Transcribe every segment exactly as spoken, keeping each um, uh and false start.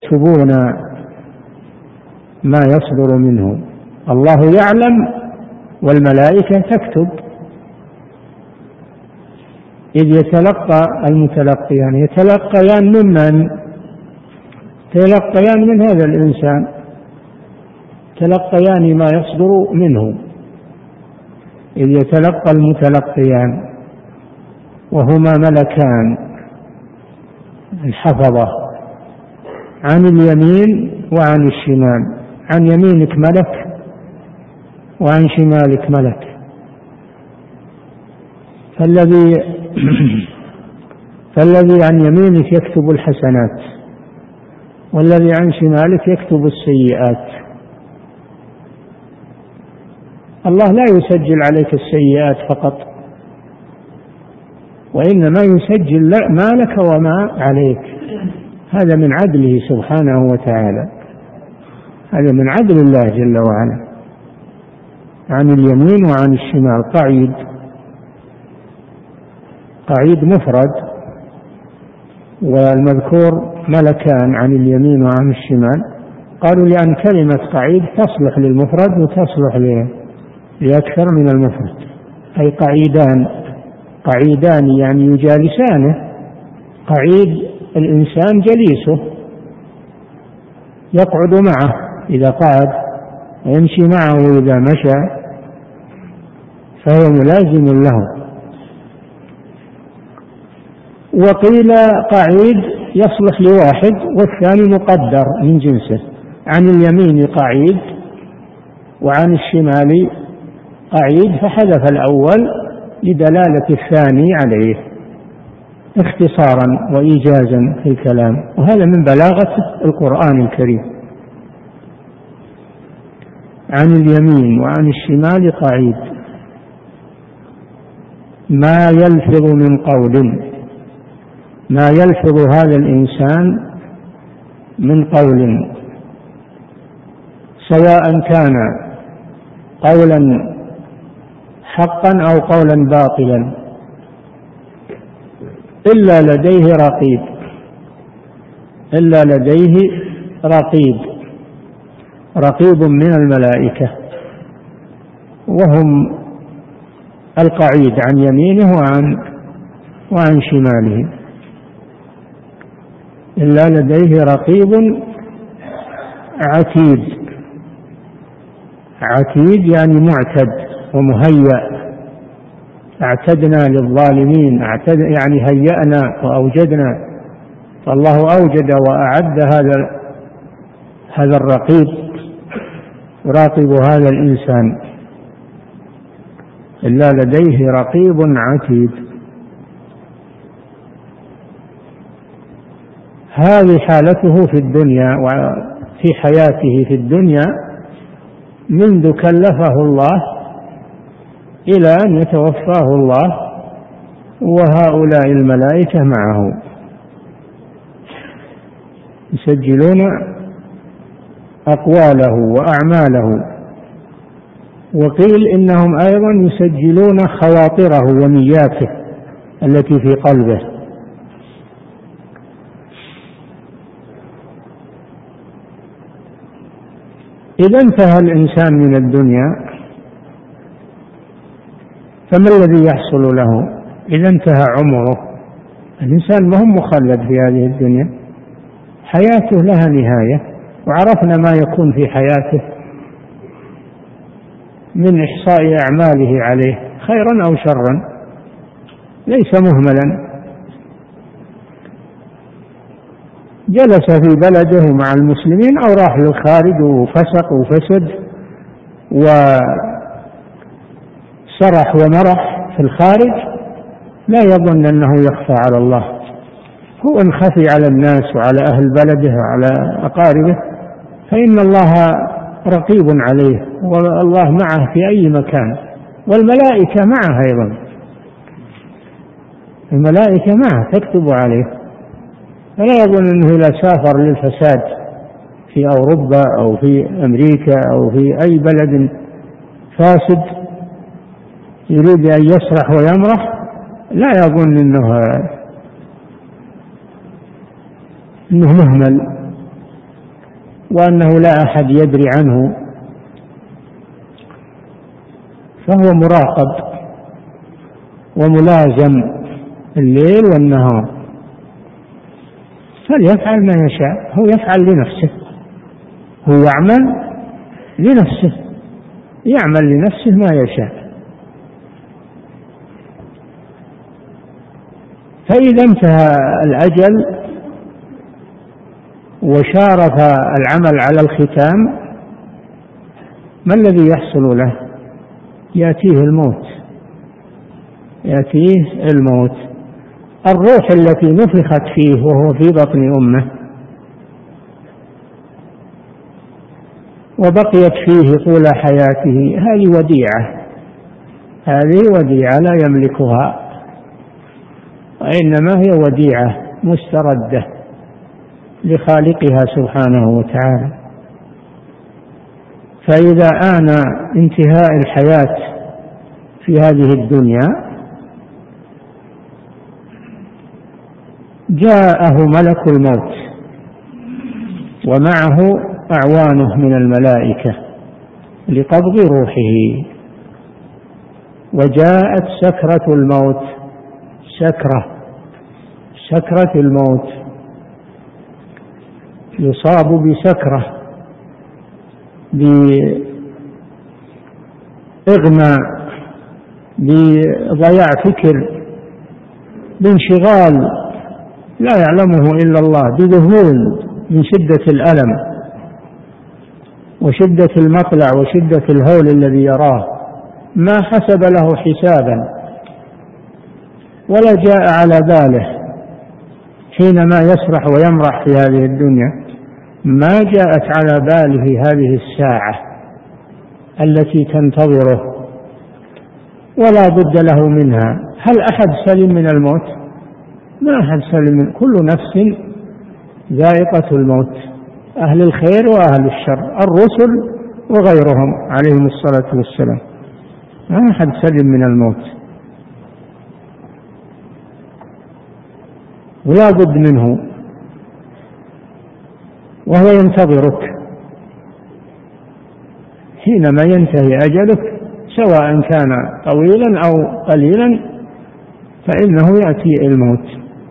يكتبون ما يصدر منه. الله يعلم والملائكة تكتب. إذ يتلقى المتلقيان يتلقيان ممن؟ يتلقيان من هذا الإنسان، تلقيان ما يصدر منه. إذ يتلقى المتلقيان وهما ملكان الحفظة عن اليمين وعن الشمال، عن يمينك ملك وعن شمالك ملك. فالذي فالذي عن يمينك يكتب الحسنات، والذي عن شمالك يكتب السيئات. الله لا يسجل عليك السيئات فقط، وإنما يسجل ما لك وما عليك. هذا من عدله سبحانه وتعالى، هذا من عدل الله جل وعلا. عن اليمين وعن الشمال قعيد، قعيد مفرد، والمذكور ملكان عن اليمين وعن الشمال. قالوا لأن كلمة قعيد تصلح للمفرد وتصلح لأكثر من المفرد، أي قعيدان. قعيدان يعني يجالسانه. قعيد الإنسان جليسه، يقعد معه إذا قعد، ويمشي معه إذا مشى، فهو ملازم له. وقيل قعيد يصلح لواحد والثاني مقدر من جنسه. عن اليمين قعيد وعن الشمال قعيد، فحذف الأول لدلالة الثاني عليه اختصارا وإيجازا في الكلام، وهذا من بلاغة القرآن الكريم. عن اليمين وعن الشمال قعيد، ما يلفظ من قول، ما يلفظ هذا الإنسان من قول، سواء كان قولا حقا أو قولا باطلا، إلا لديه رقيب، إلا لديه رقيب رقيب من الملائكة، وهم القعيد عن يمينه وعن وعن شماله. إلا لديه رقيب عتيد. عتيد يعني معتد ومهيأ. اعتدنا للظالمين، اعتد يعني هيأنا وأوجدنا. فالله أوجد وأعد هذا هذا الرقيب يراقب هذا الإنسان. إلا لديه رقيب عتيد. هذه حالته في الدنيا وفي حياته في الدنيا منذ كلفه الله إلى أن يتوفاه الله، وهؤلاء الملائكة معه يسجلون أقواله وأعماله. وقيل إنهم أيضا يسجلون خواطره ونياته التي في قلبه. إذا انتهى الإنسان من الدنيا فما الذي يحصل له؟ إذا انتهى عمره، الإنسان ما هو مخلد في هذه الدنيا، حياته لها نهاية، وعرفنا ما يكون في حياته من إحصاء أعماله عليه خيرا أو شرا، ليس مهملا. جلس في بلده مع المسلمين أو راح للخارج وفسق وفسد وسرح ومرح في الخارج، لا يظن أنه يخفى على الله. هو إن خفي على الناس وعلى أهل بلده وعلى أقاربه فإن الله رقيب عليه، والله معه في أي مكان، والملائكة معه أيضا، الملائكة معه تكتب عليه. فلا يظن أنه إذا سافر للفساد في أوروبا أو في أمريكا أو في أي بلد فاسد يريد أن يسرح ويمرح، لا يظن أنه, إنه مهمل، وأنه لا أحد يدري عنه، فهو مراقب وملازم الليل والنهار، فليفعل ما يشاء. هو يفعل لنفسه، هو يعمل لنفسه، يعمل لنفسه ما يشاء. فإذا انتهى الأجل وشارف العمل على الختام، ما الذي يحصل له؟ يأتيه الموت، يأتيه الموت. الروح التي نفخت فيه وهو في بطن أمه وبقيت فيه طول حياته، هذه وديعة، هذه وديعة لا يملكها، وإنما هي وديعة مستردة لخالقها سبحانه وتعالى. فإذا آن انتهاء الحياة في هذه الدنيا جاءه ملك الموت ومعه أعوانه من الملائكة لقبض روحه، وجاءت سكرة الموت، سكرة سكرة الموت، يصاب بسكرة، بإغماء، بضياع فكر، بانشغال لا يعلمه إلا الله، بذهول من شدة الألم وشدة المطلع وشدة الهول الذي يراه، ما حسب له حسابا ولا جاء على باله حينما يسرح ويمرح في هذه الدنيا، ما جاءت على باله هذه الساعة التي تنتظره ولا بد له منها. هل أحد سلم من الموت؟ ما أحد سلم من، كل نفس ذائقة الموت، أهل الخير وأهل الشر، الرسل وغيرهم عليهم الصلاة والسلام، ما أحد سلم من الموت ولا بد منه، وهو ينتظرك حينما ينتهي أجلك، سواء كان طويلا أو قليلا، فإنه يأتي الموت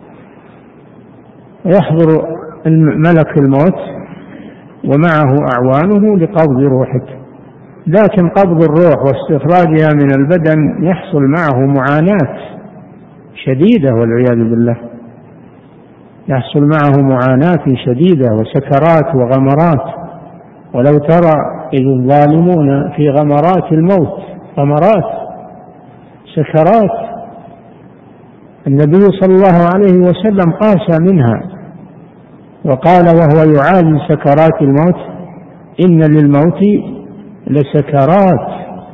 ويحضر ملك الموت ومعه أعوانه لقبض روحك. لكن قبض الروح واستخراجها من البدن يحصل معه معاناة شديدة والعياذ بالله، يحصل معه معاناة شديدة وسكرات وغمرات. ولو ترى إذ الظالمون في غمرات الموت، غمرات سكرات، النبي صلى الله عليه وسلم قاس منها وقال وهو يعالج سكرات الموت: إن للموت لسكرات،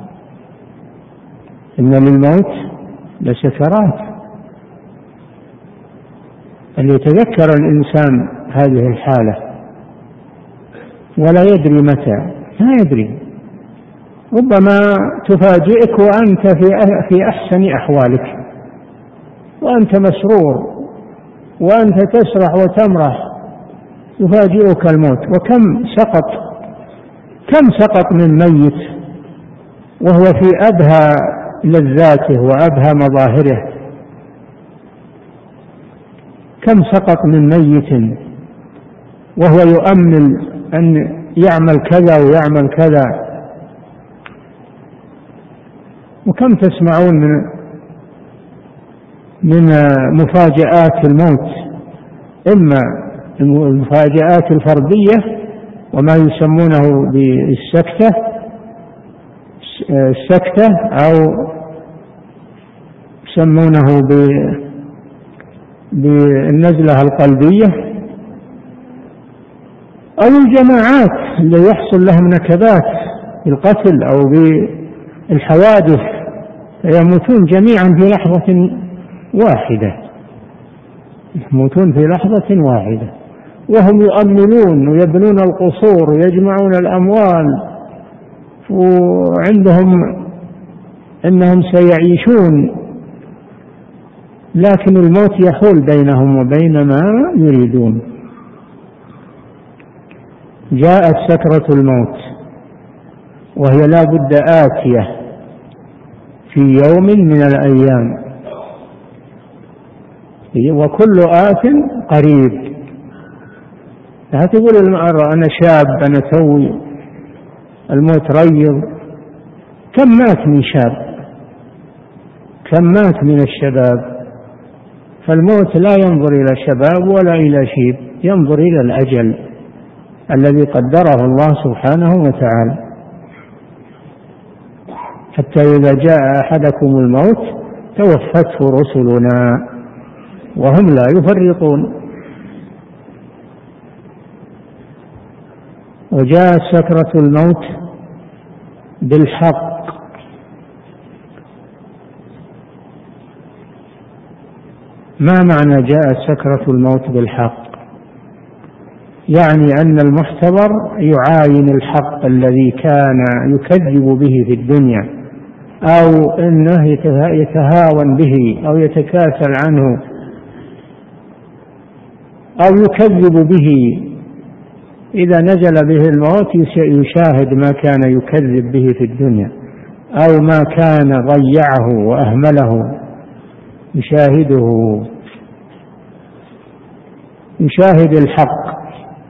إن للموت لسكرات. أن يتذكر الإنسان هذه الحالة ولا يدري متى، لا يدري، ربما تفاجئك وأنت في أحسن أحوالك وأنت مسرور وأنت تسرح وتمرح، يفاجئك الموت. وكم سقط كم سقط من ميت وهو في أبهى لذاته وأبهى مظاهره، كم سقط من ميت وهو يؤمل أن يعمل كذا ويعمل كذا. وكم تسمعون من من مفاجآت الموت، إما المفاجآت الفردية وما يسمونه بالسكتة السكتة أو يسمونه بالنزلة القلبية، أو الجماعات اللي يحصل لهم نكبات بالقتل أو بالحوادث يموتون جميعا في لحظة واحدة، يموتون في لحظة واحدة وهم يؤملون ويبنون القصور ويجمعون الأموال وعندهم أنهم سيعيشون، لكن الموت يحول بينهم وبين ما يريدون. جاءت سكرة الموت وهي لا بد آتية في يوم من الأيام، وكل آت قريب. لا تقول المرأة أنا شاب أنا توي، الموت ريض. كم مات من شاب، كم مات من الشباب. فالموت لا ينظر إلى شباب ولا إلى شيب، ينظر إلى الأجل الذي قدره الله سبحانه وتعالى. حتى إذا جاء أحدكم الموت توفته رسلنا وهم لا يفرطون. وجاءت سكرة الموت بالحق. ما معنى جاءت سكرة الموت بالحق؟ يعني أن المحتضر يعاين الحق الذي كان يكذب به في الدنيا، أو أنه يتهاون به أو يتكاسل عنه أو يكذب به. إذا نزل به الموت يشاهد ما كان يكذب به في الدنيا أو ما كان ضيعه وأهمله، يشاهده، يشاهد الحق.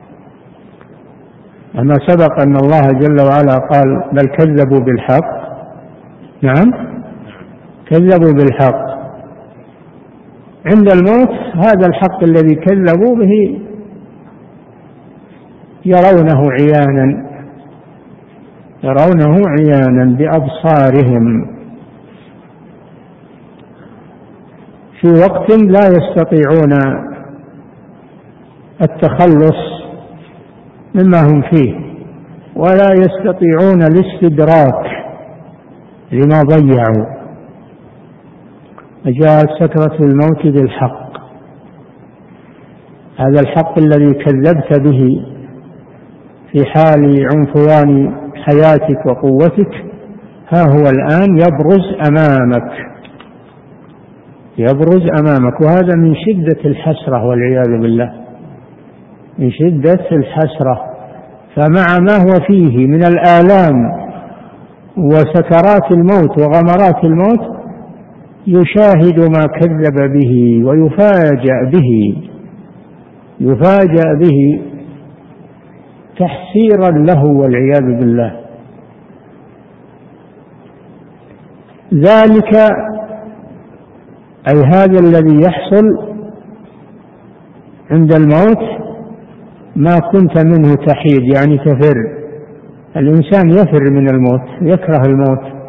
أما سبق أن الله جل وعلا قال بل كذبوا بالحق. نعم، كذبوا بالحق. عند الموت هذا الحق الذي كذبوا به يرونه عيانا، يرونه عيانا بأبصارهم في وقت لا يستطيعون التخلص مما هم فيه ولا يستطيعون الاستدراك لما ضيعوا. جاءت سكرة الموت بالحق، هذا الحق الذي كذبت به في حال عنفوان حياتك وقوتك ها هو الآن يبرز أمامك، يبرز أمامك. وهذا من شدة الحسرة والعياذ بالله، من شدة الحسرة. فمع ما هو فيه من الآلام وسكرات الموت وغمرات الموت يشاهد ما كذب به ويفاجأ به، يفاجأ به تحسيرا له والعياذ بالله. ذلك أي هذا الذي يحصل عند الموت ما كنت منه تحيد، يعني تفر. الإنسان يفر من الموت، يكره الموت،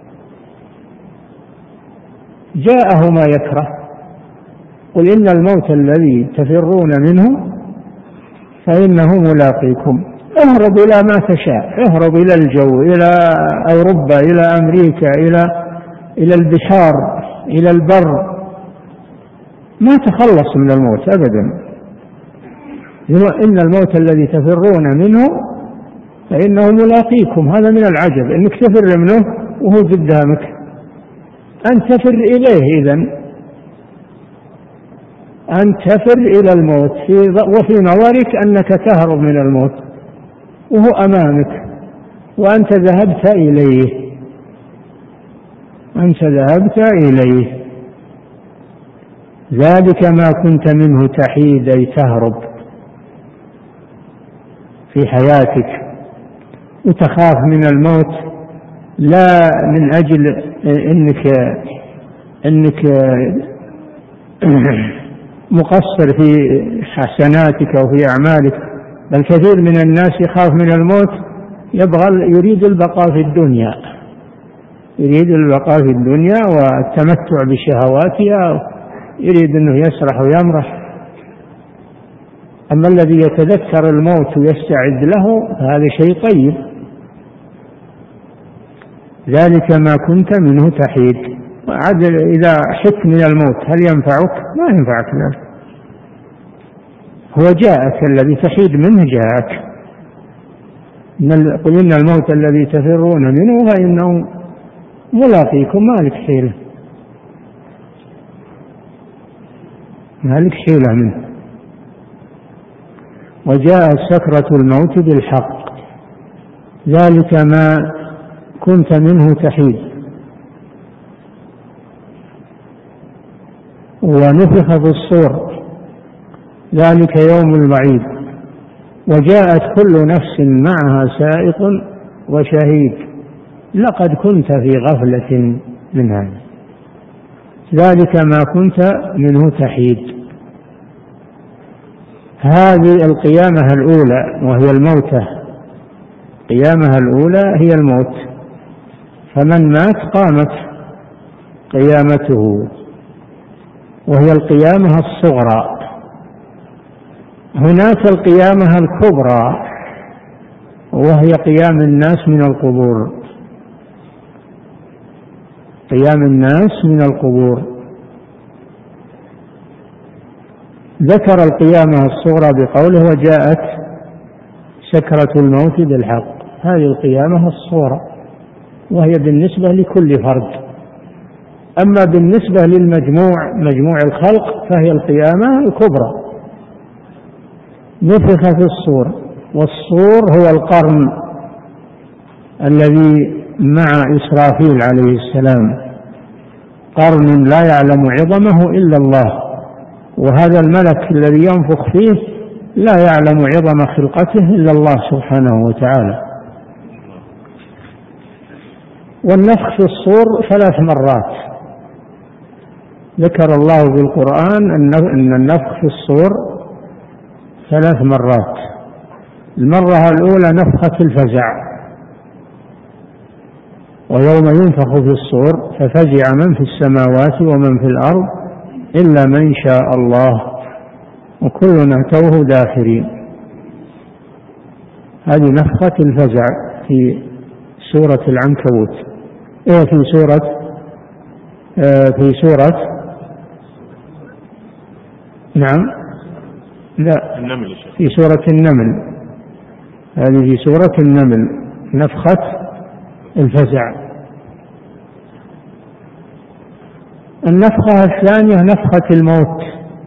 جاءه ما يكره. قل إن الموت الذي تفرون منه فإنه ملاقيكم. اهرب إلى ما تشاء، اهرب إلى الجو، إلى أوروبا، إلى أمريكا، إلى إلى البحار، إلى البر، ما تخلص من الموت أبدا. إن الموت الذي تفرون منه فإنه ملاقيكم. هذا من العجب أنك تفر منه وهو قدامك، أن تفر إليه. إذن أن تفر إلى الموت وفي نظرك أنك تهرب من الموت وهو أمامك وأنت ذهبت إليه، أنت ذهبت إليه. ذلك ما كنت منه تحيد أي تهرب في حياتك وتخاف من الموت، لا من أجل إنك إنك مقصر في حسناتك وفي أعمالك، بل كثير من الناس يخاف من الموت، يبغى يريد البقاء في الدنيا، يريد البقاء في الدنيا والتمتع بشهواتها، يريد أنه يسرح ويمرح. أما الذي يتذكر الموت ويستعد له هذا شيء طيب. ذلك ما كنت منه تحيد. وعدل إذا حت من الموت هل ينفعك؟ ما ينفعك ذلك. هو جاءك الذي تحيد منه جاءك. قل إن الموت الذي تفرون منه فإنه ملاقيكم، ما لك حيلة، ما لك حيلة منه. وجاءت سكرة الموت بالحق، ذلك ما كنت منه تحيد. ونفخ في الصور، ذلك يوم الوعيد، وجاءت كل نفس معها سائق وشهيد، لقد كنت في غفلة من هذا، ذلك ما كنت منه تحيد. هذه القيامة الأولى وهي الموتة، قيامها الأولى هي الموت، فمن مات قامت قيامته، وهي القيامة الصغرى. هناك القيامة الكبرى وهي قيام الناس من القبور، قيام الناس من القبور. ذكر القيامة الصغرى بقوله وجاءت سكرة الموت بالحق، هذه القيامة الصغرى وهي بالنسبة لكل فرد. أما بالنسبة للمجموع، مجموع الخلق، فهي القيامة الكبرى. نفخ في الصور، والصور هو القرن الذي مع إسرافيل عليه السلام، قرن لا يعلم عظمه إلا الله، وهذا الملك الذي ينفخ فيه لا يعلم عظم خلقته إلا الله سبحانه وتعالى. والنفخ في الصور ثلاث مرات، ذكر الله في القرآن أن النفخ في الصور ثلاث مرات. المرة الأولى نفخة الفزع، ويوم ينفخ في الصور ففزع من في السماوات ومن في الأرض إلا من شاء الله وكلنا أتوه داخرين. هذه نفخة الفزع في سورة العنكبوت، إيه في سورة آه في سورة نعم لا النمل، في سورة النمل، هذه في سورة النمل نفخة الفزع. النفخة الثانية نفخة الموت،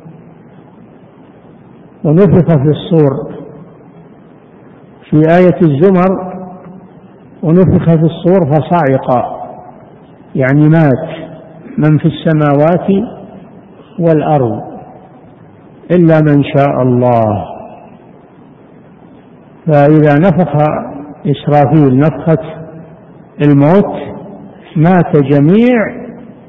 ونفخ في الصور في آية الزمر، ونفخ في الصور فصعق، يعني مات من في السماوات والأرض إلا من شاء الله. فإذا نفخ إسرافيل نفخة الموت مات جميع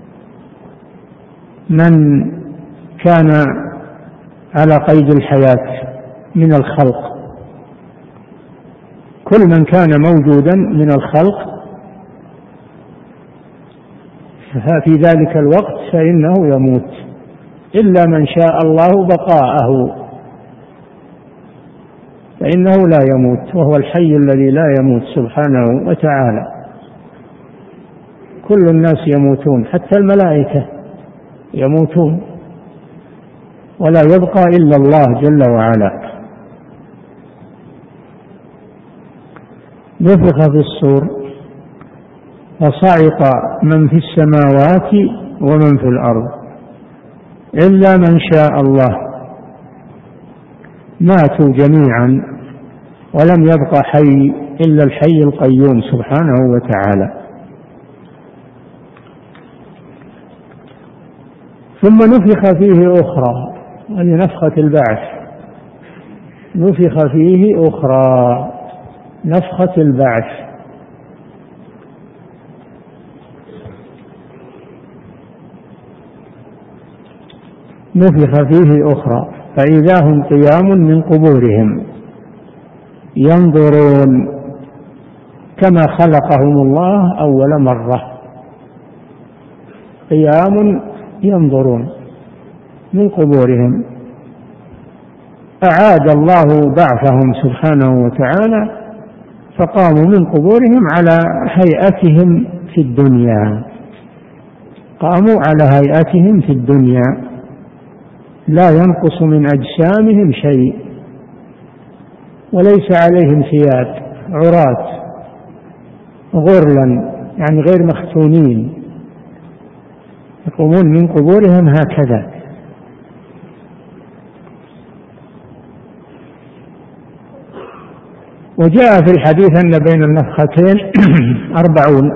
من كان على قيد الحياة من الخلق، كل من كان موجودا من الخلق في ذلك الوقت فإنه يموت إلا من شاء الله بقاءه، فإنه لا يموت، وهو الحي الذي لا يموت سبحانه وتعالى. كل الناس يموتون، حتى الملائكة يموتون، ولا يبقى إلا الله جل وعلا. نفخ في الصور فصعق من في السماوات ومن في الأرض إلا من شاء الله، ماتوا جميعا ولم يبق حي إلا الحي القيوم سبحانه وتعالى. ثم نفخ فيه أخرى، هذه نفخة البعث، نفخ فيه أخرى نفخة البعث. نفخ فيه أخرى فإذا هم قيام من قبورهم ينظرون كما خلقهم الله أول مرة، قيام ينظرون من قبورهم. أعاد الله بعثهم سبحانه وتعالى فقاموا من قبورهم على هيئتهم في الدنيا، قاموا على هيئتهم في الدنيا، لا ينقص من أجسامهم شيء، وليس عليهم ثياب، عراة غرلا يعني غير مختونين، يقومون من قبورهم هكذا. وجاء في الحديث أن بين النفختين أربعون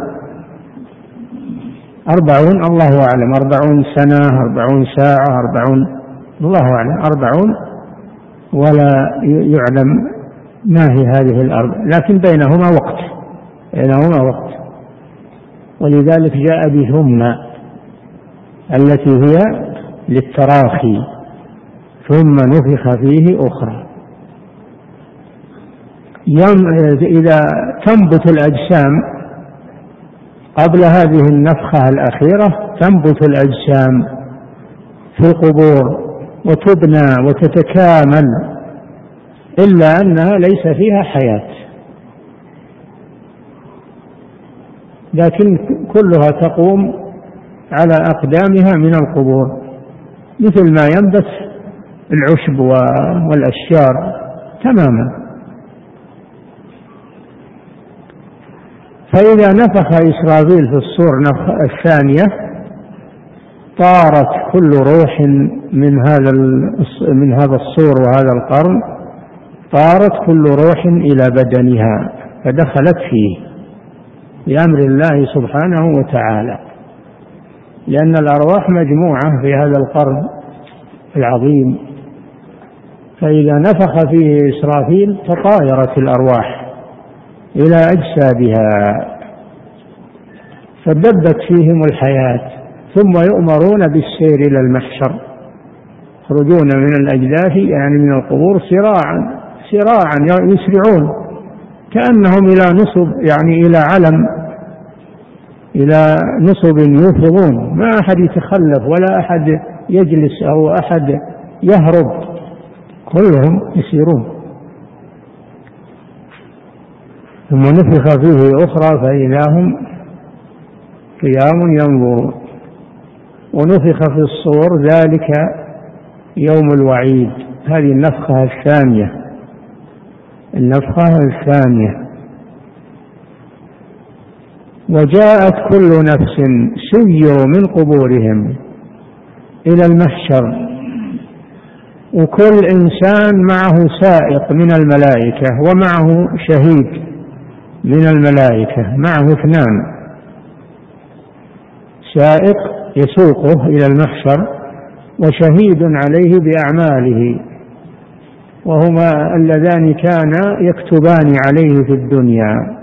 أربعون الله أعلم، أربعون سنة، أربعون ساعة، أربعون الله أعلم، أربعون، ولا يعلم ما هي هذه الأربع، لكن بينهما وقت بينهما وقت ولذلك جاء بثم التي هي للتراخي، ثم نفخ فيه أخرى. إذا تنبت الأجسام قبل هذه النفخة الأخيرة، تنبت الأجسام في القبور وتبنى وتتكامل، إلا أنها ليس فيها حياة، لكن كلها تقوم على أقدامها من القبور، مثل ما ينبت العشب والأشجار تماما. فإذا نفخ إسرافيل في الصور الثانية طارت كل روح من هذا من هذا الصور وهذا القرن، طارت كل روح إلى بدنها فدخلت فيه بأمر الله سبحانه وتعالى، لأن الأرواح مجموعة في هذا القرن العظيم. فإذا نفخ فيه إسرافيل تطايرت الأرواح إلى أجسادها فدبت فيهم الحياة، ثم يؤمرون بالسير إلى المحشر، يخرجون من الأجداث يعني من القبور سراعا سراعا يسرعون كأنهم إلى نصب، يعني إلى علم، إلى نصب يوفضون، ما أحد يتخلف ولا أحد يجلس أو أحد يهرب، كلهم يسيرون. ثم نفخ فيه أخرى فإذا هم قيام ينظرون. ونفخ في الصور ذلك يوم الوعيد، هذه النفخة الثانية النفخة الثانية وجاءت كل نفس سيروا من قبورهم إلى المحشر، وكل إنسان معه سائق من الملائكة ومعه شهيد من الملائكة، معه اثنان، سائق يسوقه إلى المحشر وشهيد عليه بأعماله، وهما اللذان كانا يكتبان عليه في الدنيا.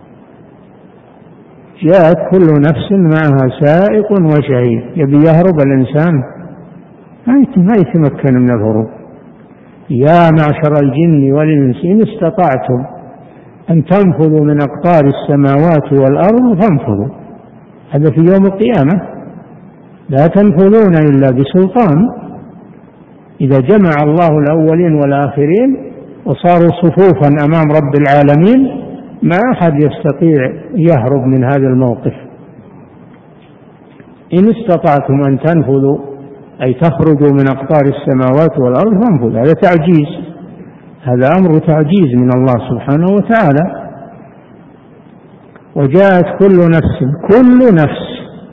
جاءت كل نفس معها سائق وشهيد. يبي يهرب الإنسان ما يتمكن من الهروب. يا معشر الجن والإنس إن استطعتم أن تنفذوا من أقطار السماوات والأرض فانفذوا، هذا في يوم القيامة، لا تنفذون إلا بسلطان. إذا جمع الله الأولين والآخرين وصاروا صفوفا أمام رب العالمين ما أحد يستطيع يهرب من هذا الموقف. إن استطعتم أن تنفذوا أي تخرجوا من أقطار السماوات والأرض فانفذوا، هذا تعجيز، هذا أمر تعجيز من الله سبحانه وتعالى. وجاءت كل نفس كل نفس،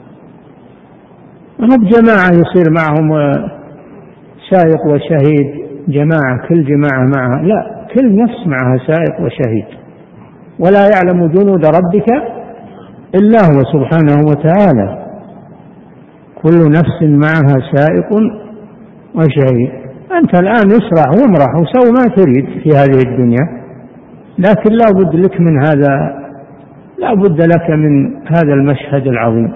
هم جماعة يصير معهم سائق وشهيد، جماعة كل جماعة معها، لا، كل نفس معها سائق وشهيد، ولا يعلم جنود ربك إلا هو سبحانه وتعالى. كل نفس معها سائق وشهيد. أنت الآن اسرع وامرح وسوي ما تريد في هذه الدنيا، لكن لا بد لك من هذا، لا بد لك من هذا المشهد العظيم.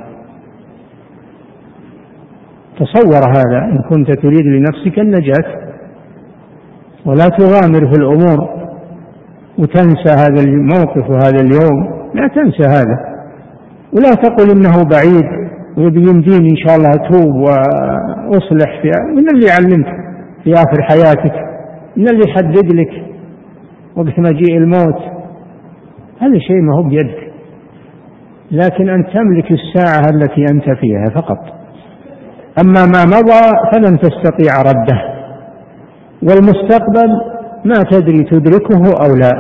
تصور هذا إن كنت تريد لنفسك النجاة، ولا تغامر في الأمور وتنسى هذا الموقف وهذا اليوم، لا تنسى هذا، ولا تقل إنه بعيد ويبي يمديني إن شاء الله أتوب وأصلح. في من اللي يعلمك في آخر حياتك؟ من اللي يحدد لك وقت مجيء الموت؟ هذا شيء ما هو بيدك، لكن أن تملك الساعة التي أنت فيها فقط. أما ما مضى فلن تستطيع رده، والمستقبل ما تدري تدركه أو لا،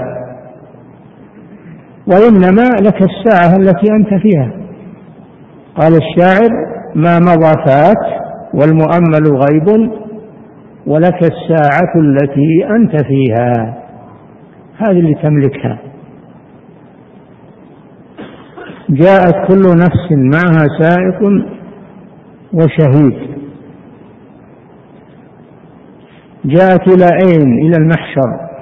وإنما لك الساعة التي أنت فيها. قال الشاعر: ما مضى فات والمؤمل غيب، ولك الساعة التي أنت فيها. هذه اللي تملكها. جاءت كل نفس معها سائق وشهيد. جاءت إلى أين؟ إلى المحشر،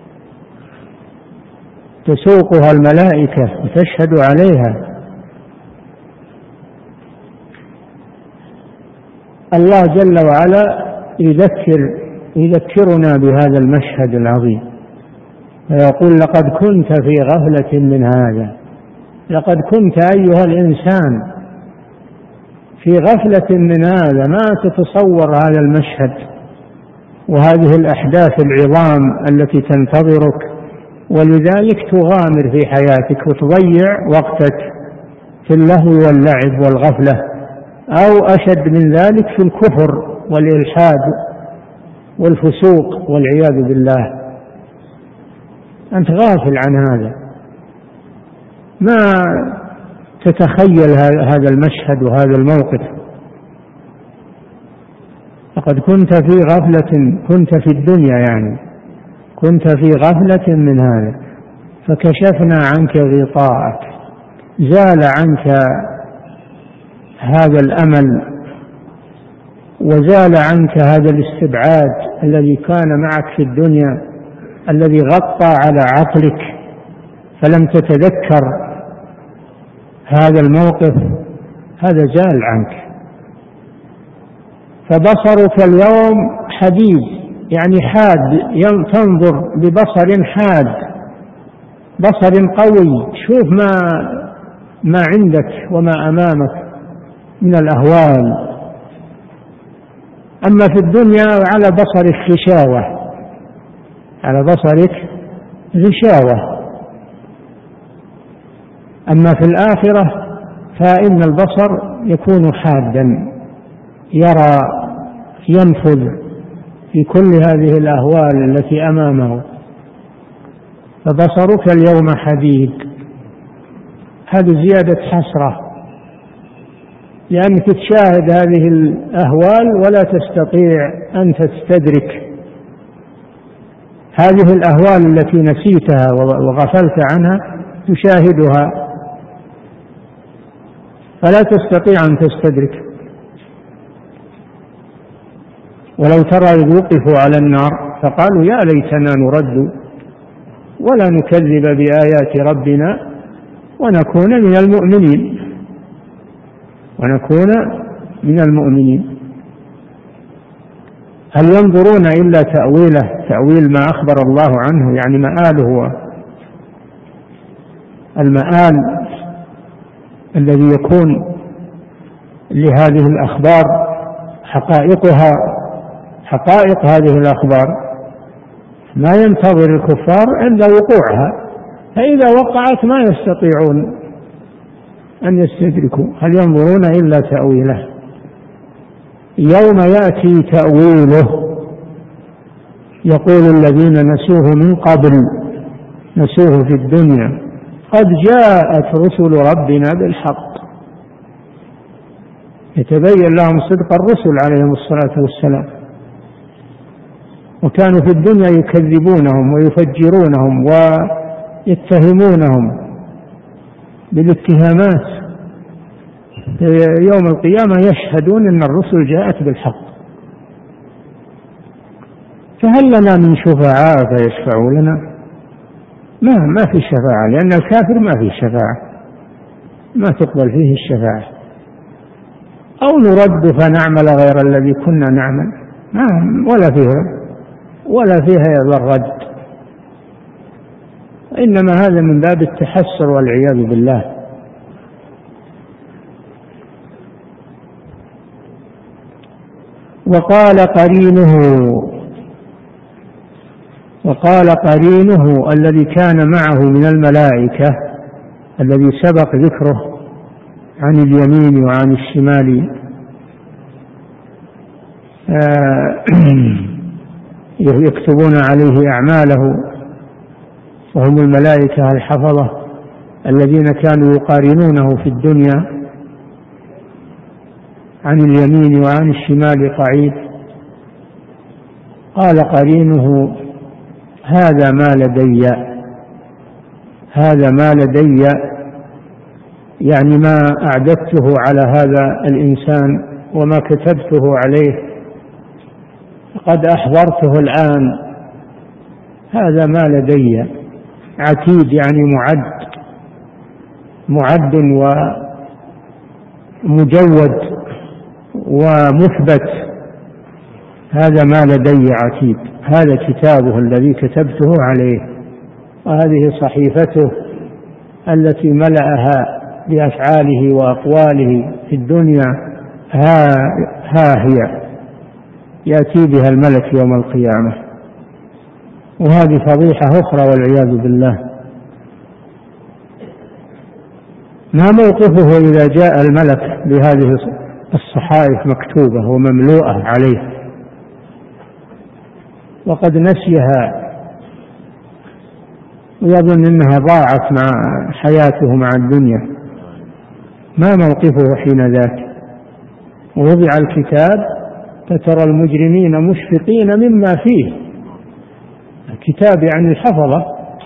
تسوقها الملائكة وتشهد عليها. الله جل وعلا يذكر يذكرنا بهذا المشهد العظيم ويقول: لقد كنت في غفلة من هذا. لقد كنت أيها الإنسان في غفلة من هذا، ما تتصور هذا المشهد وهذه الأحداث العظام التي تنتظرك، ولذلك تغامر في حياتك وتضيع وقتك في اللهو واللعب والغفلة، أو أشد من ذلك في الكفر والإلحاد والفسوق والعياذ بالله. أنت غافل عن هذا، ما تتخيل هذا المشهد وهذا الموقف. لقد كنت في غفلة، كنت في الدنيا يعني كنت في غفلة من هذا فكشفنا عنك غطاءك، زال عنك هذا الأمل وزال عنك هذا الاستبعاد الذي كان معك في الدنيا، الذي غطى على عقلك فلم تتذكر هذا الموقف. هذا زال عنك، فبصرك اليوم حديد، يعني حاد، تنظر ببصر حاد، بصر قوي، شوف ما ما عندك وما أمامك من الأهوال. أما في الدنيا على بصرك غشاوة، على بصرك غشاوة. أما في الآخرة فإن البصر يكون حادا، يرى، ينفذ في كل هذه الأهوال التي أمامه. فبصرك اليوم حديد. هذه زيادة حسرة، لأنك تشاهد هذه الأهوال ولا تستطيع أن تستدرك هذه الأهوال التي نسيتها وغفلت عنها، تشاهدها فلا تستطيع أن تستدرك. ولو ترى إذ وقفوا على النار فقالوا: يا ليتنا نرد ولا نكذب بآيات ربنا ونكون من المؤمنين ونكون من المؤمنين. هل ينظرون إلا تأويله، تأويل ما أخبر الله عنه، يعني مآله، المآل الذي يكون لهذه الأخبار حقائقها، حقائق هذه الأخبار ما ينتظر الكفار عند وقوعها، فإذا وقعت ما يستطيعون أن يستدركوا. هل ينظرون إلا تأويله. يوم يأتي تأويله يقول الذين نسوه من قبل، نسوه في الدنيا، قد جاءت رسل ربنا بالحق. يتبين لهم صدق الرسل عليهم الصلاة والسلام، وكانوا في الدنيا يكذبونهم ويفجرونهم ويتهمونهم بالاتهامات. يوم القيامة يشهدون أن الرسل جاءت بالحق. فهل لنا من شفعاء فيشفعوا لنا؟ ما ما في شفاعة، لأن الكافر ما فيه شفاعة، ما تقبل فيه الشفاعة. أو نرد فنعمل غير الذي كنا نعمل، ما ولا فيها ولا فيها هذا الرد، إنما هذا من باب التحسر والعياذ بالله. وقال قرينه وقال قرينه الذي كان معه من الملائكة، الذي سبق ذكره عن اليمين وعن الشمال، يكتبون عليه أعماله، وهم الملائكة الحفظة الذين كانوا يقارنونه في الدنيا عن اليمين وعن الشمال قعيد. قال قرينه: هذا ما لدي هذا ما لدي، يعني ما أعددته على هذا الإنسان وما كتبته عليه قد أحضرته الآن، هذا ما لدي عتيد، يعني معد معد ومجود ومثبت، هذا ما لدي عتيد، هذا كتابه الذي كتبته عليه، وهذه صحيفته التي ملأها بأفعاله وأقواله في الدنيا، ها, ها هي يأتي بها الملك يوم القيامة. وهذه فضيحة أخرى والعياذ بالله. ما موقفه إذا جاء الملك بهذه الصحائف مكتوبة ومملوءة عليه وقد نسيها ويظن أنها ضاعت مع حياته مع الدنيا؟ ما موقفه حين ذاك؟ ووضع الكتاب فترى المجرمين مشفقين مما فيه، الكتاب يعني الحفظة،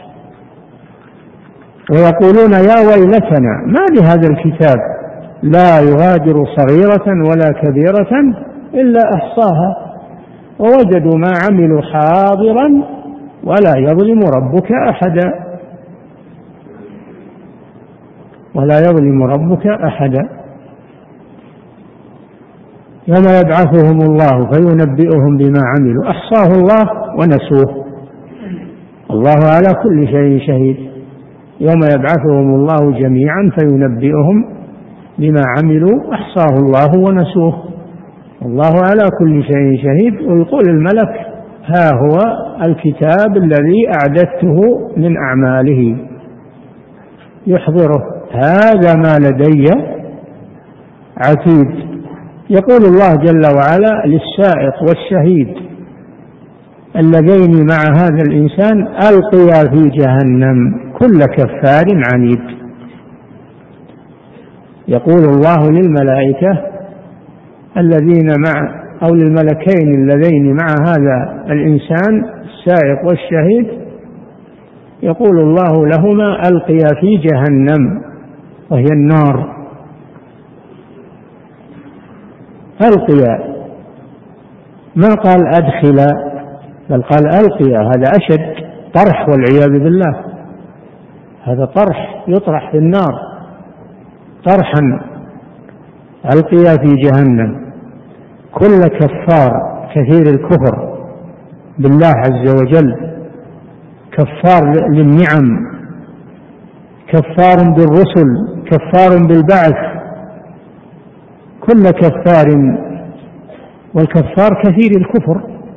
ويقولون يا ويلتنا ما لهذا الكتاب لا يغادر صغيرة ولا كبيرة إلا أحصاها ووجدوا ما عملوا حاضرا ولا يظلم ربك أحدا ولا يظلم ربك أحدا. يوم يبعثهم الله فينبئهم بما عملوا أحصاه الله ونسوه، الله على كل شيء شهيد. يوم يبعثهم الله جميعا فينبئهم بما عملوا أحصاه الله ونسوه، الله على كل شيء شهيد. ويقول الملك ها هو الكتاب الذي أعددته من أعماله، يحضره هذا ما لدي عتيد. يقول الله جل وعلا للسائق والشهيد اللذين مع هذا الإنسان ألقيا في جهنم كل كفار عنيد. يقول الله للملائكة الذين مع أو للملكين اللذين مع هذا الإنسان السائق والشهيد، يقول الله لهما ألقيا في جهنم وهي النار، ألقيا، ما قال أدخلا بل قال ألقيا، هذا أشد طرح والعياذ بالله، هذا طرح يطرح في النار طرحا، ألقيا في جهنم كل كفار كثير الكفر بالله عز وجل، كفار للنعم، كفار بالرسل، كفار بالبعث، كل كفار، والكفار كثير الكفر،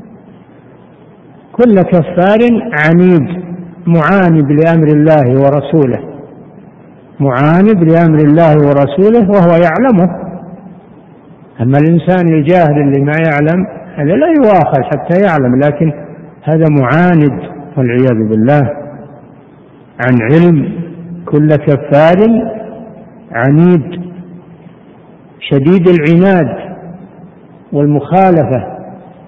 كل كفار عنيد معاند لأمر الله ورسوله، معاند لأمر الله ورسوله وهو يعلمه. أما الإنسان الجاهل اللي ما يعلم هذا لا يؤاخذ حتى يعلم، لكن هذا معاند والعياذ بالله عن علم. كل كفار عنيد شديد العناد والمخالفة،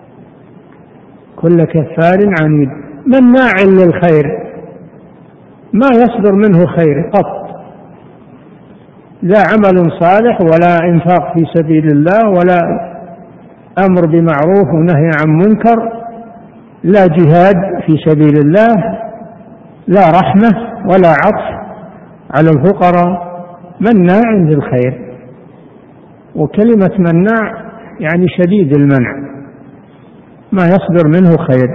كل كفار عنيد مناع للخير، ما يصدر منه خير قط، لا عمل صالح ولا إنفاق في سبيل الله ولا أمر بمعروف ونهي عن منكر، لا جهاد في سبيل الله، لا رحمة ولا عطف على الفقراء، مناع للخير. وكلمة مناع يعني شديد المنع، ما يصدر منه خير،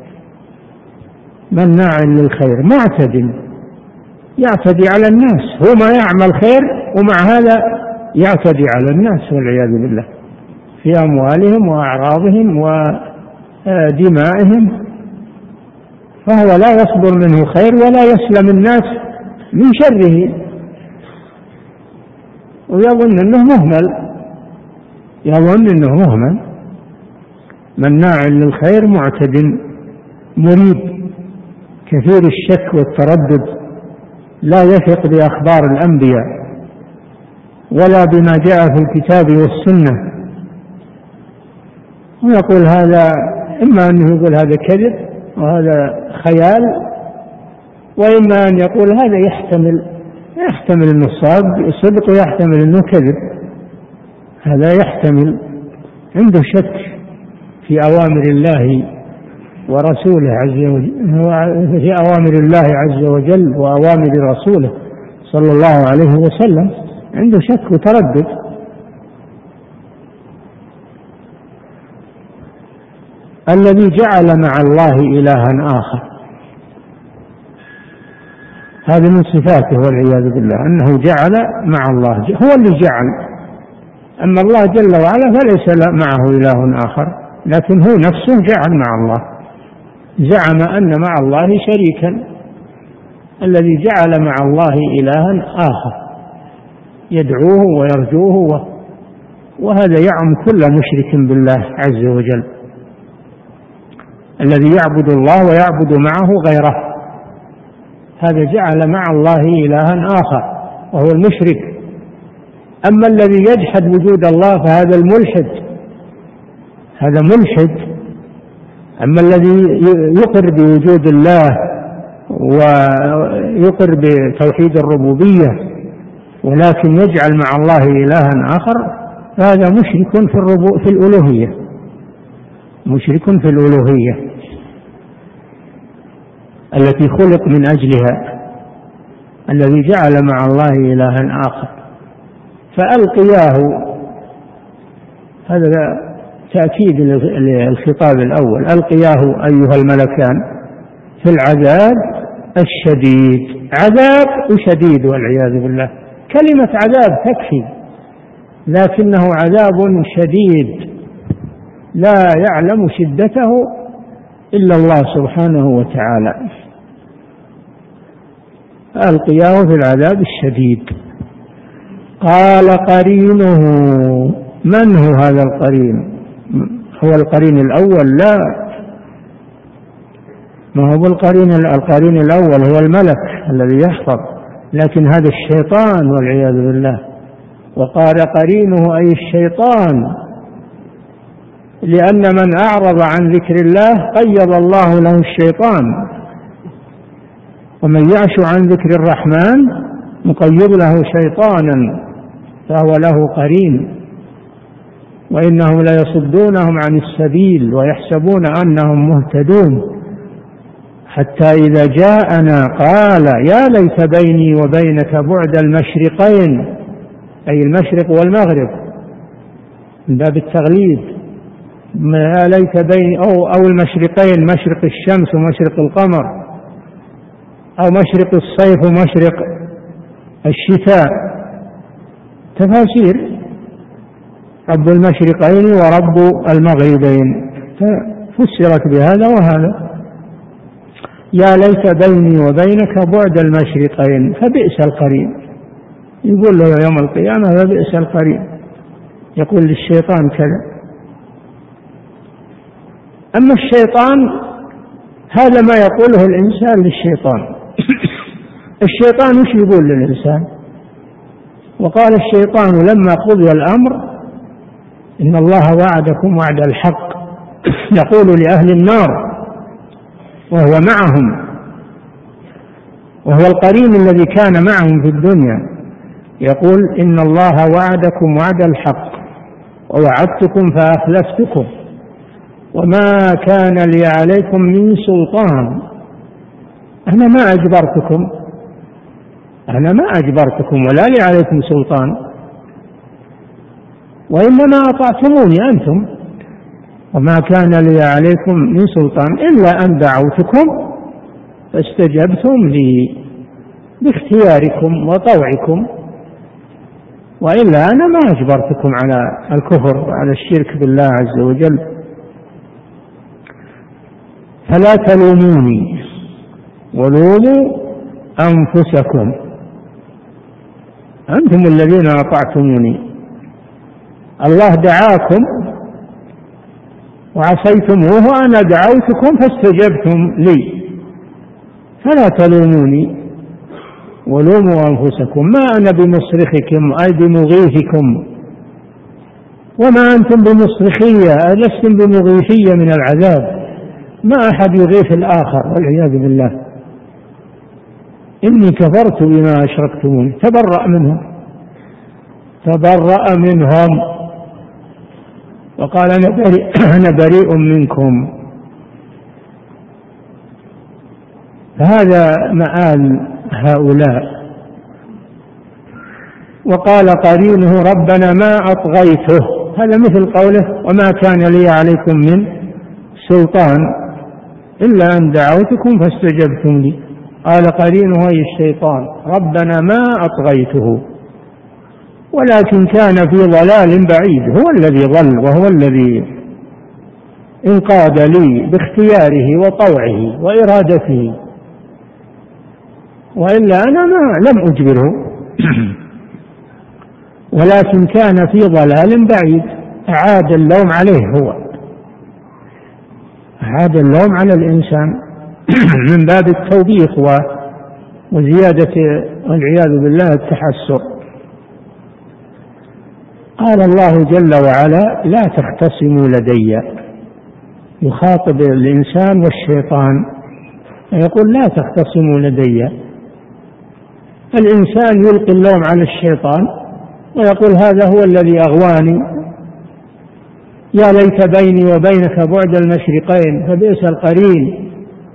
مناع للخير، معتد يعتدي على الناس، هو ما يعمل خير ومع هذا يعتدي على الناس والعياذ بالله في أموالهم وأعراضهم ودمائهم، فهو لا يصدر منه خير ولا يسلم الناس من شره، ويظن أنه مهمل، يظن أنه مهمل، مناع للخير معتد مريب كثير الشك والتردد، لا يثق بأخبار الأنبياء ولا بما جاء في الكتاب والسنة، ويقول هذا، إما أنه يقول هذا كذب وهذا خيال وإما أن يقول هذا يحتمل يحتمل أنه صدق ويحتمل أنه كذب، هذا يحتمل، عنده شك في أوامر الله ورسوله عز وجل، في أوامر الله عز وجل وأوامر رسوله صلى الله عليه وسلم، عنده شك وتردد. الذي جعل مع الله إلها آخر، هذا من صفاته والعياذ بالله، أنه جعل مع الله، هو اللي جعل، أما الله جل وعلا فليس معه إله آخر، لكن هو نفسه جعل مع الله، زعم أن مع الله شريكا. الذي جعل مع الله إلها آخر يدعوه ويرجوه، وهذا يعم كل مشرك بالله عز وجل، الذي يعبد الله ويعبد معه غيره، هذا جعل مع الله إلها آخر وهو المشرك. أما الذي يجحد وجود الله فهذا الملحد، هذا ملحد. أما الذي يقر بوجود الله ويقر بتوحيد الربوبية ولكن يجعل مع الله إلها آخر فهذا مشرك في الربو في الألوهية، مشرك في الألوهية التي خلق من أجلها، الذي جعل مع الله إلها آخر. فألقياه، هذا تأكيد للخطاب الأول، ألقياه أيها الملكان في العذاب الشديد، عذاب وشديد والعياذ بالله، كلمة عذاب تكفي، لكنه عذاب شديد لا يعلم شدته إلا الله سبحانه وتعالى. ألقياه في العذاب الشديد. قال قرينه، من هو هذا القرين؟ هو القرين الأول؟ لا، ما هو القرين القرين الأول هو الملك الذي يحفظ، لكن هذا الشيطان والعياذ بالله. وقال قرينه أي الشيطان، لأن من أعرض عن ذكر الله قيض الله له الشيطان، ومن يعش عن ذكر الرحمن نقيض له شيطانا فهو له قرين، وإنهم ليصدونهم عن السبيل ويحسبون أنهم مهتدون، حتى إذا جاءنا قال يا ليت بيني وبينك بعد المشرقين، أي المشرق والمغرب من باب التغليب، يا ليت بيني أو, أو المشرقين، مشرق الشمس ومشرق القمر، أو مشرق الصيف ومشرق الشتاء، تفاسير، رب المشرقين ورب المغربين، فسرت بهذا وهذا. يا ليت بيني وبينك بعد المشرقين فبئس القرين، يقول له يوم القيامة فبئس القرين، يقول للشيطان كذا. أما الشيطان هذا ما يقوله الإنسان للشيطان. الشيطان وش يقول للإنسان؟ وقال الشيطان لما قضي الأمر إن الله وعدكم وعد الحق، يقول لأهل النار وهو معهم، وهو القرين الذي كان معهم في الدنيا، يقول إن الله وعدكم وعد الحق ووعدتكم فأخلفتكم وما كان لي عليكم من سلطان، أنا ما أجبرتكم، أنا ما أجبرتكم ولا لي عليكم سلطان، وإنما أطعتموني أنتم، وما كان لي عليكم من سلطان إلا أن دعوتكم فاستجبتم لي باختياركم وطوعكم، وإلا أنا ما أجبرتكم على الكفر وعلى الشرك بالله عز وجل. فلا تلوموني ولوموا أنفسكم، أنتم الذين أطعتموني، الله دعاكم وعصيتموه وأنا دعوتكم فاستجبتم لي، فلا تلوموني ولوموا أنفسكم، ما أنا بمصرخكم أي بمغيثكم، وما أنتم بمصرخية، لستم بمغيثية من العذاب، ما أحد يغيث الآخر والعياذ بالله. إني كفرت بما أشركتمون. تبرأ منهم تبرأ منهم وقال أنا بريء, أنا بريء منكم. فهذا مآل هؤلاء. وقال قرينه ربنا ما أطغيته، هذا مثل قوله وما كان لي عليكم من سلطان إلا أن دعوتكم فاستجبتم لي. قال قرينه أي الشيطان ربنا ما أطغيته ولكن كان في ضلال بعيد، هو الذي ضل وهو الذي انقاد لي باختياره وطوعه وإرادته، وإلا أنا ما لم أجبره ولكن كان في ضلال بعيد. أعاد اللوم عليه، هو أعاد اللوم على الإنسان من باب التوبيخ وزيادة والعياذ بالله التحسر. قال الله جل وعلا لا تختصموا لدي، يخاطب الإنسان والشيطان يقول لا تختصموا لدي. الإنسان يلقي اللوم على الشيطان ويقول هذا هو الذي أغواني، يا ليت بيني وبينك بعد المشرقين فبئس القرين.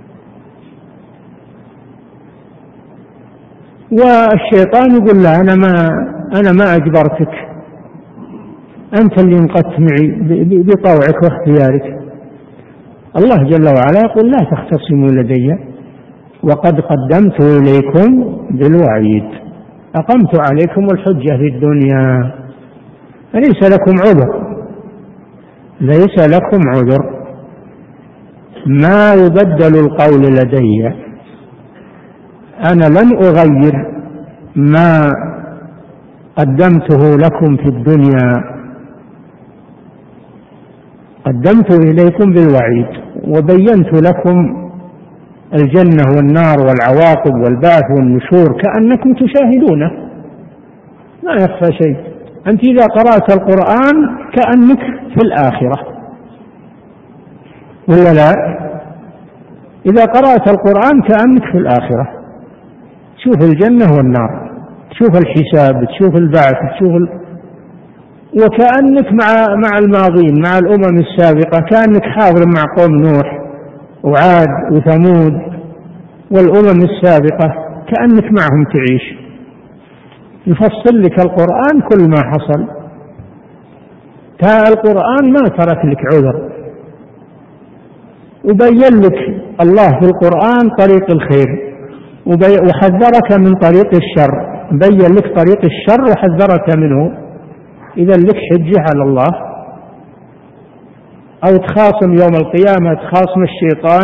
والشيطان يقول لا أنا ما أنا ما أجبرتك، أنت اللي انقدت معي بطوعك واختيارك. الله جل وعلا يقول لا تختصموا لدي وقد قدمت إليكم بالوعيد، أقمت عليكم الحجة في الدنيا فليس لكم عذر، ليس لكم عذر. ما يبدل القول لدي، أنا لن أغير ما قدمته لكم في الدنيا، قدمت إليكم بالوعيد وبينت لكم الجنة والنار والعواقب والبعث والنشور كأنكم تشاهدونه، ما يخفى شيء. أنت إذا قرأت القرآن كأنك في الآخرة ولا لا؟ إذا قرأت القرآن كأنك في الآخرة، تشوف الجنة والنار، تشوف الحساب، تشوف البعث، تشوف ال... وكأنك مع مع الماضين، مع الأمم السابقة، كأنك حاضر مع قوم نوح وعاد وثمود والأمم السابقة، كأنك معهم تعيش. يفصل لك القرآن كل ما حصل. القرآن ما ترك لك عذر، وبين لك الله في القرآن طريق الخير وحذرك من طريق الشر، بين لك طريق الشر وحذرك منه. إذا لك حجة على الله. أو تخاصم يوم القيامة، تخاصم الشيطان،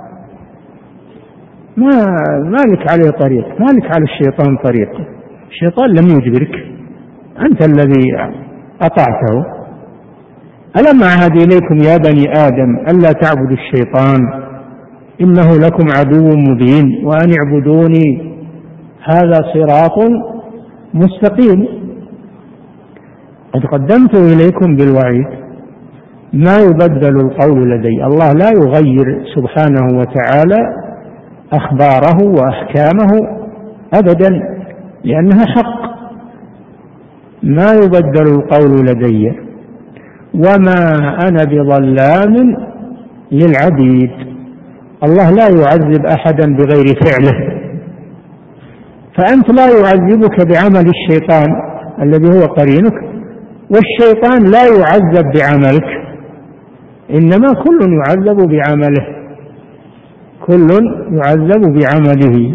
ما ما لك عليه طريق، ما لك على الشيطان طريق. الشيطان لم يجبرك، أنت الذي أطعته. ألم أعهد إليكم يا بني آدم ألا تعبدوا الشيطان إنه لكم عدو مبين وأن اعبدوني هذا صراط مستقيم. قد قدمت إليكم بالوعيد ما يبدل القول لدي. الله لا يغير سبحانه وتعالى أخباره وأحكامه أبدا لأنها حق. ما يبدل القول لدي وما أنا بظلام للعبيد. الله لا يعذب أحدا بغير فعله، فأنت لا يعذبك بعمل الشيطان الذي هو قرينك، والشيطان لا يعذب بعملك، إنما كل يعذب بعمله، كل يعذب بعمله.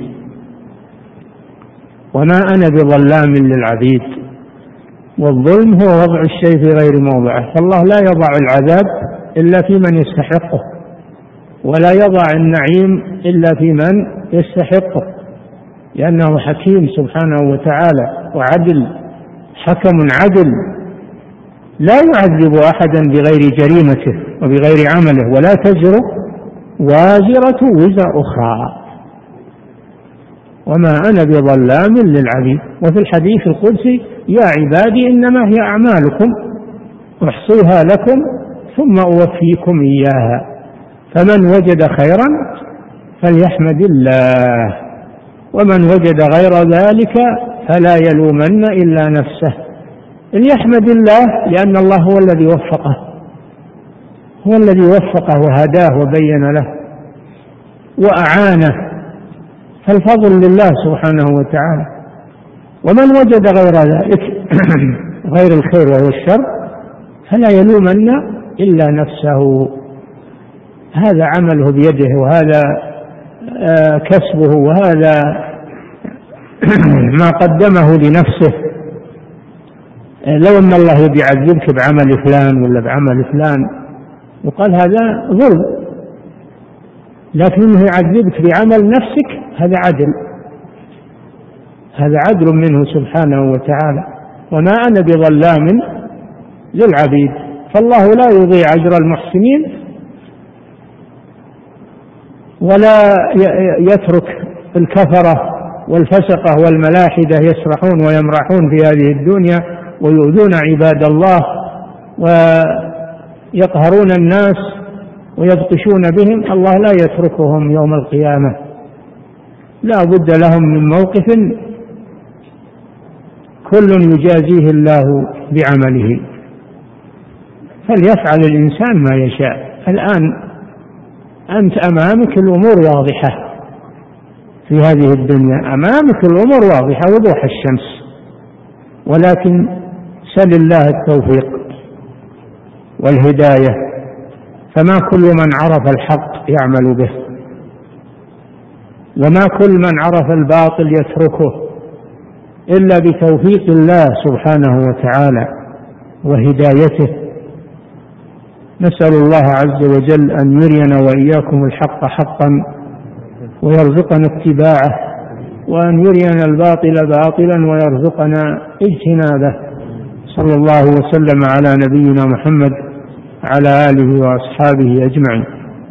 وما أنا بظلام للعبيد. والظلم هو وضع الشيء في غير موضعه، فالله لا يضع العذاب إلا في من يستحقه، ولا يضع النعيم إلا في من يستحقه، لأنه حكيم سبحانه وتعالى وعدل، حكم عدل لا يعذب أحدا بغير جريمته وبغير عمله، ولا تزر وازرة وزر أخرى. وما أنا بظلام للعبيد. وفي الحديث القدسي يا عبادي إنما هي أعمالكم أحصيها لكم ثم أوفيكم إياها، فمن وجد خيرا فليحمد الله ومن وجد غير ذلك فلا يلومن إلا نفسه. ليحمد الله لأن الله هو الذي وفقه، هو الذي وفقه وهداه وبين له وأعانه، فالفضل لله سبحانه وتعالى. ومن وجد غير ذلك غير الخير وهو الشر فلا يلومن إلا نفسه، هذا عمله بيده وهذا كسبه وهذا ما قدمه لنفسه. لو أن الله يبي يعذبك بعمل فلان ولا بعمل فلان يقال هذا ظلم، لكنه يعذبك بعمل نفسك هذا عدل، هذا عدل منه سبحانه وتعالى. وما أنا بظلام للعبيد، فالله لا يضيع أجر المحسنين ولا يترك الكفرة والفسقة والملاحدة يسرحون ويمرحون في هذه الدنيا ويؤذون عباد الله ويقهرون الناس ويبطشون بهم. الله لا يتركهم يوم القيامة، لا بد لهم من موقف كل يجازيه الله بعمله، فليفعل الإنسان ما يشاء. الآن أنت أمامك الأمور واضحة في هذه الدنيا، أمامك الأمور واضحة وضوح الشمس، ولكن سل الله التوفيق والهداية، فما كل من عرف الحق يعمل به، وما كل من عرف الباطل يتركه إلا بتوفيق الله سبحانه وتعالى وهدايته. نسأل الله عز وجل أن يرينا وإياكم الحق حقا ويرزقنا اتباعه، وأن يرينا الباطل باطلا ويرزقنا اجتنابه. صلى الله وسلم على نبينا محمد على آله وأصحابه أجمعين.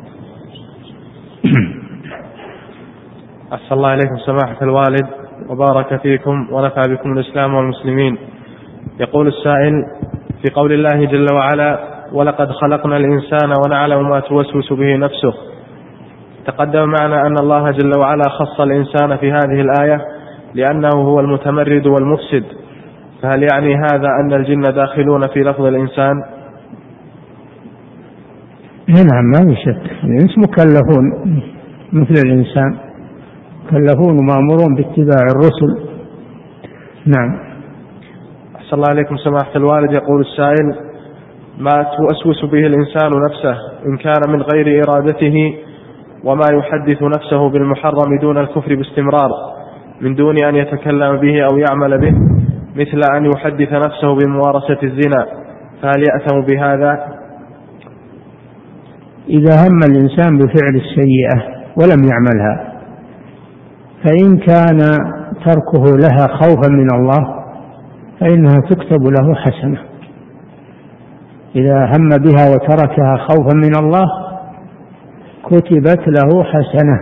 أحسن الله إليكم سماحة الوالد وبارك فيكم ونفع بكم الإسلام والمسلمين. يقول السائل: في قول الله جل وعلا: ولقد خلقنا الإنسان ونعلم ما توسوس به نفسه، تقدم معنا أن الله جل وعلا خص الإنسان في هذه الآية لأنه هو المتمرد والمفسد، فهل يعني هذا أن الجن داخلون في لفظ الإنسان؟ نعم، ما يشك، الإنس مكلفون مثل الإنسان، مكلفون ومأمورون باتباع الرسل. نعم. أحسن الله عليكم سماحة الوالد. يقول السائل: ما توسوس به الإنسان نفسه إن كان من غير إرادته، وما يحدث نفسه بالمحرم دون الكفر باستمرار من دون أن يتكلم به أو يعمل به، مثل أن يحدث نفسه بممارسة الزنا، فهل يأثم بهذا؟ إذا هم الإنسان بفعل السيئة ولم يعملها، فإن كان تركه لها خوفا من الله فإنها تكتب له حسنة. إذا هم بها وتركها خوفا من الله كتبت له حسنة.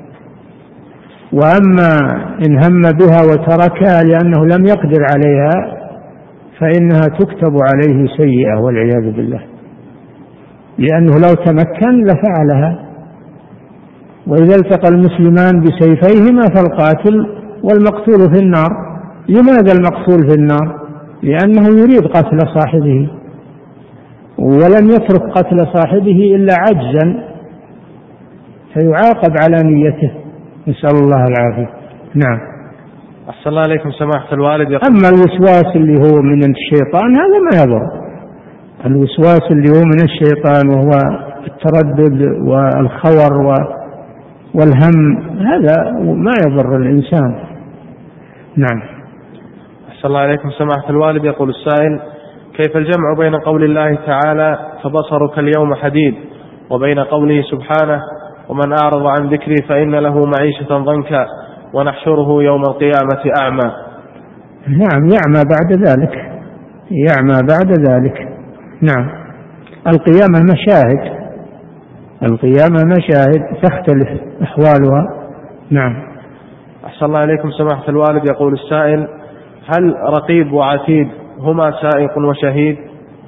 وأما إن هم بها وتركها لأنه لم يقدر عليها فإنها تكتب عليه سيئة والعياذ بالله، لأنه لو تمكن لفعلها. وإذا التقى المسلمان بسيفيهما فالقاتل والمقتول في النار. لماذا المقتول في النار؟ لأنه يريد قتل صاحبه، ولم يترك قتل صاحبه إلا عجزا، فيعاقب على نيته، نسأل الله العافية. نعم. أحسن الله عليكم سماحة الوالد. أما الوسواس اللي هو من الشيطان هذا ما يضر، الوسواس اللي هو من الشيطان وهو التردد والخور والهم هذا ما يضر الإنسان. نعم. أحسن الله عليكم سماحة الوالد. يقول السائل: كيف الجمع بين قول الله تعالى فبصرك اليوم حديد وبين قوله سبحانه ومن أعرض عن ذكري فإن له معيشة ضنكا ونحشره يوم القيامة أعمى؟ نعم، يعمى بعد ذلك، يعمى بعد ذلك. نعم. القيامة مشاهد، القيامة مشاهد تختلف أحوالها. نعم. أحسن الله عليكم سماحة الوالد. يقول السائل: هل رقيب وعتيد هما سائق وشهيد؟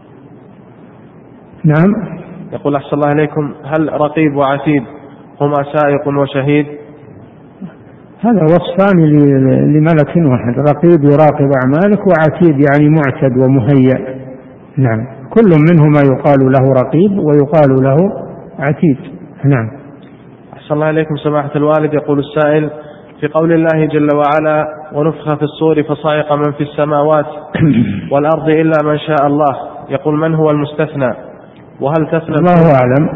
نعم. يقول أحسن الله عليكم: هل رقيب وعتيد هما سائق وشهيد؟ هذا وصفان لملك واحد، رقيب يراقب أعمالك، وعتيد يعني معتد ومهيأ. نعم، كل منهما يقال له رقيب ويقال له عتيد. نعم. أحسن الله إليكم سماحة الوالد. يقول السائل: في قول الله جل وعلا: ونفخ في الصور فصعق من في السماوات والأرض إلا من شاء الله، يقول من هو المستثنى؟ وهل تثنى؟ الله أعلم،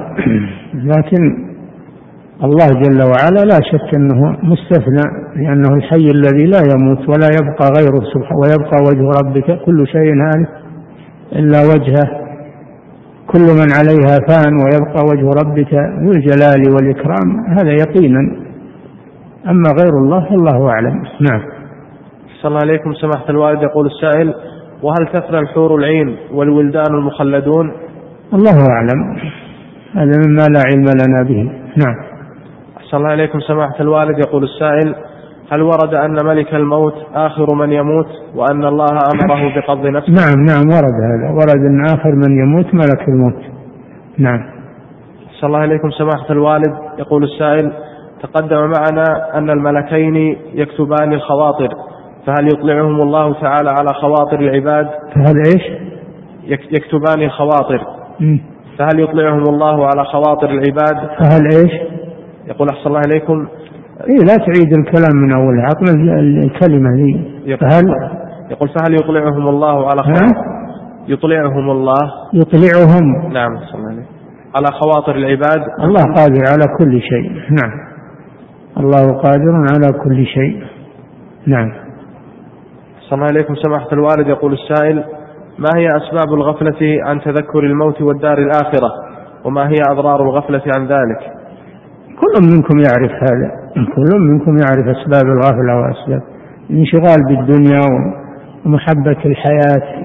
لكن الله جل وعلا لا شك أنه مستثنى، لأنه الحي الذي لا يموت ولا يبقى غيره سبحانه، ويبقى وجه ربك كل شيء هالك إلا وجهه، كل من عليها فان ويبقى وجه ربك ذو الجلال والإكرام، هذا يقينا. أما غير الله فالله أعلم. نعم. صلى الله عليكم سماحة الوالد. يقول السائل: وهل تثنى الحور العين والولدان المخلدون؟ الله أعلم، هذا مما لا علم لنا به. نعم. صلى الله عليكم سماحة الوالد. يقول السائل: هل ورد أن ملك الموت آخر من يموت وأن الله أمره بقبض نفسه؟ نعم نعم ورد هذا، ورد أن آخر من يموت ملك الموت. نعم. صلى الله عليكم سماحة الوالد. يقول السائل: تقدم معنا أن الملكين يكتبان الخواطر، فهل يطلعهم الله تعالى على خواطر العباد؟ فهل إيش؟ يكتبان الخواطر، م. فهل يطلعهم الله على خواطر العباد؟ فهل إيش؟ يقول أحسن الله عليكم. إيه لا تعيد الكلام من أول، عطنا الكلمة ذي. فهل يقول فهل يطلعهم الله على خواطر؟ يطلعهم الله يطلعهم نعم صلى الله عليه على خواطر العباد. الله قادر على كل شيء. نعم، الله قادر على كل شيء. نعم. صلى الله عليكم سماحة الوالد. يقول السائل: ما هي أسباب الغفلة عن تذكر الموت والدار الآخرة، وما هي أضرار الغفلة عن ذلك؟ كل منكم يعرف هذا، كل منكم يعرف أسباب الغفلة وأسباب الانشغال بالدنيا ومحبة الحياة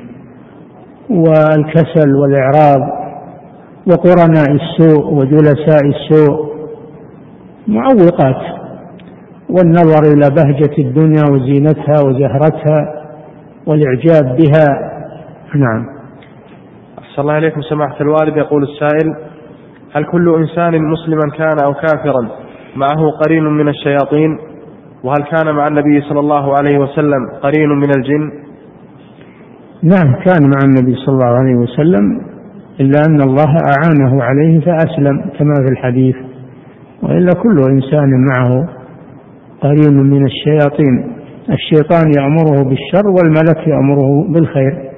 والكسل والإعراض وقرناء السوء وجلساء السوء، معوقات، والنظر إلى بهجة الدنيا وزينتها وزهرتها والإعجاب بها. نعم. أحسن الله عليكم سماحة الوالد. يقول السائل: هل كل إنسان مسلما كان أو كافرا معه قرين من الشياطين؟ وهل كان مع النبي صلى الله عليه وسلم قرين من الجن؟ نعم، كان مع النبي صلى الله عليه وسلم، إلا أن الله أعانه عليه فأسلم كما في الحديث، وإلا كل إنسان معه قرين من الشياطين، الشيطان يأمره بالشر والملك يأمره بالخير،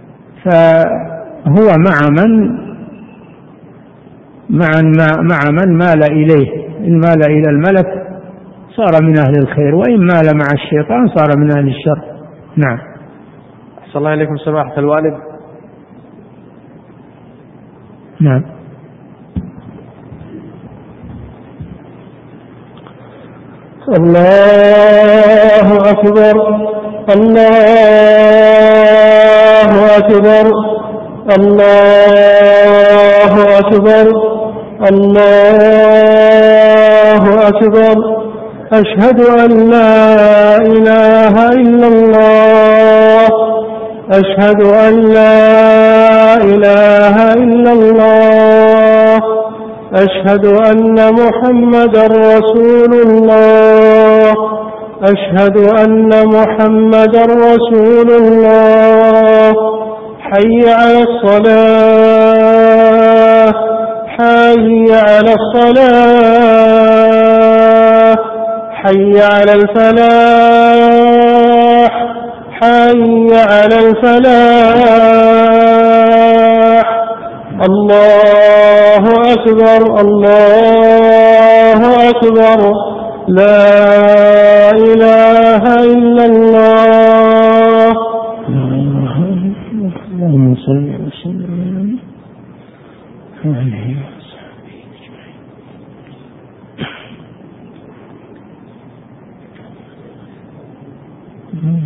فهو مع من مع مع من مال إليه، إن مال إلى الملك صار من أهل الخير، وإن مال مع الشيطان صار من أهل الشر. نعم. أحسن الله عليكم سماحة الوالد. نعم. الله أكبر الله أكبر الله أكبر الله أكبر. أشهد أن لا إله إلا الله أشهد أن لا إله إلا الله أشهد أن محمدا رسول الله أشهد أن محمدا رسول الله. حي على الصلاة حي على الصلاة حي على الفلاح حي على الفلاح. الله أكبر الله أكبر. لا إله إلا الله. اللهم صل وسلم عليه وصحبه أجمعين.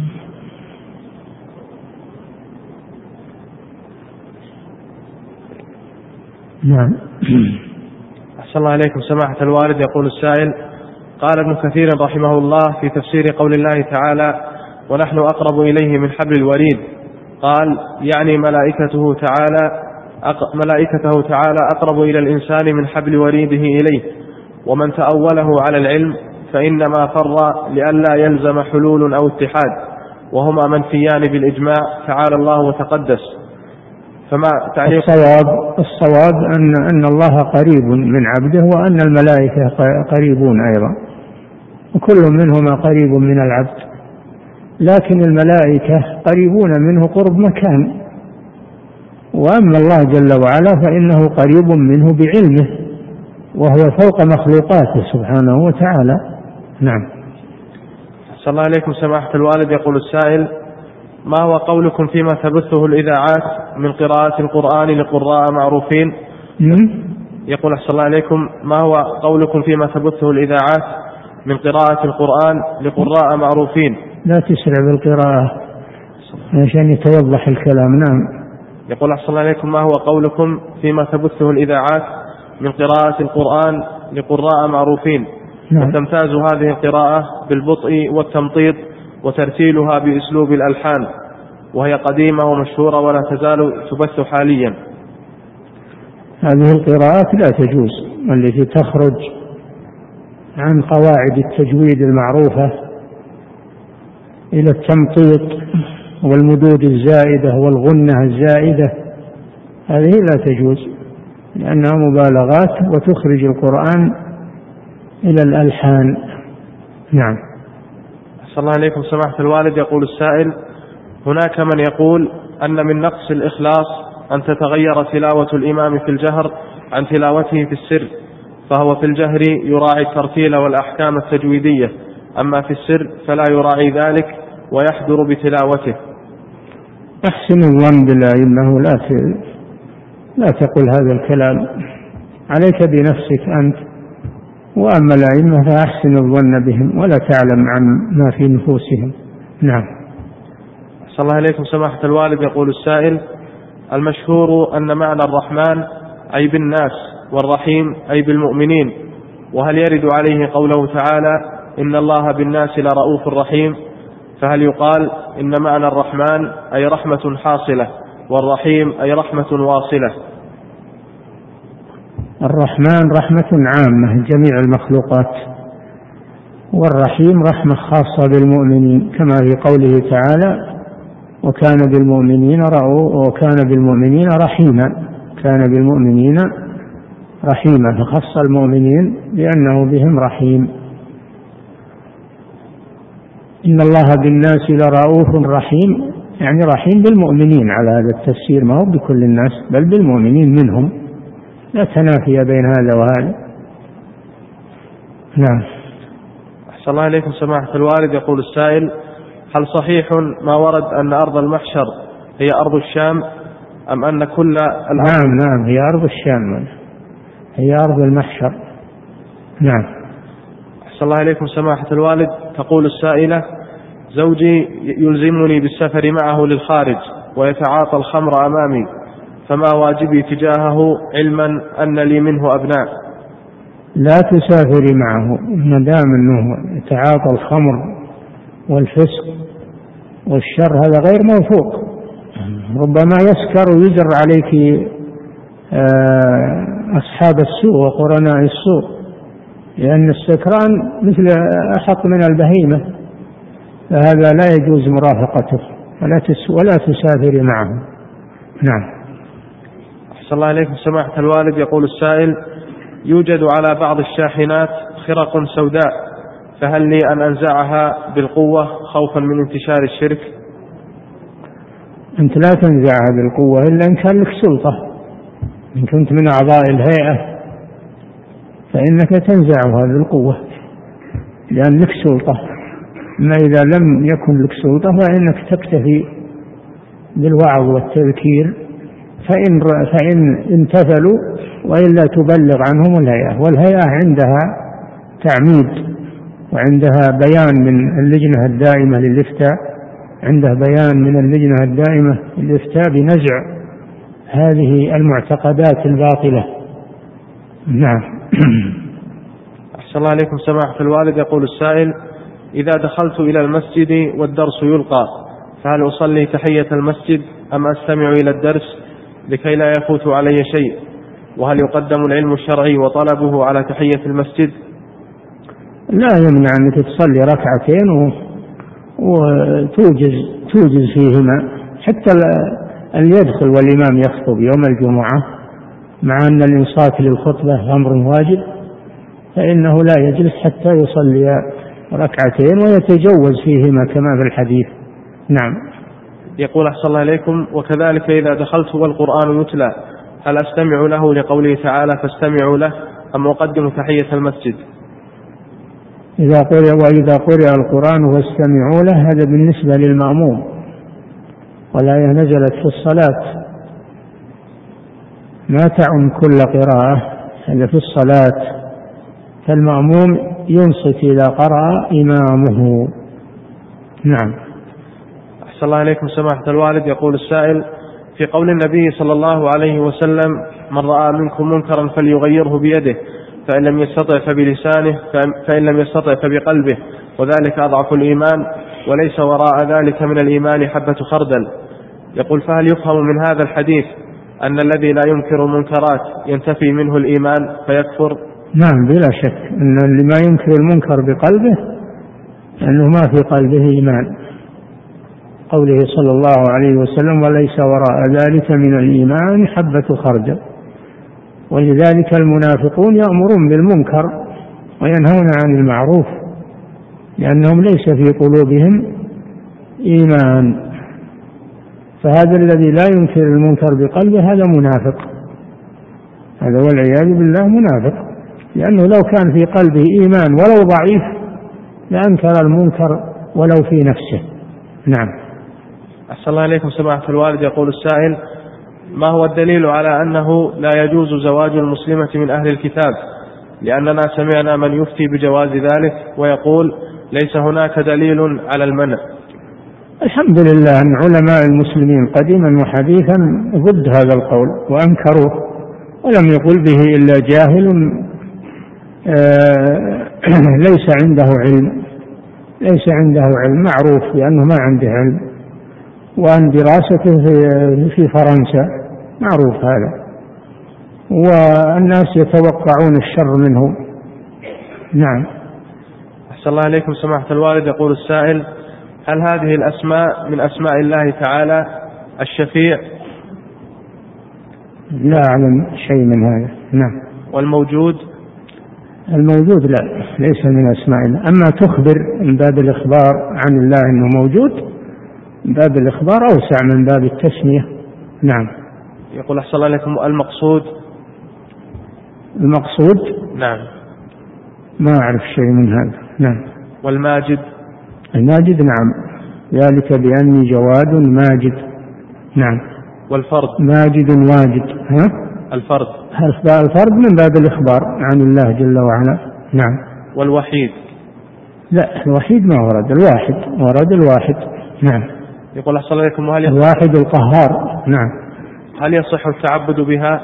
نعم. أحسن الله عليكم سماحة الوالد. يقول السائل: قال ابن كثير رحمه الله في تفسير قول الله تعالى: ونحن أقرب إليه من حبل الوريد، قال يعني ملائكته تعالى ملائكته تعالى أقرب إلى الإنسان من حبل وريده إليه. ومن تأوله على العلم فإنما فر لئلا يلزم حلول أو اتحاد، وهما منفيان بالإجماع تعالى الله وتقدس. فما تعليق؟ الصواب الصواب أن أن الله قريب من عبده، وأن الملائكة قريبون أيضا، وكل منهما قريب من العبد، لكن الملائكة قريبون منه قرب مكان، وأما الله جل وعلا فإنه قريب منه بعلمه، وهو فوق مخلوقاته سبحانه وتعالى. نعم. صلى الله عليكم سماحة الوالد. يقول السائل: ما هو قولكم فيما تبثه الإذاعات من قراءة القرآن لقراء معروفين؟ يقول صلى الله عليكم: ما هو قولكم فيما تبثه الإذاعات من قراءة القرآن لقراء معروفين؟ لا تسرع بالقراءة عشان يتوضح الكلام. نعم. يقول صلى الله عليكم: ما هو قولكم فيما تبثه الإذاعات من قراءة القرآن لقراء معروفين؟ نعم. وتمتاز هذه القراءة بالبطء والتمطيط وترتيلها بأسلوب الألحان، وهي قديمة ومشهورة ولا تزال تبث حاليا. هذه القراءات لا تجوز، التي تخرج عن قواعد التجويد المعروفة إلى التمطيط والمدود الزائدة والغنة الزائدة، هذه لا تجوز لأنها مبالغات وتخرج القرآن إلى الألحان. نعم. صلى الله عليكم سماحة الوالد. يقول السائل: هناك من يقول أن من نقص الإخلاص أن تتغير تلاوة الإمام في الجهر عن تلاوته في السر، فهو في الجهر يراعي الترتيل والأحكام التجويدية، أما في السر فلا يراعي ذلك ويحضر بتلاوته. أحسن الظن بالأئمة، لا لا تقل هذا الكلام، عليك بنفسك أنت، وأما الأئمة فأحسن الظن بهم ولا تعلم عن ما في نفوسهم. نعم. صلى الله عليكم سماحة الوالد. يقول السائل: المشهور أن معنى الرحمن أي بالناس، والرحيم أي بالمؤمنين، وهل يرد عليه قوله تعالى: إن الله بالناس لرؤوف رحيم؟ فهل يقال إن معنى الرحمن أي رحمة حاصلة، والرحيم أي رحمة واصلة؟ الرحمن رحمة عامة جميع المخلوقات، والرحيم رحمة خاصة بالمؤمنين، كما في قوله تعالى: وكان بالمؤمنين رؤوف وكان بالمؤمنين رحيما. كان بالمؤمنين رحيما، فخص المؤمنين لأنه بهم رحيم. إن الله بالناس لرؤوف رحيم، يعني رحيم بالمؤمنين على هذا التفسير، ما هو بكل الناس بل بالمؤمنين منهم، لا تنافي بين هذا وهذا. نعم. أحسن الله إليكم سماحة الوالد. يقول السائل: هل صحيح ما ورد أن أرض المحشر هي أرض الشام، أم أن كل الأرض؟ نعم نعم هي أرض الشام، هي أرض المحشر. نعم. أحسن الله إليكم سماحة الوالد. تقول السائلة: زوجي يلزمني بالسفر معه للخارج ويتعاطى الخمر أمامي، فما واجبي تجاهه علما أن لي منه أبناء؟ لا تسافري معه ما دام أنه يتعاطى الخمر والفسق والشر، هذا غير موفوق، ربما يسكر ويجر عليك أصحاب السوء وقرناء السوء، لأن السكران مثل أحق من البهيمة، فهذا لا يجوز مرافقته ولا تسافري معه. نعم. أحسن الله إليكم سماحة الوالد. يقول السائل: يوجد على بعض الشاحنات خرق سوداء، فهل لي أن أنزعها بالقوة خوفا من انتشار الشرك؟ أنت لا تنزعها بالقوة إلا إن كان لك سلطة، إن كنت من أعضاء الهيئة فإنك تنزعها بالقوة لأن لك سلطة، أما إذا لم يكن لك سلطة فإنك تكتفي بالوعظ والتذكير، فإن, فإن امتثلوا وإلا تبلغ عنهم الهيئة، والهيئة عندها تعميد وعندها بيان من اللجنة الدائمة للإفتاء، عنده بيان من اللجنة الدائمة للإفتاء بنزع هذه المعتقدات الباطلة. نعم. أحسن الله عليكم سماحة الوالد. يقول السائل: إذا دخلت إلى المسجد والدرس يلقى، فهل أصلي تحية المسجد أم أستمع إلى الدرس لكي لا يفوت علي شيء؟ وهل يقدم العلم الشرعي وطلبه على تحية المسجد؟ لا يمنع أنك تصلي ركعتين وتوجز توجز فيهما، حتى أن يدخل والإمام يخطب يوم الجمعة مع أن الإنصات للخطبة أمر واجب، فإنه لا يجلس حتى يصلي ركعتين ويتجوز فيهما كما في الحديث. نعم. يقول أحسن الله إليكم: وكذلك إذا دخلت والقرآن يتلى هل أستمع له لقوله تعالى فاستمعوا له أم أقدم تحية المسجد؟ إذا قرئ وإذا قرئ القرآن فاستمعوا له هذا بالنسبة للمأموم، والآية نزلت في الصلاة ما تعم كل قراءة، هذا في الصلاة، فالمأموم ينصت إذا قرأ إمامه. نعم. أحسن الله إليكم سماحة الوالد. يقول السائل: في قول النبي صلى الله عليه وسلم: من رأى منكم منكرا فليغيره بيده، فإن لم يستطع فبلسانه، فإن لم يستطع فبقلبه، وذلك أضعف الإيمان، وليس وراء ذلك من الإيمان حبة خردل. يقول: فهل يفهم من هذا الحديث أن الذي لا ينكر المنكرات ينتفي منه الإيمان فيكفر؟ نعم بلا شك أن اللي ما ينكر المنكر بقلبه أنه ما في قلبه إيمان، قوله صلى الله عليه وسلم: وليس وراء ذلك من الإيمان حبة خردل. ولذلك المنافقون يأمرون بالمنكر وينهون عن المعروف لأنهم ليس في قلوبهم إيمان، فهذا الذي لا ينكر المنكر بقلبه هذا منافق، هذا والعياذ بالله منافق، لأنه لو كان في قلبه إيمان ولو ضعيف لأنكر المنكر ولو في نفسه. نعم. أحسن الله إليكم سماحة الوالد. يقول السائل: ما هو الدليل على أنه لا يجوز زواج المسلمة من أهل الكتاب؟ لأننا سمعنا من يفتي بجواز ذلك ويقول ليس هناك دليل على المنع. الحمد لله أن علماء المسلمين قديما وحديثا ضد هذا القول وأنكروه، ولم يقل به إلا جاهل ليس عنده علم ليس عنده علم معروف لأنه ما عنده علم، وأن دراسته في فرنسا معروف هذا، والناس يتوقعون الشر منه. نعم. أحسن الله إليكم سماحة الوالد. يقول السائل: هل هذه الأسماء من أسماء الله تعالى الشفيع؟ لا أعلم شيء من هذا. نعم. والموجود؟ الموجود لا، ليس من أسماء الله. أما تخبر من باب الإخبار عن الله أنه موجود، من باب الإخبار أوسع من باب التسمية. نعم. يقول أحسن الله إليكم: المقصود؟ المقصود؟ نعم. ما أعرف شيء من هذا. نعم. والماجد؟ الماجد نعم، ذلك بأني جواد ماجد. نعم. والفرد؟ ماجد واجد. ها؟ الفرد؟ الفرد من باب الإخبار عن الله جل وعلا. نعم. والوحيد؟ لا، الوحيد ما ورد، الواحد ورد، الواحد. نعم. يقول أحسن الله إليكم: وهل الواحد القهار. نعم. هل يصح التعبد بها؟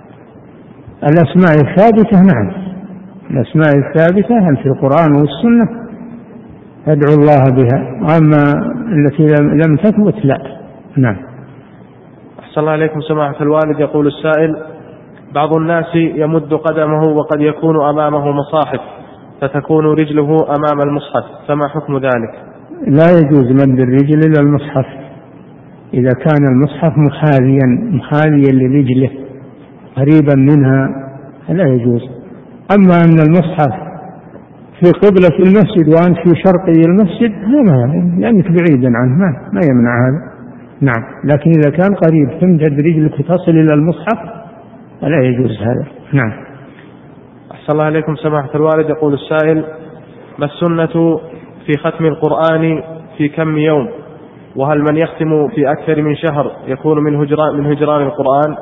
الأسماء الثابتة نعم، الأسماء الثابتة هل في القرآن والسنة أدعو الله بها، وأما التي لم تثبت لا. نعم. أحسن الله إليكم سماحة الوالد. يقول السائل: بعض الناس يمد قدمه وقد يكون أمامه مصاحف فتكون رجله أمام المصحف، فما حكم ذلك؟ لا يجوز مد الرجل إلى المصحف إذا كان المصحف محاذيا محاذيا لرجله قريبا منها لا يجوز. أما أن المصحف في قبلة المسجد وأنت في شرقي المسجد لأنك بعيدا عنه ما, ما يمنع هذا. نعم. لكن إذا كان قريب تمتد رجلك تصل إلى المصحف فلا يجوز هذا. نعم. أحسن الله عليكم سماحة الوالد. يقول السائل: ما السنة في ختم القرآن في كم يوم؟ وهل من يختم في أكثر من شهر يكون من هجران, من هجران القرآن؟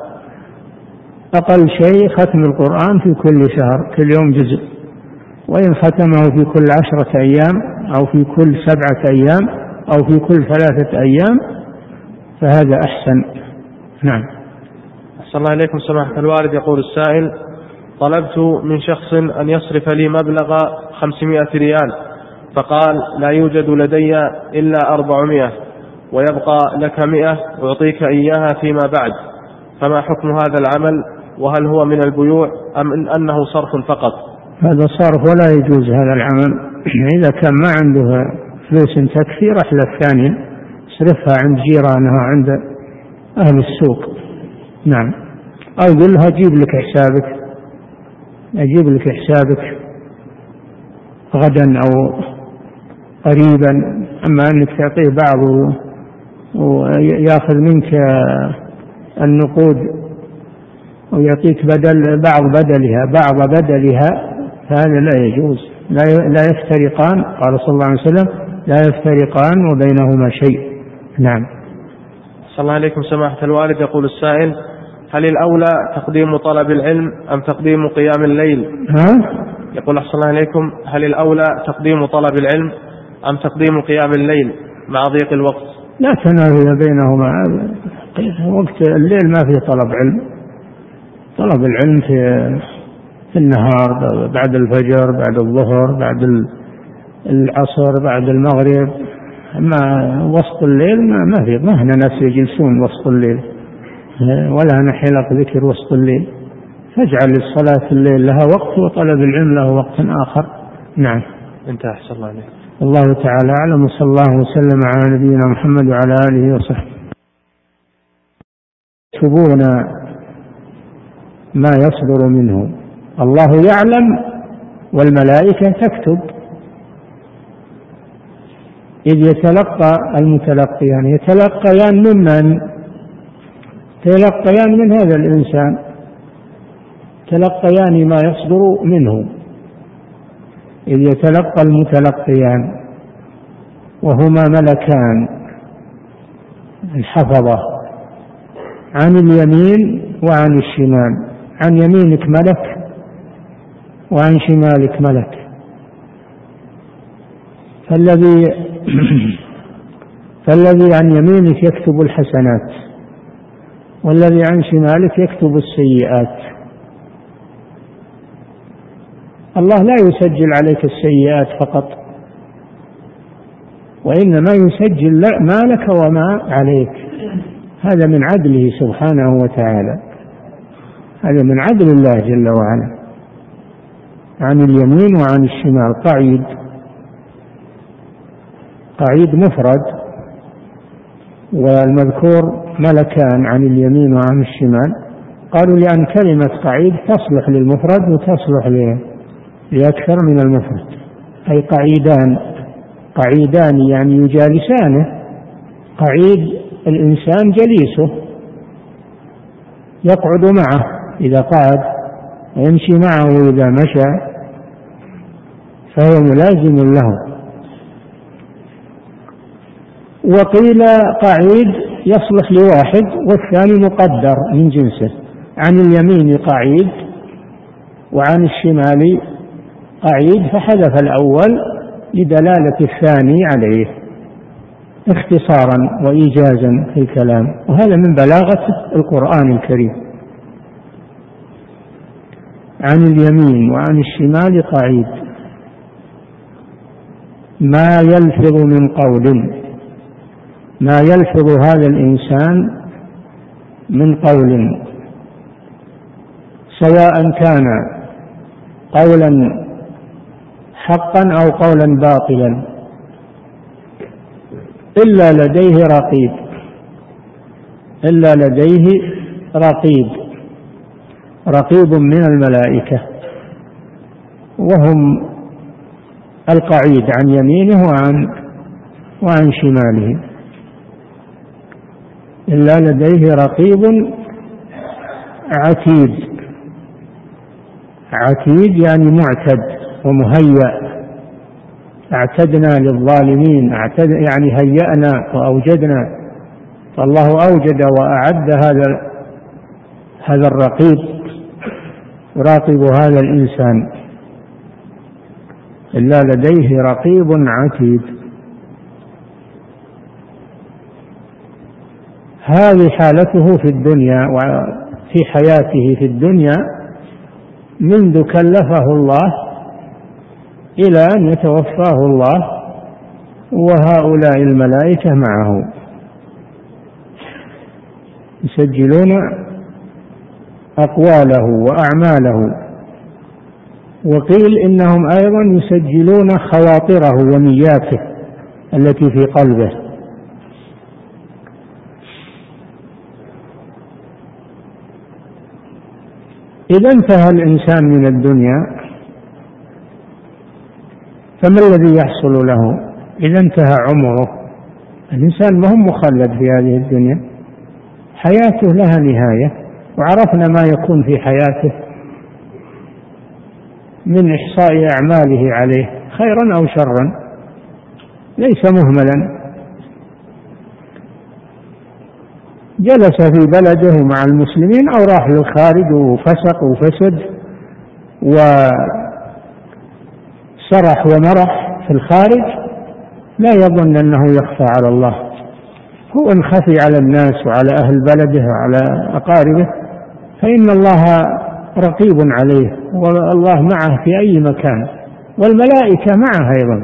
أقل شيء ختم القرآن في كل شهر، كل يوم جزء، وإن ختمه في كل عشرة أيام أو في كل سبعة أيام أو في كل ثلاثة أيام فهذا أحسن. نعم. أحسن الله إليكم سماحة الوالد. يقول السائل: طلبت من شخص أن يصرف لي مبلغ خمسمائة ريال فقال لا يوجد لدي إلا أربعمائة ويبقى لك مئة أعطيك إياها فيما بعد، فما حكم هذا العمل؟ وهل هو من البيوع أم إن أنه صرف فقط؟ هذا صرف ولا يجوز هذا العمل. إذا كان ما عنده فلوس تكفي راح للثاني يصرفها عند جيرانها عند أهل السوق. نعم. أو يقول لها أجيب لك حسابك أجيب لك حسابك غدا أو قريبا، أما أنك تعطيه بعض ويأخذ منك النقود ويعطيك بدل بعض بدلها بعض بدلها فهذا لا يجوز. لا يفترقان، قال صلى الله عليه وسلم لا يفترقان وبينهما شيء. نعم. صلى الله عليكم سماحة الوالد. يقول السائل: هل الأولى تقديم طلب العلم أم تقديم قيام الليل؟ ها؟ يقول أحسن الله عليكم: هل الأولى تقديم طلب العلم أم تقديم قيام الليل مع ضيق الوقت؟ لا تنافي بينهما. وقت الليل ما فيه طلب علم. طلب العلم في في النهار بعد الفجر بعد الظهر بعد العصر بعد المغرب. أما وسط الليل ما في، ما هنا ناس يجلسون وسط الليل ولا هنا حلق ذكر وسط الليل. فاجعل الصلاة الليل لها وقت وطلب العلم له وقت آخر. نعم. انتهى. أحسن الله عليك. الله تعالى أعلم، وصلى الله وسلم على نبينا محمد وعلى آله وصحبه. يكتبون ما يصدر منه، الله يعلم والملائكة تكتب. إذ يتلقى المتلقيان يتلقيان ممن؟ يتلقيان من هذا الإنسان، تلقيان ما يصدر منه. إذ يتلقى المتلقيان وهما ملكان الحفظة عن اليمين وعن الشمال. عن يمينك ملك وعن شمالك ملك. فالذي فالذي عن يمينك يكتب الحسنات والذي عن شمالك يكتب السيئات. الله لا يسجل عليك السيئات فقط، وإنما يسجل ما لك وما عليك. هذا من عدله سبحانه وتعالى، هذا من عدل الله جل وعلا. عن اليمين وعن الشمال قعيد، قعيد مفرد، والمذكور ملكان عن اليمين وعن الشمال. قالوا لأن كلمة قعيد تصلح للمفرد وتصلح لأكثر من المفرد. أي قعيدان، قعيدان يعني يجالسانه. قعيد الإنسان جليسه يقعد معه إذا قعد ويمشي معه إذا مشى، فهو ملازم له. وقيل قعيد يصلح لواحد والثاني مقدر من جنسه. عن اليمين قعيد وعن الشمال قعيد، فحذف الأول لدلالة الثاني عليه اختصارا وإيجازا في الكلام، وهذا من بلاغة القرآن الكريم. عن اليمين وعن الشمال قعيد. ما يلفظ من قول، ما يلفظ هذا الإنسان من قول، سواء كان قولا حقا أو قولا باطلا، إلا لديه رقيب، إلا لديه رقيب رقيب من الملائكة، وهم القعيد عن يمينه وعن وعن شماله. إلا لديه رقيب عتيد. عتيد يعني معتد ومهيأ. اعتدنا للظالمين، اعتد يعني هيأنا وأوجدنا. فالله أوجد وأعد هذا هذا الرقيب يراقب هذا الإنسان. إلا لديه رقيب عتيد. هذه حالته في الدنيا وفي حياته في الدنيا منذ كلفه الله إلى أن يتوفاه الله، وهؤلاء الملائكة معه يسجلون أقواله وأعماله وقيل إنهم أيضا يسجلون خواطره ونياته التي في قلبه. إذا انتهى الإنسان من الدنيا فما الذي يحصل له؟ إذا انتهى عمره، الإنسان ما هو مخلد في هذه الدنيا، حياته لها نهاية، وعرفنا ما يكون في حياته من إحصاء أعماله عليه خيرا أو شرا، ليس مهملا. جلس في بلده مع المسلمين أو راح للخارج وفسق وفسد وسرح ومرح في الخارج، لا يظن أنه يخفى على الله. هو إن خفي على الناس وعلى أهل بلده وعلى أقاربه فإن الله رقيب عليه، والله معه في أي مكان، والملائكة معه أيضا،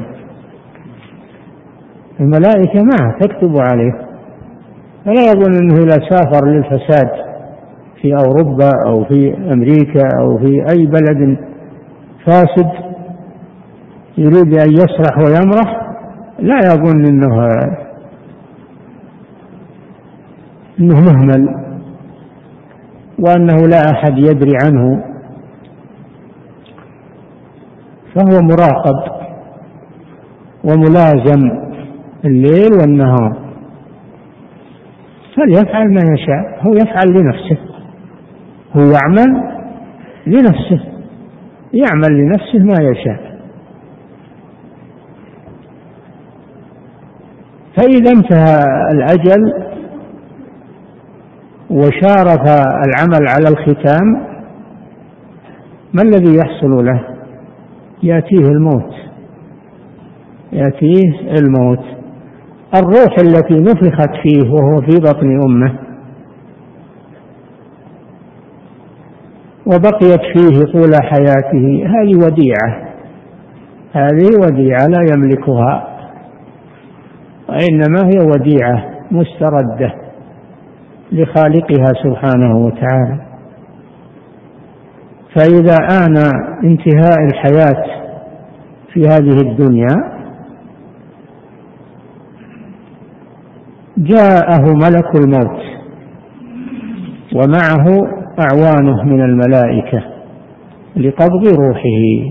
الملائكة معه تكتب عليه. فلا يظن أنه إذا سافر للفساد في أوروبا أو في أمريكا أو في أي بلد فاسد يريد أن يسرح ويمرح، لا يظن أنه أنه مهمل وأنه لا أحد يدري عنه، فهو مراقب وملازم الليل والنهار، فليفعل ما يشاء. هو يفعل لنفسه، هو يعمل لنفسه، يعمل لنفسه ما يشاء. فإذا انتهى الأجل وشارف العمل على الختام، ما الذي يحصل له؟ يأتيه الموت، يأتيه الموت. الروح التي نفخت فيه وهو في بطن أمه وبقيت فيه طول حياته، هذه وديعة، هذه وديعة لا يملكها، وإنما هي وديعة مستردة لخالقها سبحانه وتعالى. فإذا آن انتهاء الحياة في هذه الدنيا جاءه ملك الموت ومعه أعوانه من الملائكة لقبض روحه،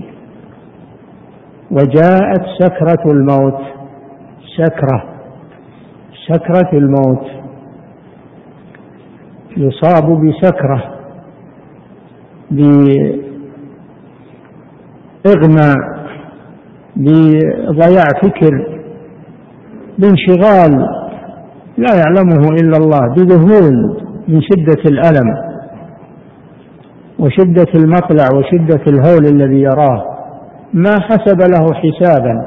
وجاءت سكرة الموت، سكرة سكرة الموت، يصاب بسكرة، بإغماء، بضياع فكر، بانشغال لا يعلمه إلا الله، بذهول من شدة الألم وشدة المطلع وشدة الهول الذي يراه، ما حسب له حسابا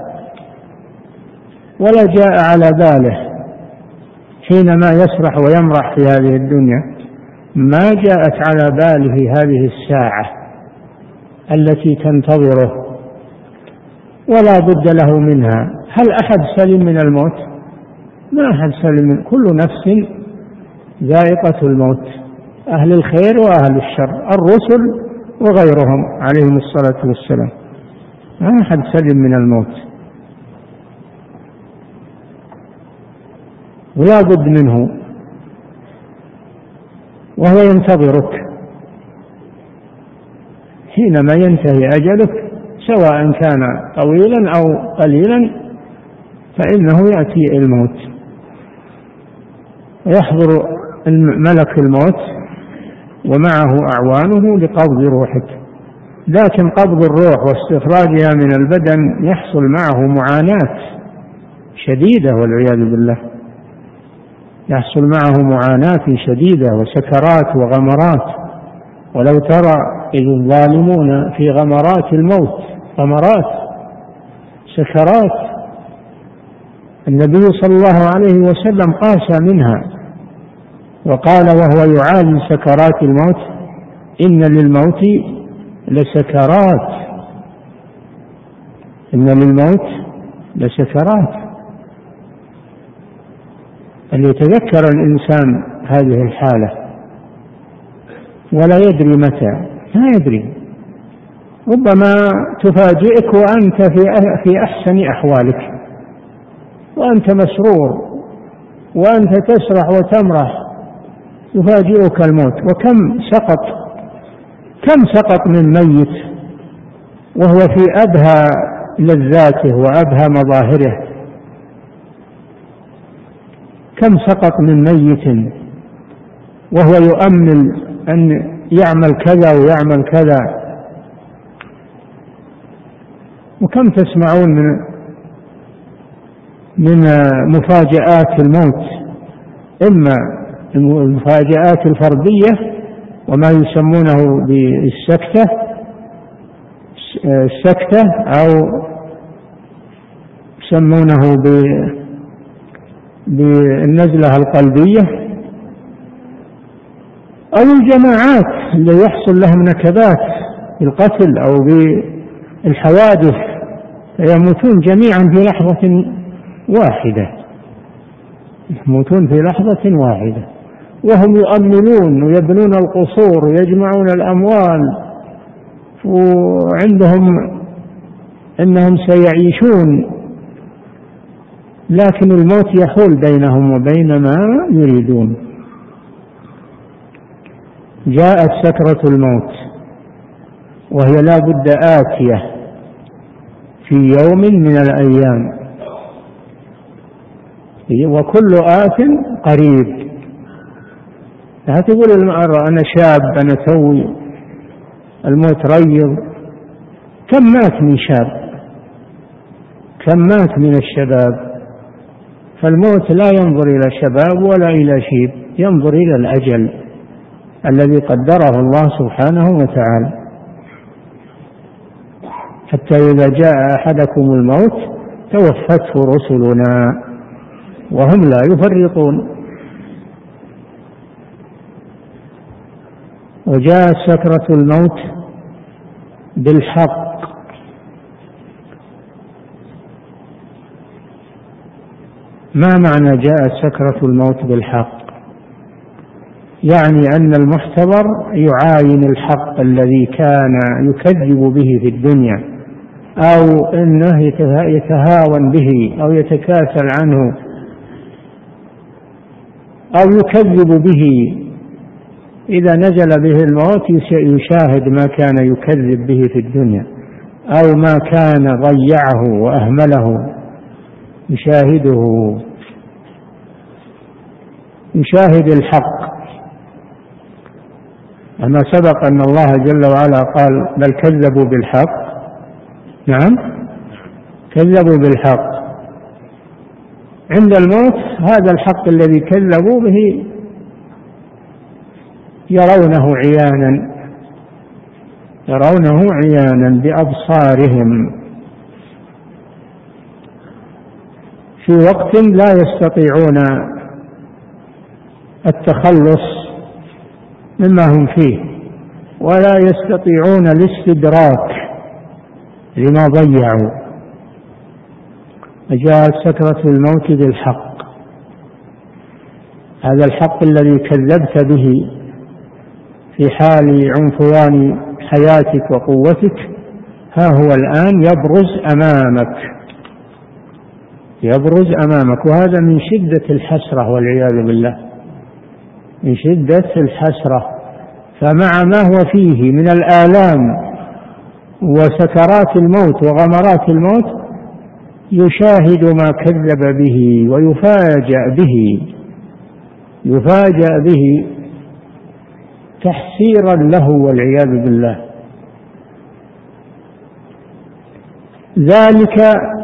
ولا جاء على باله حينما يسرح ويمرح في هذه الدنيا، ما جاءت على باله هذه الساعة التي تنتظره ولا بد له منها. هل أحد سلم من الموت؟ ما أحد سلم من، كل نفس ذائقة الموت، أهل الخير وأهل الشر، الرسل وغيرهم عليهم الصلاة والسلام، ما أحد سلم من الموت ولا بد منه، وهو ينتظرك حينما ينتهي أجلك، سواء كان طويلا أو قليلا فإنه يأتي الموت ويحضر ملك الموت ومعه أعوانه لقبض روحك. لكن قبض الروح واستخراجها من البدن يحصل معه معاناة شديدة والعياذ بالله، يحصل معه معاناة شديدة وسكرات وغمرات. ولو ترى إذ الظالمون في غمرات الموت، غمرات سكرات، النبي صلى الله عليه وسلم قاس منها وقال وهو يعالج سكرات الموت: إن للموت لسكرات، إن للموت لسكرات. أن يتذكر الإنسان هذه الحالة ولا يدري متى، لا يدري، ربما تفاجئك وأنت في أحسن أحوالك وأنت مسرور وأنت تسرح وتمرح، يفاجئك الموت. وكم سقط كم سقط من ميت وهو في أبهى لذاته وأبهى مظاهره، كم سقط من ميت وهو يؤمل أن يعمل كذا ويعمل كذا. وكم تسمعون من من مفاجآت الموت، إما المفاجآت الفردية وما يسمونه بالسكتة السكتة أو يسمونه بالنزلة القلبية، أو الجماعات اللي يحصل لهم نكبات بالقتل أو بالحوادث فيموتون جميعا في لحظة واحدة، يموتون في لحظة واحدة وهم يؤملون ويبنون القصور ويجمعون الأموال وعندهم أنهم سيعيشون، لكن الموت يحول بينهم وبين ما يريدون. جاءت سكرة الموت وهي لا بد آتية في يوم من الأيام، وكل آت قريب. لا تقول المرأة أنا شاب أنا توي، الموت ريض. كم مات من شاب، كم مات من الشباب. فالموت لا ينظر إلى شباب ولا إلى شيب، ينظر إلى الأجل الذي قدره الله سبحانه وتعالى. حتى إذا جاء أحدكم الموت توفته رسلنا وهم لا يفرطون. وجاءت سكرة الموت بالحق، ما معنى جاءت سكرة الموت بالحق؟ يعني أن المحتضر يعاين الحق الذي كان يكذب به في الدنيا أو أنه يتهاون به أو يتكاسل عنه أو يكذب به. إذا نزل به الموت يشاهد ما كان يكذب به في الدنيا أو ما كان ضيعه وأهمله، يشاهده يشاهد الحق. أما سبق أن الله جل وعلا قال بل كذبوا بالحق. نعم كذبوا بالحق. عند الموت هذا الحق الذي كذبوا به يرونه عيانا يرونه عيانا بأبصارهم في وقت لا يستطيعون التخلص مما هم فيه ولا يستطيعون الاستدراك لما ضيعوا. جاءت سكرة الموت بالحق، هذا الحق الذي كذبت به في حال عنفوان حياتك وقوتك ها هو الآن يبرز أمامك يبرز أمامك وهذا من شدة الحسرة والعياذ بالله، من شدة الحسرة. فمع ما هو فيه من الآلام وسكرات الموت وغمرات الموت يشاهد ما كذب به ويفاجأ به يفاجأ به تحسيرا له والعياذ بالله. ذلك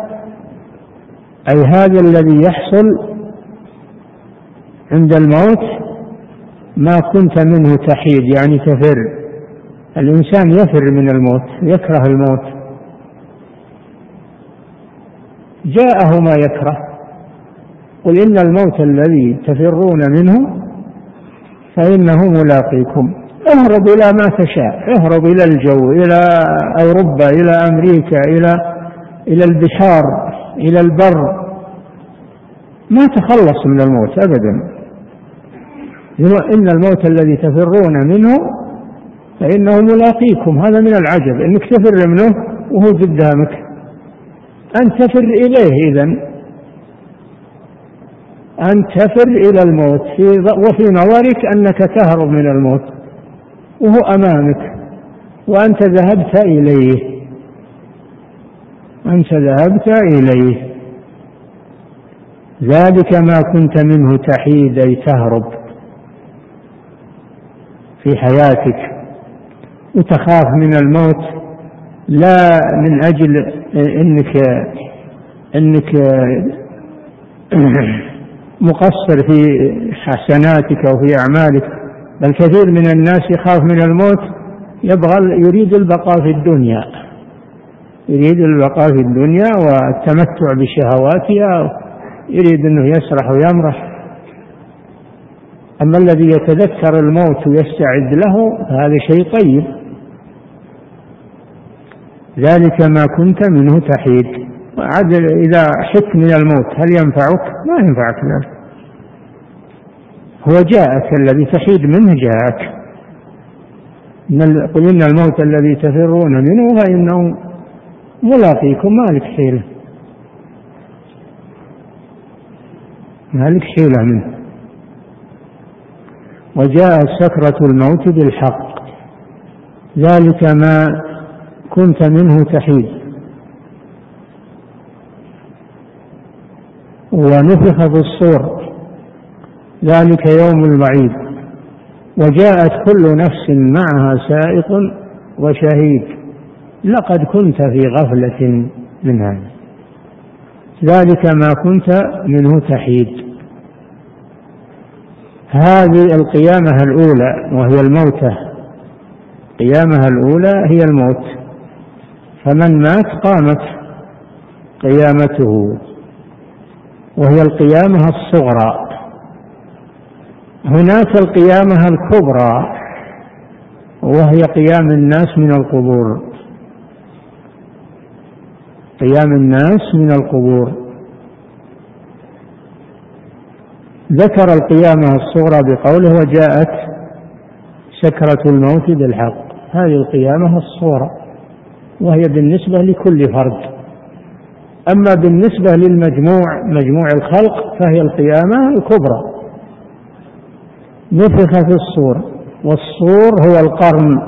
أي هذا الذي يحصل عند الموت ما كنت منه تحيد، يعني تفر. الإنسان يفر من الموت، يكره الموت، جاءه ما يكره. قل إن الموت الذي تفرون منه فإنه ملاقيكم. اهرب إلى ما تشاء، اهرب إلى الجو، إلى أوروبا، إلى أمريكا، إلى إلى البحار، إلى البر، ما تخلص من الموت أبدا. إن الموت الذي تفرون منه فإنه ملاقيكم. هذا من العجب أنك تفر منه وهو قدامك، أن تفر إليه إذن، أن تفر إلى الموت، وفي نظرك أنك تهرب من الموت وهو أمامك وأنت ذهبت إليه، أنت ذهبت إليه. ذلك ما كنت منه تحيد، أي تهرب في حياتك وتخاف من الموت، لا من أجل إنك إنك مقصر في حسناتك أو في أعمالك، بل كثير من الناس يخاف من الموت، يبغى يريد البقاء في الدنيا، يريد البقاء في الدنيا والتمتع بشهواتها، يريد أنه يسرح ويمرح. أما الذي يتذكر الموت ويستعد له هذا شيء طيب. ذلك ما كنت منه تحيد. وعدل إذا حك من الموت هل ينفعك؟ ما ينفعك ذلك، هو جاءك، الذي تحيد منه جاءك. قل إن الموت الذي تفرون منه فإنه ملاقيكم، مالك حيلة، مالك حيلة منه. وجاءت سكرة الموت بالحق، ذلك ما كنت منه تحيد. ونفخ في الصور، ذلك يوم الوعيد. وجاءت كل نفس معها سائق وشهيد، لقد كنت في غفلة من هذا، ذلك ما كنت منه تحيد. هذه القيامة الأولى وهي الموتة، قيامها الأولى هي الموت، فمن مات قامت قيامته، وهي القيامة الصغرى. هناك القيامة الكبرى وهي قيام الناس من القبور، قيام الناس من القبور. ذكر القيامة الصغرى بقوله وجاءت سكرة الموت بالحق، هذه القيامة الصغرى وهي بالنسبة لكل فرد. أما بالنسبة للمجموع، مجموع الخلق، فهي القيامة الكبرى. نفخ في الصور، والصور هو القرن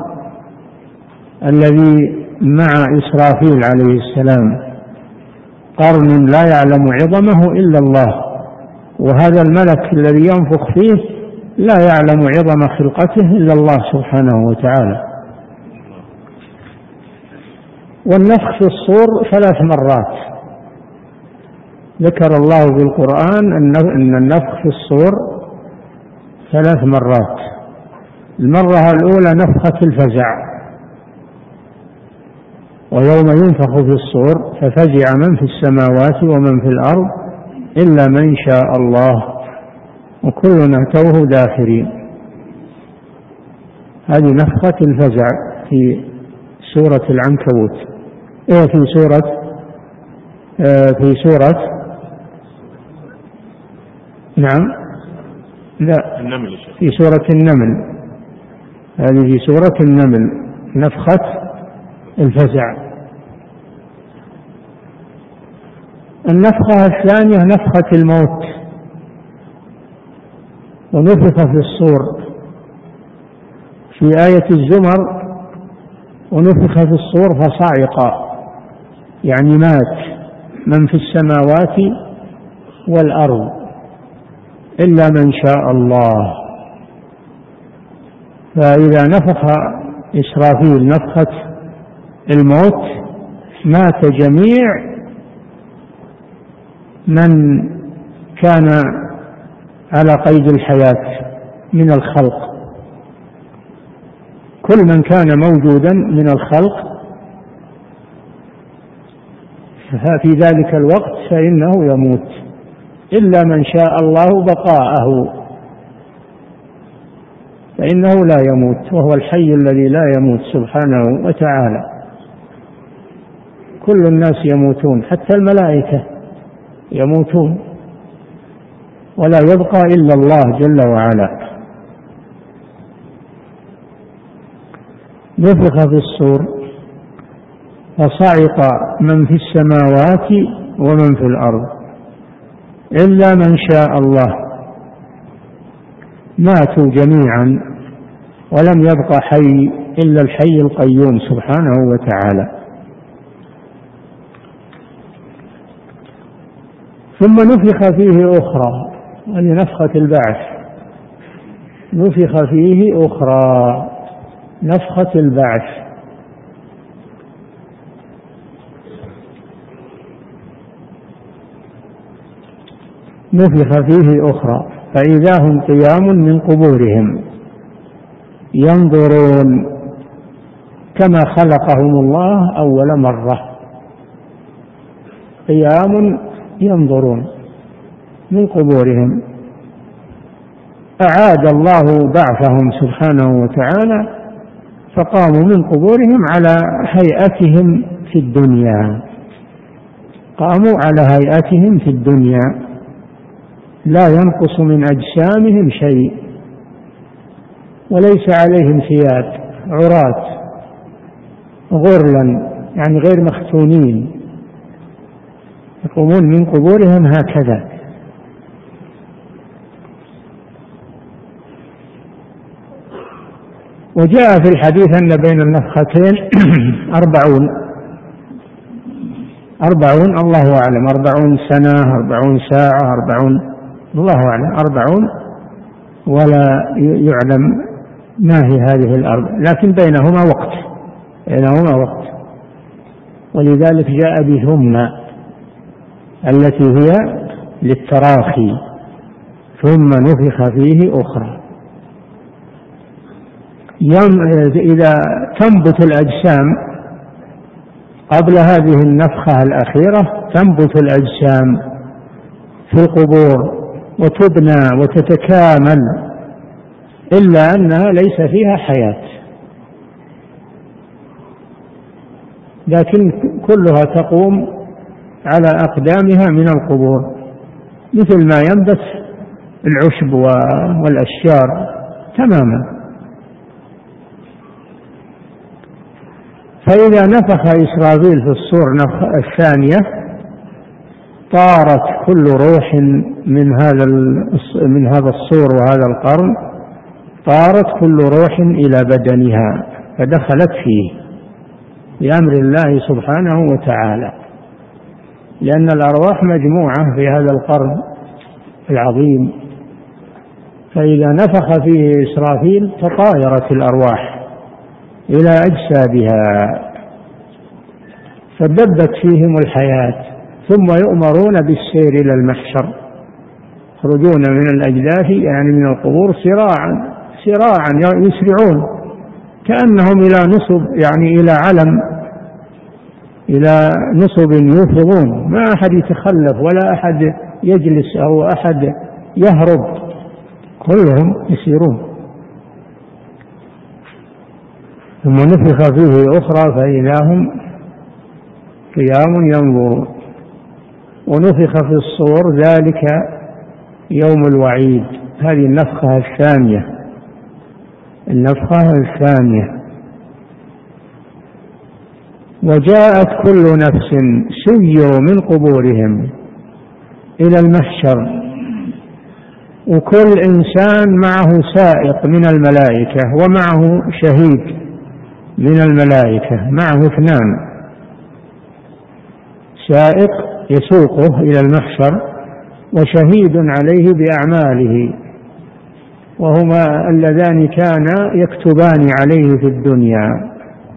الذي مع إسرافيل عليه السلام، قرن لا يعلم عظمه إلا الله، وهذا الملك الذي ينفخ فيه لا يعلم عظم خلقته إلا الله سبحانه وتعالى. والنفخ في الصور ثلاث مرات ذكر الله في القرآن أن النفخ في الصور ثلاث مرات. المرة الأولى نفخة الفزع، ويوم ينفخ في الصور ففزع من في السماوات ومن في الأرض إلا من شاء الله وكلنا أتوه داخرين. هذه نفخة الفزع في سورة العنكبوت، إيه في سورة آه في سورة نعم لا النمل، في سورة النمل. هذه في سورة النمل نفخة الفزع. النفخة الثانية نفخة الموت، ونفخ في الصور في آية الزمر ونفخ في الصور فصعق، يعني مات من في السماوات والأرض إلا من شاء الله. فإذا نفخ إسرافيل نفخة الموت مات جميع من كان على قيد الحياة من الخلق، كل من كان موجودا من الخلق في ذلك الوقت فإنه يموت إلا من شاء الله بقاءه، فإنه لا يموت، وهو الحي الذي لا يموت سبحانه وتعالى. كل الناس يموتون، حتى الملائكة يموتون، ولا يبقى إلا الله جل وعلا. نفخ في الصور فصعق من في السماوات ومن في الأرض إلا من شاء الله، ماتوا جميعا ولم يبق حي إلا الحي القيوم سبحانه وتعالى. ثم نفخ فيه أخرى، هذه نفخة البعث، نفخ فيه أخرى نفخة البعث. نفخ فيه أخرى فإذا هم قيام من قبورهم ينظرون كما خلقهم الله أول مرة، قيام ينظرون من قبورهم. أعاد الله بعثهم سبحانه وتعالى فقاموا من قبورهم على هيئتهم في الدنيا، قاموا على هيئتهم في الدنيا لا ينقص من أجسامهم شيء وليس عليهم ثياب، عراة غرلا يعني غير مختونين، يقومون من قبورهم هكذا. وجاء في الحديث أن بين النفختين أربعون أربعون الله أعلم، أربعون سنة، أربعون ساعة، أربعون الله أعلم، أربعون ولا يعلم ما هي هذه الأربع، لكن بينهما وقت بينهما وقت ولذلك جاء بثم التي هي للتراخي، ثم نفخ فيه أخرى. إذا تنبت الأجسام قبل هذه النفخة الأخيرة، تنبت الأجسام في القبور وتبنى وتتكامل، إلا أنها ليس فيها حياة، لكن كلها تقوم على أقدامها من القبور مثل ما ينبت العشب والأشجار تماما. فإذا نفخ إسرافيل في الصور نفخة الثانية طارت كل روح من هذا من هذا الصور وهذا القرن، طارت كل روح إلى بدنها فدخلت فيه بأمر الله سبحانه وتعالى، لأن الأرواح مجموعة في هذا القرن العظيم. فإذا نفخ فيه إسرافيل تطايرت الأرواح إلى أجسادها فدبت فيهم الحياة، ثم يؤمرون بالسير إلى المحشر، يخرجون من الأجداث يعني من القبور سراعا سراعا يسرعون كأنهم إلى نصب يعني إلى علم إلى نصب يوفضون، ما أحد يتخلف ولا أحد يجلس أو أحد يهرب، كلهم يسيرون. ثم نفخ فيه أخرى فإذا هم قيام ينظرون. ونفخ في الصور ذلك يوم الوعيد، هذه النفخة الثانية النفخة الثانية. وجاءت كل نفس سيروا من قبورهم إلى المحشر، وكل إنسان معه سائق من الملائكة ومعه شهيد من الملائكة، معه اثنان، سائق يسوقه إلى المحشر وشهيد عليه بأعماله، وهما اللذان كانا يكتبان عليه في الدنيا.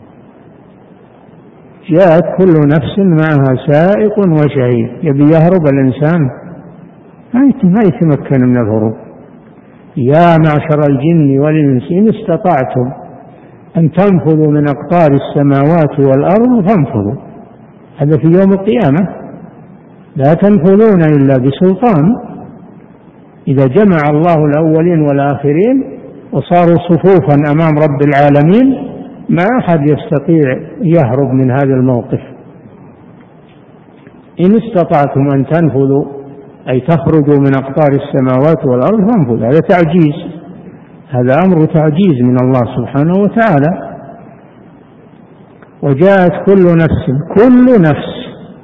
جاءت كل نفس معها سائق وشهيد. يبي يهرب الإنسان ما يتمكن من الهروب. يا معشر الجن والإنس إن استطعتم أن تنفذوا من أقطار السماوات والأرض فانفذوا. هذا في يوم القيامة، لا تنفذون إلا بسلطان. إذا جمع الله الأولين والآخرين وصاروا صفوفا أمام رب العالمين ما أحد يستطيع يهرب من هذا الموقف. إن استطعتم أن تنفذوا أي تخرجوا من أقطار السماوات والأرض فانفذوا. هذا تعجيز، هذا أمر تعجيز من الله سبحانه وتعالى. وجاءت كل نفس كل نفس،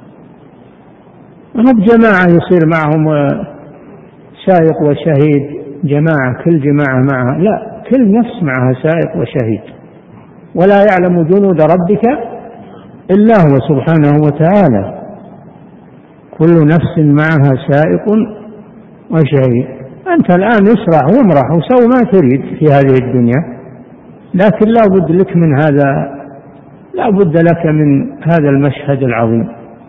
ما بجماعة يصير معهم سائق وشهيد، جماعة كل جماعة معها، لا، كل نفس معها سائق وشهيد، ولا يعلم جنود ربك إلا هو سبحانه وتعالى. كل نفس معها سائق وشهيد. أنت الآن اسرع وامرح وسوي ما تريد في هذه الدنيا، لكن لا بد لك من هذا، لا بد لك من هذا المشهد العظيم.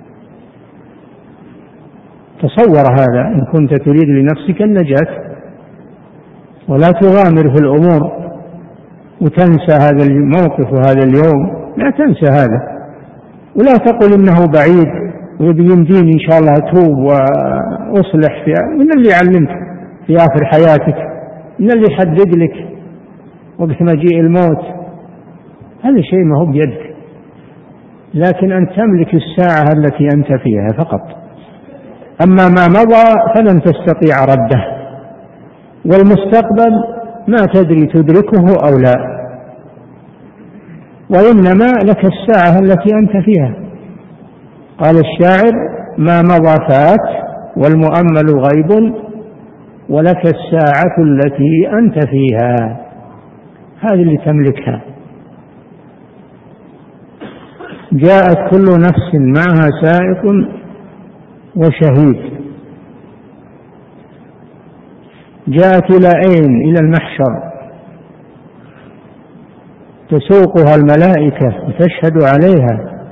تصور هذا إن كنت تريد لنفسك النجاة، ولا تغامر في الأمور وتنسى هذا الموقف وهذا اليوم، لا تنسى هذا، ولا تقل إنه بعيد ويمديني إن شاء الله أتوب وأصلح في. من اللي علمك في آخر حياتك؟ من اللي يحدد لك وقت مجيء الموت؟ هذا شيء ما هو بيدك، لكن أن تملك الساعة التي أنت فيها فقط. أما ما مضى فلن تستطيع رده، والمستقبل ما تدري تدركه أو لا، وإنما لك الساعة التي أنت فيها. قال الشاعر: ما مضى فات والمؤمل غيب، ولك الساعة التي أنت فيها. هذه اللي تملكها. جاءت كل نفس معها سائق وشهيد. جاءت إلى أين؟ إلى المحشر، تسوقها الملائكة وتشهد عليها.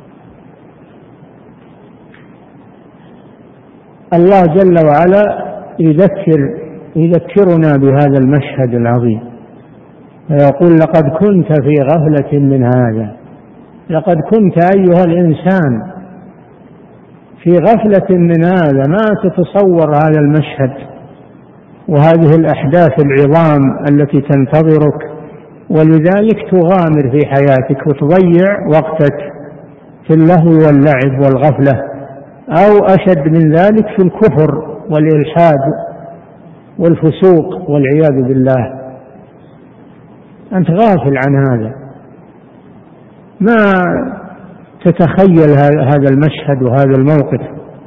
الله جل وعلا يذكر يذكرنا بهذا المشهد العظيم، فيقول: لقد كنت في غفلة من هذا. لقد كنت أيها الإنسان في غفلة من هذا، ما تتصور هذا المشهد وهذه الأحداث العظام التي تنتظرك، ولذلك تغامر في حياتك وتضيع وقتك في اللهو واللعب والغفلة، أو أشد من ذلك في الكفر والإلحاد والفسوق والعياذ بالله. أنت غافل عن هذا، ما تتخيل هذا المشهد وهذا الموقف.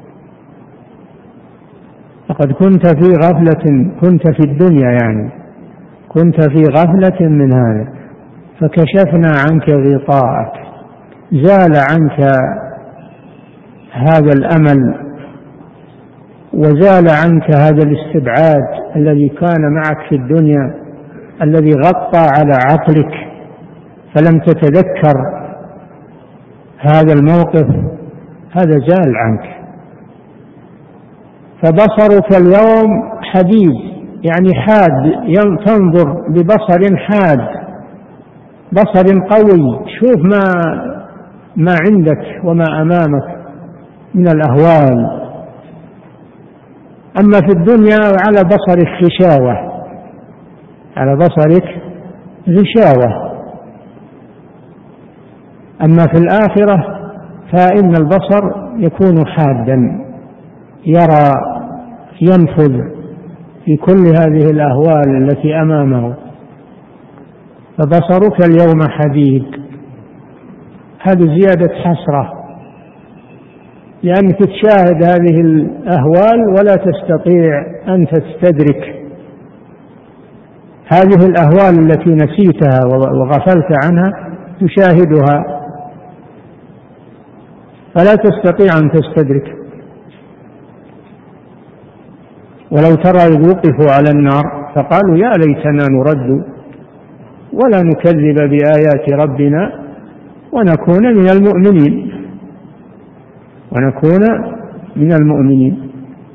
لقد كنت في غفلة، كنت في الدنيا يعني كنت في غفلة من هذا، فكشفنا عنك غطاءك، زال عنك هذا الأمل، وزال عنك هذا الاستبعاد الذي كان معك في الدنيا، الذي غطى على عقلك فلم تتذكر هذا الموقف. هذا زال عنك، فبصرك اليوم حديد، يعني حاد، تنظر ببصر حاد، بصر قوي، تشوف ما ما عندك وما أمامك من الأهوال. أما في الدنيا على بصرك غشاوة، على بصرك غشاوة. أما في الآخرة فإن البصر يكون حادا، يرى، ينفذ في كل هذه الأهوال التي أمامه. فبصرك اليوم حديد. هذه زيادة حسرة، لأنك تشاهد هذه الأهوال ولا تستطيع أن تستدرك هذه الأهوال التي نسيتها وغفلت عنها، تشاهدها فلا تستطيع أن تستدرك. ولو ترى إذ وقفوا على النار فقالوا: يا ليتنا نرد ولا نكذب بآيات ربنا ونكون من المؤمنين ونكون من المؤمنين.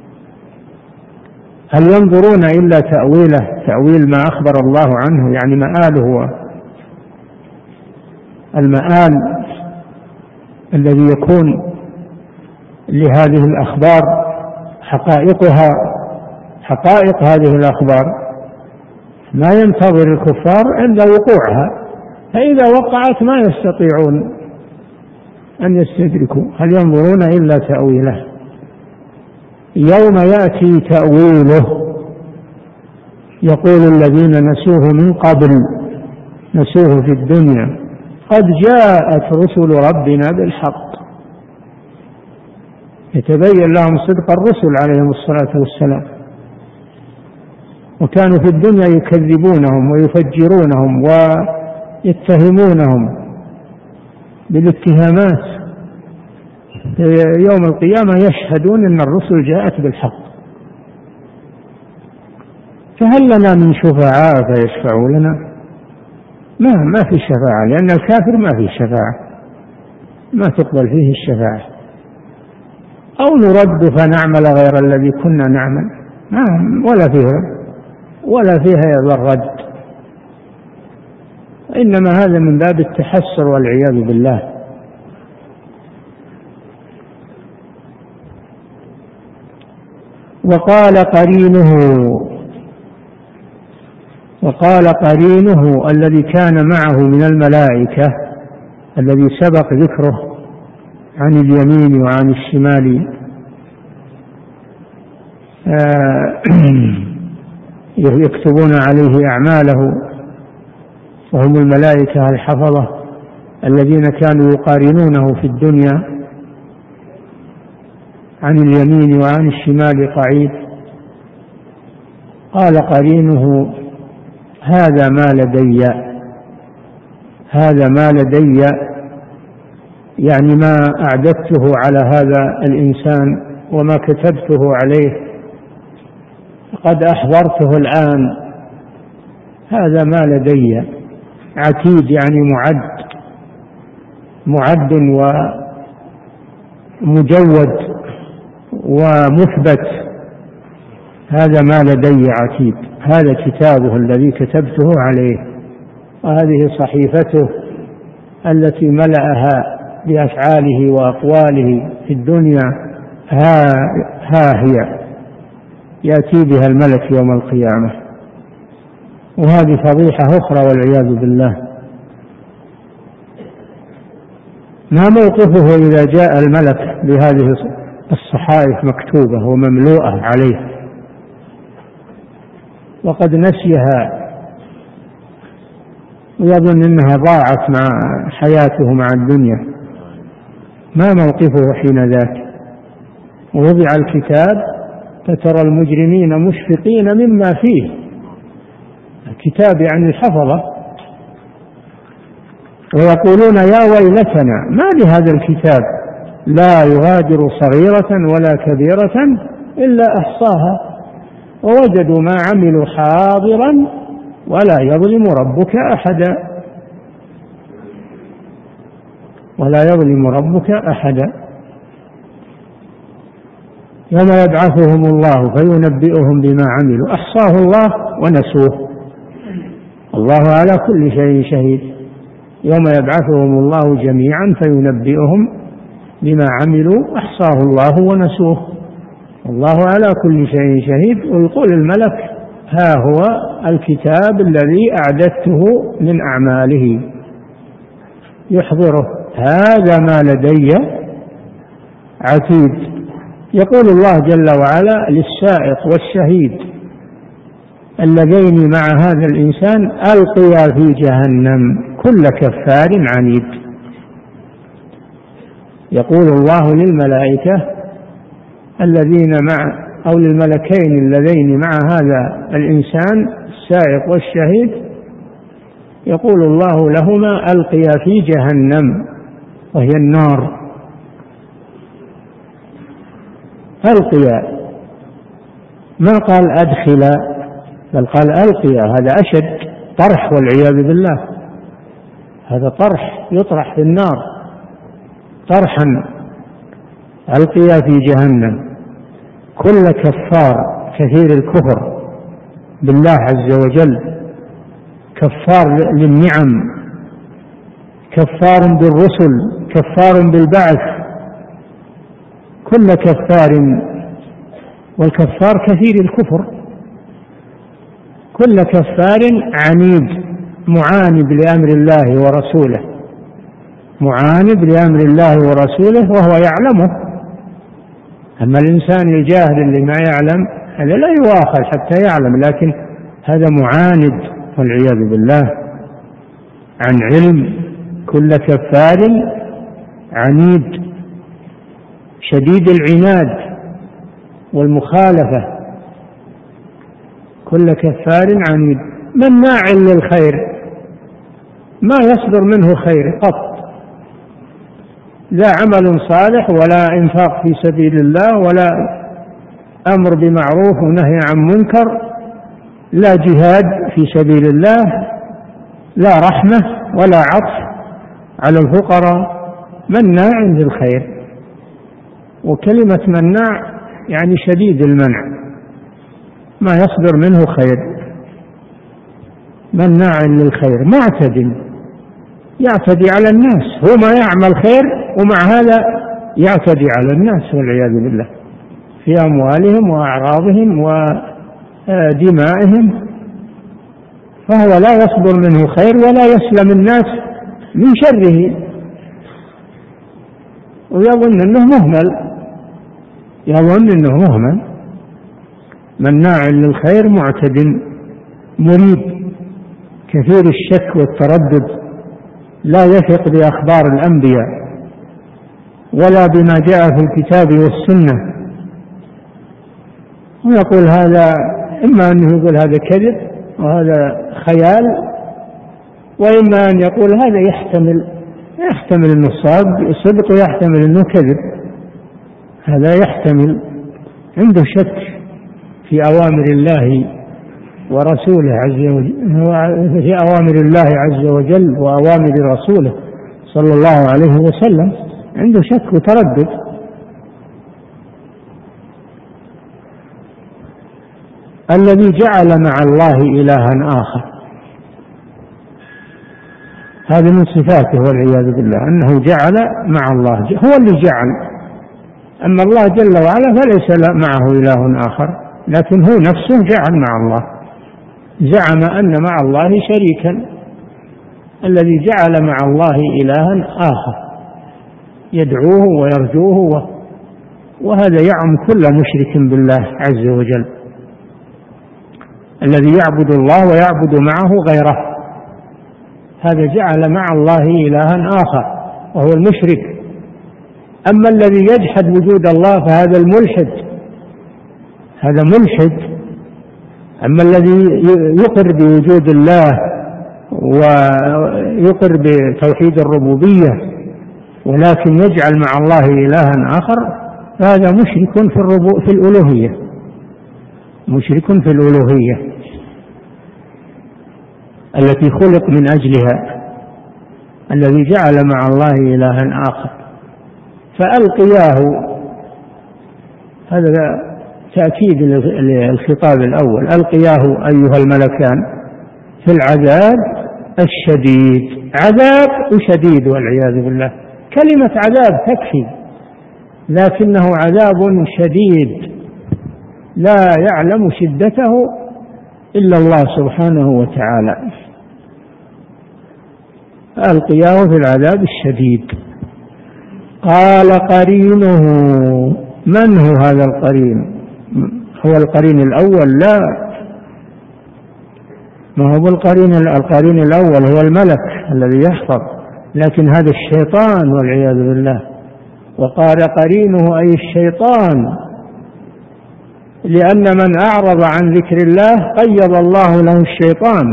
هل ينظرون إلا تأويله، تأويل ما أخبر الله عنه، يعني مآله، المآل الذي يكون لهذه الأخبار، حقائقها، حقائق هذه الأخبار ما ينتظر الكفار عند وقوعها، فإذا وقعت ما يستطيعون أن يستدركوا. هل ينظرون إلا تأويله. يوم يأتي تأويله يقول الذين نسوه من قبل، نسوه في الدنيا، قد جاءت رسل ربنا بالحق، يتبين لهم صدق الرسل عليهم الصلاة والسلام، وكانوا في الدنيا يكذبونهم ويفجرونهم ويتهمونهم بالاتهامات، يوم القيامة يشهدون أن الرسل جاءت بالحق. فهل لنا من شفعاء فيشفعوا لنا؟ ما ما في شفاعة، لأن الكافر ما فيه شفاعة، ما تقبل فيه الشفاعة. أو نرد فنعمل غير الذي كنا نعمل، ما ولا فيها ولا فيها هذا الرد، إنما هذا من باب التحسر والعياذ بالله. وقال قرينه وقال قرينه الذي كان معه من الملائكة الذي سبق ذكره عن اليمين وعن الشمال، يكتبون عليه أعماله، وهم الملائكة الحفظة الذين كانوا يقارنونه في الدنيا عن اليمين وعن الشمال قعيد. قال قرينه هذا ما لدي، هذا ما لدي يعني ما أعددته على هذا الإنسان وما كتبته عليه قد أحضرته الآن، هذا ما لدي. عتيد يعني معد، معد ومجود ومثبت، هذا ما لدي عتيد، هذا كتابه الذي كتبته عليه، وهذه صحيفته التي ملأها بأفعاله وأقواله في الدنيا، ها, ها هي يأتي بها الملك يوم القيامة. وهذه فضيحة أخرى والعياذ بالله. ما موقفه إذا جاء الملك بهذه الصحائف مكتوبة ومملوءة عليه وقد نسيها ويظن أنها ضاعت مع حياته مع الدنيا؟ ما موقفه حين ذاك؟ ووضع الكتاب فترى المجرمين مشفقين مما فيه، الكتاب يعني الحفظة، ويقولون يا ويلتنا ما لهذا الكتاب لا يغادر صغيرة ولا كبيرة إلا أحصاها ووجدوا ما عملوا حاضرا ولا يظلم ربك أحدا، ولا يظلم ربك أحدا. يوم يبعثهم الله فينبئهم بما عملوا، أحصاه الله ونسوه، الله على كل شيء شهيد. يوم يبعثهم الله جميعا فينبئهم بما عملوا، أحصاه الله ونسوه، الله على كل شيء شهيد. ويقول الملك ها هو الكتاب الذي أعددته من أعماله، يحضره هذا ما لدي عتيد. يقول الله جل وعلا للسائق والشهيد اللذين مع هذا الإنسان ألقيا في جهنم كل كفار عنيد. يقول الله للملائكة الذين مع أو للملكين اللذين مع هذا الإنسان السائق والشهيد، يقول الله لهما ألقيا في جهنم وهي النار، ألقيا، ما قال أدخلا بل قال ألقيا، هذا أشد طرح والعياذ بالله، هذا طرح يطرح في النار طرحا، ألقيا في جهنم كل كفار كثير الكفر بالله عز وجل، كفار للنعم، كفار بالرسل، كفار بالبعث، كل كفار، والكفار كثير الكفر، كل كفار عنيد معاند لأمر الله ورسوله، معاند لأمر الله ورسوله وهو يعلمه. أما الإنسان الجاهل اللي ما يعلم هذا لا يؤاخذ حتى يعلم، لكن هذا معاند والعياذ بالله عن علم كل كفار عنيد شديد العناد والمخالفة. كل كفار عنيد مناع للخير، ما يصدر منه خير قط، لا عمل صالح ولا إنفاق في سبيل الله ولا أمر بمعروف ونهي عن منكر، لا جهاد في سبيل الله، لا رحمة ولا عطف على الفقراء، مناع للخير. وكلمة مناع يعني شديد المنع، ما يصدر منه خير، مناع للخير، معتد يعتدي على الناس، هو ما يعمل خير ومع هذا يعتدي على الناس والعياذ بالله في أموالهم وأعراضهم ودمائهم، فهو لا يصدر منه خير ولا يسلم الناس من شره، ويظن أنه مهمل، يظن أنه مهمل، مناع للخير معتد مريب كثير الشك والتردد، لا يثق بأخبار الأنبياء ولا بما جاء في الكتاب والسنة، ويقول هذا، إما أنه يقول هذا كذب وهذا خيال، وإما أن يقول هذا يحتمل يحتمل أنه صدق ويحتمل أنه كذب، هذا يحتمل، عنده شك في أوامر الله ورسوله عز وجل، في أوامر الله عز وجل وأوامر رسوله صلى الله عليه وسلم، عنده شك وتردد. الذي جعل مع الله إلها آخر، هذا من صفاته والعياذ بالله، أنه جعل مع الله، هو اللي جعل، أما الله جل وعلا فليس معه إله آخر، لكن هو نفسه جعل مع الله، زعم أن مع الله شريكا. الذي جعل مع الله إلها آخر يدعوه ويرجوه، وهذا يعم كل مشرك بالله عز وجل، الذي يعبد الله ويعبد معه غيره، هذا جعل مع الله إلها آخر وهو المشرك. أما الذي يجحد وجود الله فهذا الملحد، هذا ملحد. أما الذي يقر بوجود الله ويقر بتوحيد الربوبية ولكن يجعل مع الله إلها آخر فهذا مشرك في الربو في الألوهية، مشرك في الألوهية التي خلق من أجلها، الذي جعل مع الله إلها آخر. فألقياه، هذا تأكيد للخطاب الأول، ألقياه أيها الملكان في العذاب الشديد، عذاب وشديد والعياذ بالله، كلمة عذاب تكفي، لكنه عذاب شديد لا يعلم شدته إلا الله سبحانه وتعالى. ألقياه في العذاب الشديد. قال قرينه، من هو هذا القرين؟ هو القرين الأول؟ لا، ما هو القرين القرين الأول هو الملك الذي يحفظ، لكن هذا الشيطان والعياذ بالله. وقال قرينه أي الشيطان، لأن من أعرض عن ذكر الله قيض الله له الشيطان،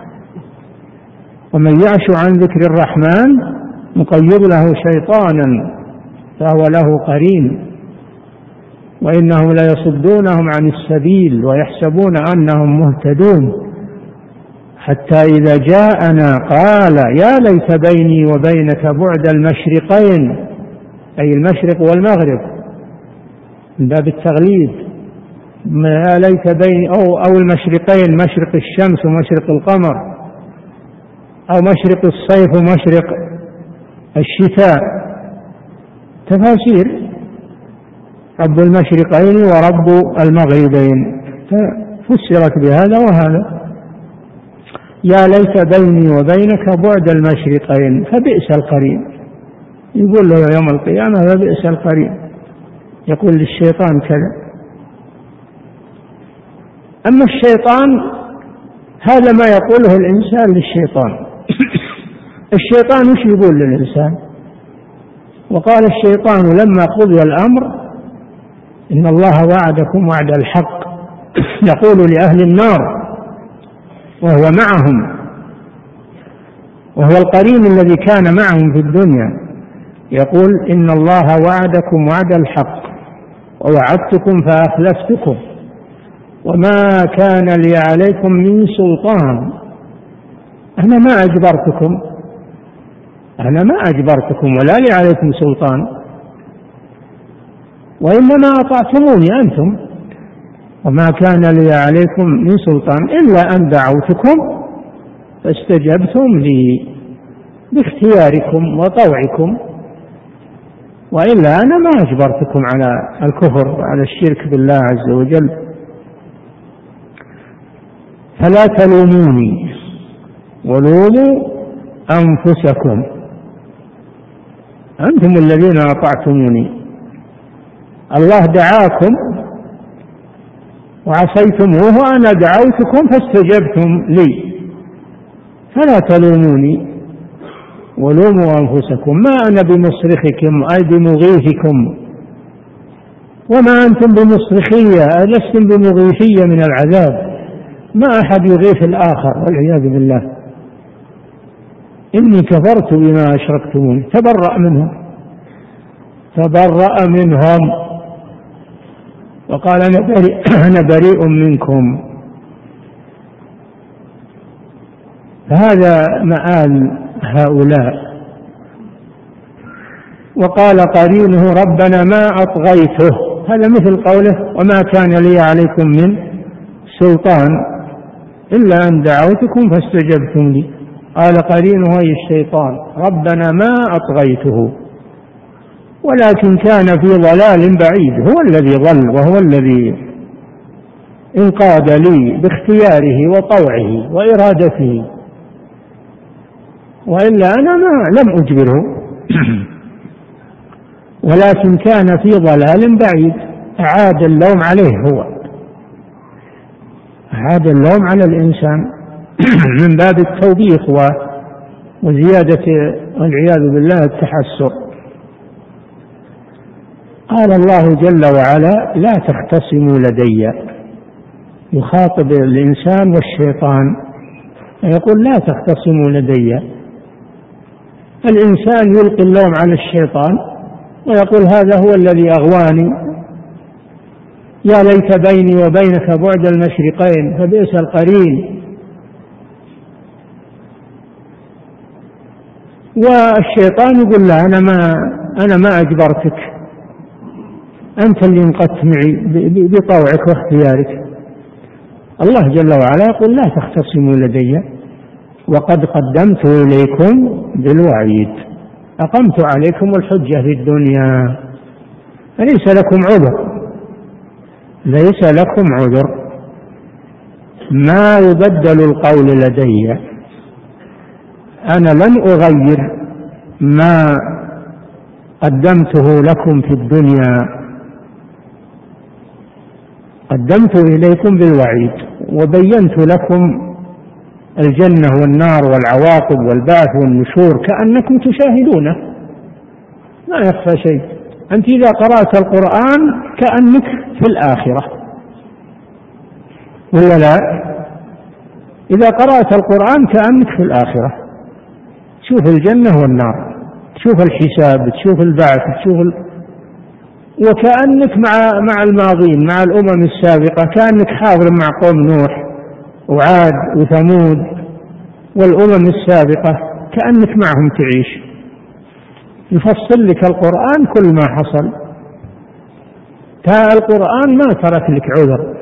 ومن يعش عن ذكر الرحمن نقيض له شيطانا فهو له قرين. وإنهم ليصدونهم عن السبيل ويحسبون أنهم مهتدون، حتى إذا جاءنا قال يا ليت بيني وبينك بعد المشرقين، أي المشرق والمغرب من باب التغليب، يا ليت بيني أو, أو المشرقين، مشرق الشمس ومشرق القمر، أو مشرق الصيف ومشرق الشتاء، تفاسير، رب المشرقين ورب المغربين، فسرت بهذا وهذا. يا ليت بيني وبينك بعد المشرقين فبئس القرين، يقول له يوم القيامة فبئس القرين، يقول للشيطان كذا. أما الشيطان هذا ما يقوله الإنسان للشيطان الشيطان وش يقول للإنسان؟ وقال الشيطان لما قضي الأمر إن الله وعدكم وعد الحق يقول لأهل النار وهو معهم، وهو القرين الذي كان معهم في الدنيا، يقول إن الله وعدكم وعد الحق ووعدتكم فأخلفتكم وما كان لي عليكم من سلطان. أنا ما أجبرتكم أنا ما أجبرتكم ولا لي عليكم سلطان، وإنما أطعتموني أنتم، وما كان لي عليكم من سلطان إلا أن دعوتكم فاستجبتم لي باختياركم وطوعكم، وإلا أنا ما أجبرتكم على الكفر وعلى الشرك بالله عز وجل. فلا تلوموني ولوموا أنفسكم، أنتم الذين أطعتموني. الله دعاكم وعصيتموه وأنا دعوتكم فاستجبتم لي، فلا تلوموني ولوموا أنفسكم، ما أنا بمصرخكم أي بمغيثكم، وما أنتم بمصرخية لستم بمغيثية من العذاب، ما أحد يغيث الآخر والعياذ بالله. إني كفرت بما أشركتمون. تبرأ منهم تبرأ منهم وقال أنا بريء, أنا بريء منكم. هذا مآل هؤلاء. وقال قرينه ربنا ما أطغيته، هذا مثل قوله وما كان لي عليكم من سلطان إلا أن دعوتكم فاستجبتم لي. قال قرينه أي الشيطان ربنا ما أطغيته ولكن كان في ضلال بعيد، هو الذي ضل وهو الذي انقاد لي باختياره وطوعه وإرادته، وإلا أنا ما لم أجبره ولكن كان في ضلال بعيد. أعاد اللوم عليه، هو أعاد اللوم على الإنسان من باب التوبيخ وزيادة والعياذ بالله التحسر. قال الله جل وعلا لا تختصموا لدي، يخاطب الإنسان والشيطان يقول لا تختصموا لدي. الإنسان يلقي اللوم على الشيطان ويقول هذا هو الذي أغواني، يا ليت بيني وبينك بعد المشرقين فبئس القرين. والشيطان يقول لا أنا ما أنا ما أجبرتك، أنت اللي انقدت معي بطوعك واختيارك. الله جل وعلا يقول لا تختصموا لدي وقد قدمت إليكم بالوعيد، أقمت عليكم الحجة في الدنيا فليس لكم عذر، ليس لكم عذر. ما يبدل القول لدي، أنا لن أغير ما قدمته لكم في الدنيا، قدمت إليكم بالوعيد وبينت لكم الجنة والنار والعواقب والبعث والنشور كأنكم تشاهدونه، ما يخفى شيء. أنت إذا قرأت القرآن كأنك في الآخرة ولا لا؟ إذا قرأت القرآن كأنك في الآخرة، تشوف الجنة والنار، تشوف الحساب، تشوف البعث، تشوف ال... وكأنك مع مع الماضين، مع الأمم السابقة، كأنك حاضر مع قوم نوح وعاد وثمود والأمم السابقة، كأنك معهم تعيش. يفصل لك القرآن كل ما حصل. القرآن ما ترك لك عذر،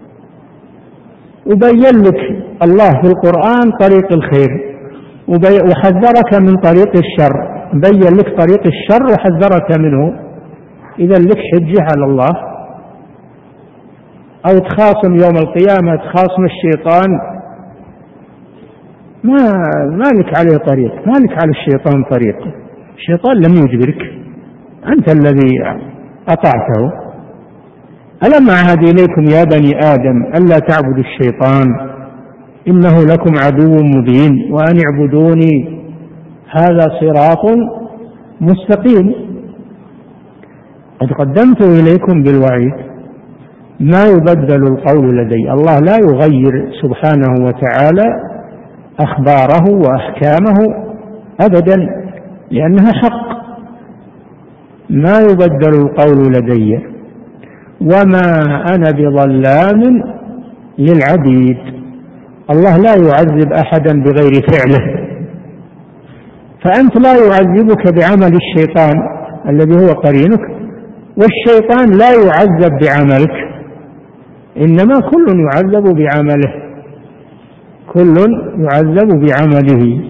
وبين لك الله في القرآن طريق الخير وحذرك من طريق الشر، بين لك طريق الشر وحذرك منه. إذا لك حجة على الله. أو تخاصم يوم القيامة، تخاصم الشيطان، ما ما لك عليه طريق، ما لك على الشيطان طريق. الشيطان لم يجبرك، أنت الذي أطعته. ألم أعهد إليكم يا بني آدم ألا تعبدوا الشيطان إنه لكم عدو مبين وأن اعبدوني هذا صراط مستقيم قد قدمت إليكم بالوعيد ما يبدل القول لدي. الله لا يغير سبحانه وتعالى أخباره وأحكامه أبدا لأنها حق، ما يبدل القول لدي وما أنا بظلام للعبيد. الله لا يعذب أحدا بغير فعله، فأنت لا يعذبك بعمل الشيطان الذي هو قرينك، والشيطان لا يعذب بعملك، إنما كل يعذب بعمله، كل يعذب بعمله.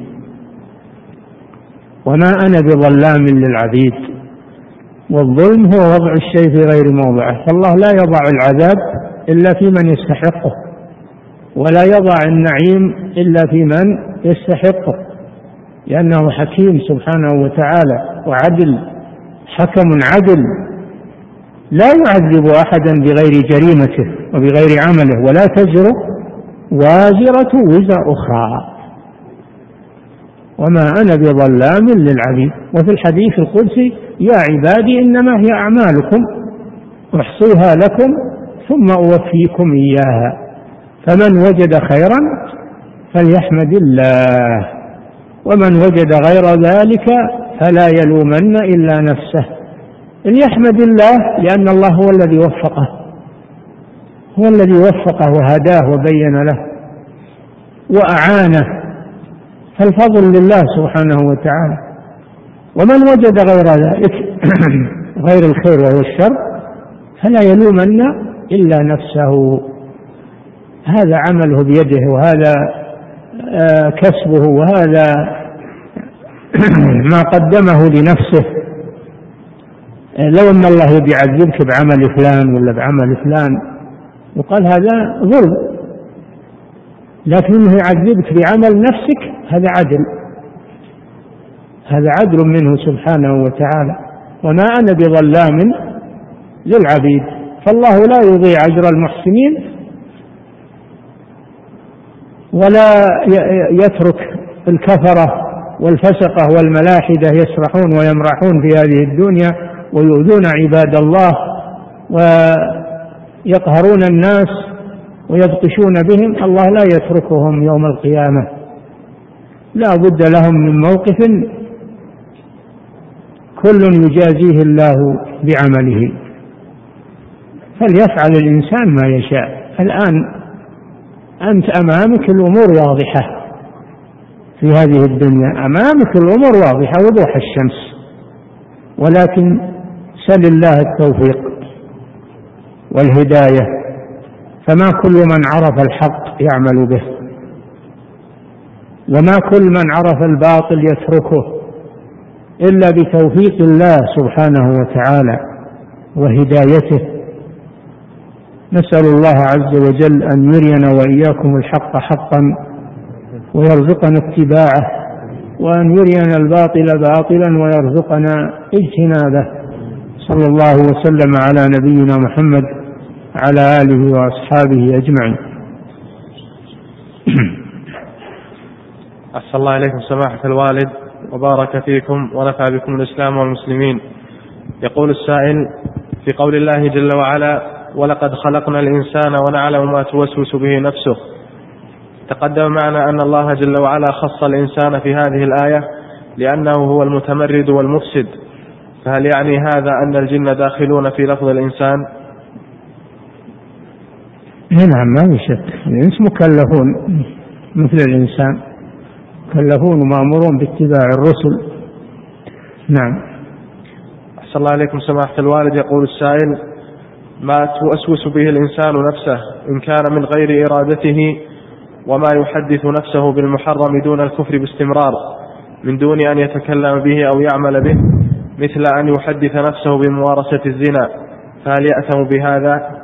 وما أنا بظلام للعبيد، والظلم هو وضع الشيء في غير موضعه، فالله لا يضع العذاب إلا في من يستحقه، ولا يضع النعيم إلا في من يستحقه، لأنه حكيم سبحانه وتعالى وعدل، حكم عدل لا يعذب أحدا بغير جريمته وبغير عمله، ولا تزر وازرة وزر أخرى. وما أنا بظلام للعبيد. وفي الحديث القدسي يا عبادي إنما هي أعمالكم أحصيها لكم ثم أوفيكم إياها، فمن وجد خيرا فليحمد الله، ومن وجد غير ذلك فلا يلومن إلا نفسه. ليحمد الله لأن الله هو الذي وفقه، هو الذي وفقه وهداه وبين له وأعانه، فالفضل لله سبحانه وتعالى. ومن وجد غير ذلك غير الخير وهو الشر فلا يلومن إلا نفسه، هذا عمله بيده، وهذا كسبه، وهذا ما قدمه لنفسه. لو أن الله يعذبك بعمل فلان ولا بعمل فلان وقال هذا ظلم، لكنه يعذبك بعمل نفسك هذا عدل، هذا عدل منه سبحانه وتعالى. وما أنا بظلام للعبيد، فالله لا يضيع أجر المحسنين ولا يترك الكفرة والفسقة والملاحدة يسرحون ويمرحون في هذه الدنيا ويؤذون عباد الله ويقهرون الناس ويبطشون بهم. الله لا يتركهم يوم القيامة، لا بد لهم من موقف كل يجازيه الله بعمله، فليفعل الإنسان ما يشاء. الآن أنت أمامك الأمور واضحة في هذه الدنيا، أمامك الأمور واضحة وضوح الشمس، ولكن سل الله التوفيق والهداية، فما كل من عرف الحق يعمل به، وما كل من عرف الباطل يتركه، إلا بتوفيق الله سبحانه وتعالى وهدايته. نسأل الله عز وجل أن يرينا وإياكم الحق حقا ويرزقنا اتباعه، وأن يرينا الباطل باطلا ويرزقنا اجتنابه. صلى الله وسلم على نبينا محمد على آله وأصحابه أجمعين. أحسن الله إليكم سماحة الوالد وبارك فيكم ونفع بكم الإسلام والمسلمين. يقول السائل: في قول الله جل وعلا ولقد خلقنا الإنسان ونعلم ما توسوس به نفسه، تقدم معنا أن الله جل وعلا خص الإنسان في هذه الآية لأنه هو المتمرد والمفسد، فهل يعني هذا أن الجن داخلون في لفظ الإنسان؟ نعم، ما بشك، الإنس مكلفون مثل الإنسان، مكلفون ومأمورون باتباع الرسل. نعم. أحسن الله عليكم سماحة الوالد. يقول السائل: ما توسوس به الإنسان نفسه إن كان من غير إرادته، وما يحدث نفسه بالمحرم دون الكفر باستمرار من دون أن يتكلم به أو يعمل به، مثل أن يحدث نفسه بممارسة الزنا، فهل يأثم بهذا؟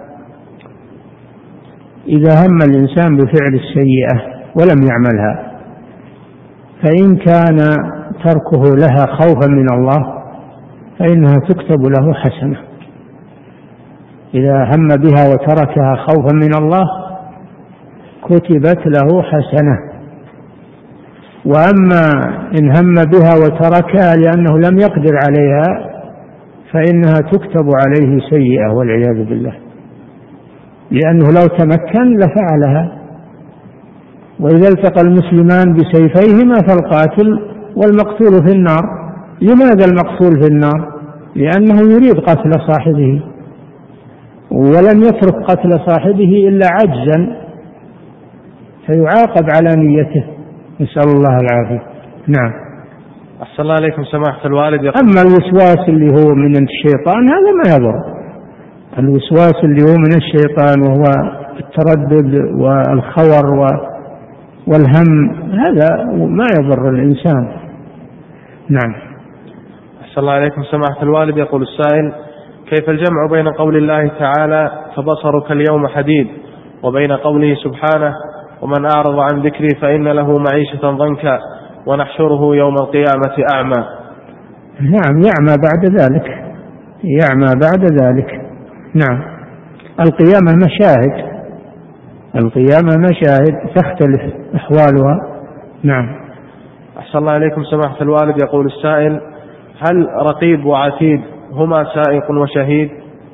إذا هم الإنسان بفعل السيئة ولم يعملها، فإن كان تركه لها خوفا من الله فإنها تكتب له حسنة. إذا هم بها وتركها خوفا من الله كتبت له حسنة. وأما إن هم بها وتركها لأنه لم يقدر عليها فإنها تكتب عليه سيئة والعياذ بالله، لأنه لو تمكن لفعلها. وإذا التقى المسلمان بسيفيهما فالقاتل والمقتول في النار. لماذا المقتول في النار؟ لأنه يريد قتل صاحبه، ولم يترك قتل صاحبه إلا عجزا، فيعاقب على نيته، نسأل الله العافية. نعم. أحسن الله عليكم سماحة الوالد. أما الوسواس اللي هو من الشيطان هذا ما يضر. الوسواس اللي هو من الشيطان وهو التردد والخور والهم هذا ما يضر الإنسان. نعم. أحسن الله عليكم سماحة الوالد. يقول السائل: كيف الجمع بين قول الله تعالى فبصرك اليوم حديد وبين قوله سبحانه ومن أعرض عن ذكري فإن له معيشة ضنكا ونحشره يوم القيامة أعمى؟ نعم، يعمى بعد ذلك، يعمى بعد ذلك. نعم. القيامة مشاهد، القيامة مشاهد تختلف أحوالها. نعم. أحسن الله عليكم سماحة الوالد. يقول السائل: هل رقيب وعتيد هما سائق وشهيد؟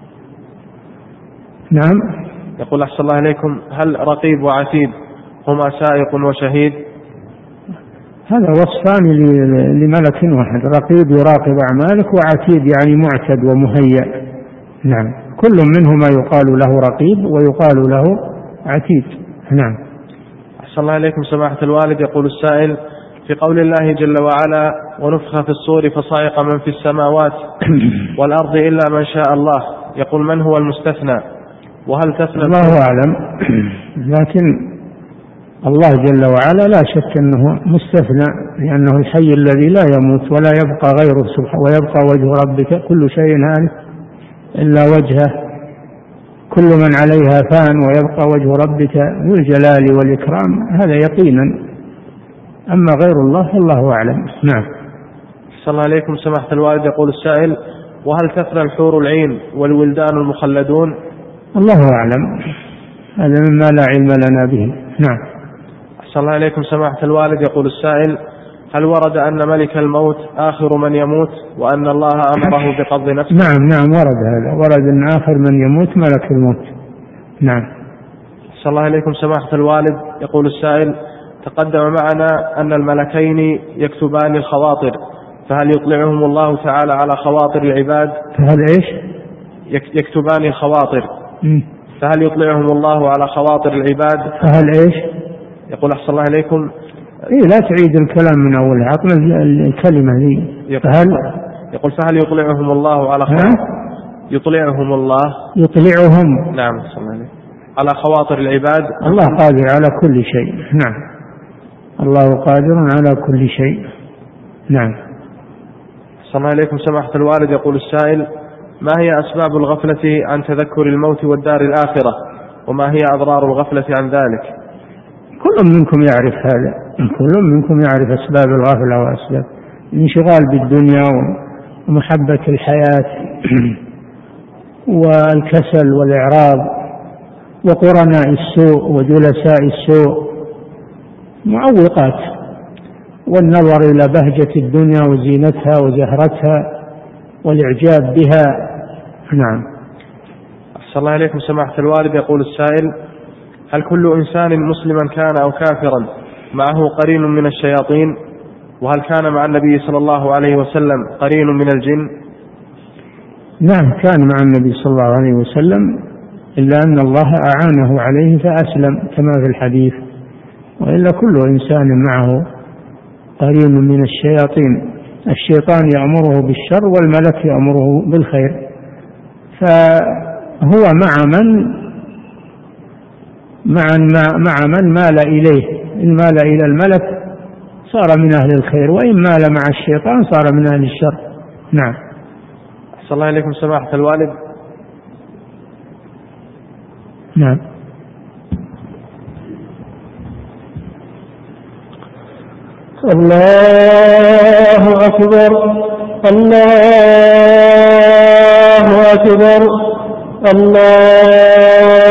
نعم. يقول أحسن الله عليكم: هل رقيب وعتيد هما سائق وشهيد؟ هذا وصفان لملك واحد، رقيب يراقب أعمالك، وعتيد يعني معتد ومهيأ. نعم، كل منهما يقال له رقيب ويقال له عتيد. نعم. أحسن الله عليكم سماحة الوالد. يقول السائل: في قول الله جل وعلا ونفخ في الصور فصعق من في السماوات والأرض إلا من شاء الله، يقول من هو المستثنى؟ وهل تثنى؟ الله أعلم، لكن الله جل وعلا لا شك أنه مستثنى، لأنه الحي الذي لا يموت ولا يبقى غيره سبحانه، ويبقى وجه ربك كل شيء هالك إلا وجهه، كل من عليها فان ويبقى وجه ربك ذو الجلال والإكرام، هذا يقينا. أما غير الله فالله أعلم. نعم. صلى الله عليكم سماحة الوالد. يقول السائل: وهل تثنى الحور العين والولدان المخلدون؟ الله أعلم، هذا مما لا علم لنا به. نعم. صلى الله عليكم سماحة الوالد. يقول السائل: هل ورد أن ملك الموت آخر من يموت وأن الله أمره بقبض نفسه؟ نعم نعم ورد هذا، ورد أن آخر من يموت ملك الموت. نعم. صلى الله عليكم سماحة الوالد. يقول السائل: تقدم معنا أن الملكين يكتبان الخواطر، فهل يطلعهم الله تعالى على خواطر العباد؟ فهل إيش؟ يكتبان الخواطر، م. فهل يطلعهم الله على خواطر العباد؟ فهل إيش؟ يقول أحسن الله عليكم. إيه لا تعيد الكلام من أول، عطنا الكلمة دي. فهل يقول فهل يطلعهم الله على خواطر؟ يطلعهم الله. يطلعهم. نعم صلى الله عليه على خواطر العباد. الله قادر على كل شيء. نعم، الله قادر على كل شيء. نعم. صلى الله عليكم سماحة الوالد. يقول السائل: ما هي أسباب الغفلة عن تذكر الموت والدار الآخرة، وما هي أضرار الغفلة عن ذلك؟ كل منكم يعرف هذا، كل منكم يعرف أسباب الغفلة وأسباب الانشغال بالدنيا ومحبة الحياة والكسل والإعراض وقرناء السوء وجلساء السوء، معوقات، والنظر إلى بهجة الدنيا وزينتها وزهرتها والإعجاب بها. نعم. أحسن الله عليكم سماحة الوالد. يقول السائل: هل كل إنسان مسلما كان أو كافرا معه قرين من الشياطين؟ وهل كان مع النبي صلى الله عليه وسلم قرين من الجن؟ نعم، كان مع النبي صلى الله عليه وسلم، إلا أن الله أعانه عليه فأسلم كما في الحديث، وإلا كل إنسان معه قرين من الشياطين. الشيطان يأمره بالشر والملك يأمره بالخير، فهو مع من مع مع من مال إليه. إن مال إلى الملك صار من أهل الخير، وإن مال مع الشيطان صار من أهل الشر. نعم. أحسن الله عليكم سماحة الوالد. نعم. الله أكبر، الله أكبر،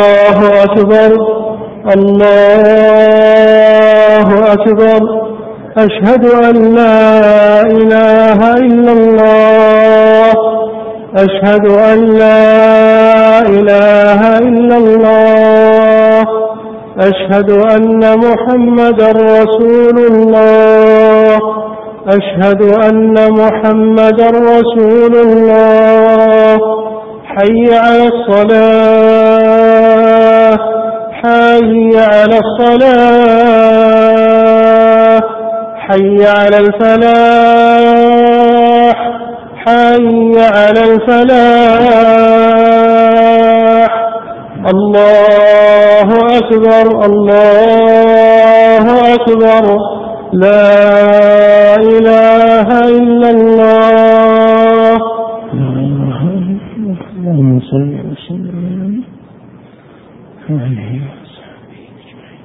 الله أكبر، الله أكبر، أشهد أن لا إله إلا الله أشهد أن لا إله إلا الله أشهد أن محمدا رسول الله أشهد أن محمدا رسول الله حي على الصلاة حي على الصلاة حي على الفلاح حي على الفلاح الله أكبر الله أكبر لا إله إلا الله. اللهم صل وسلم عليه وصحبه أجمعين.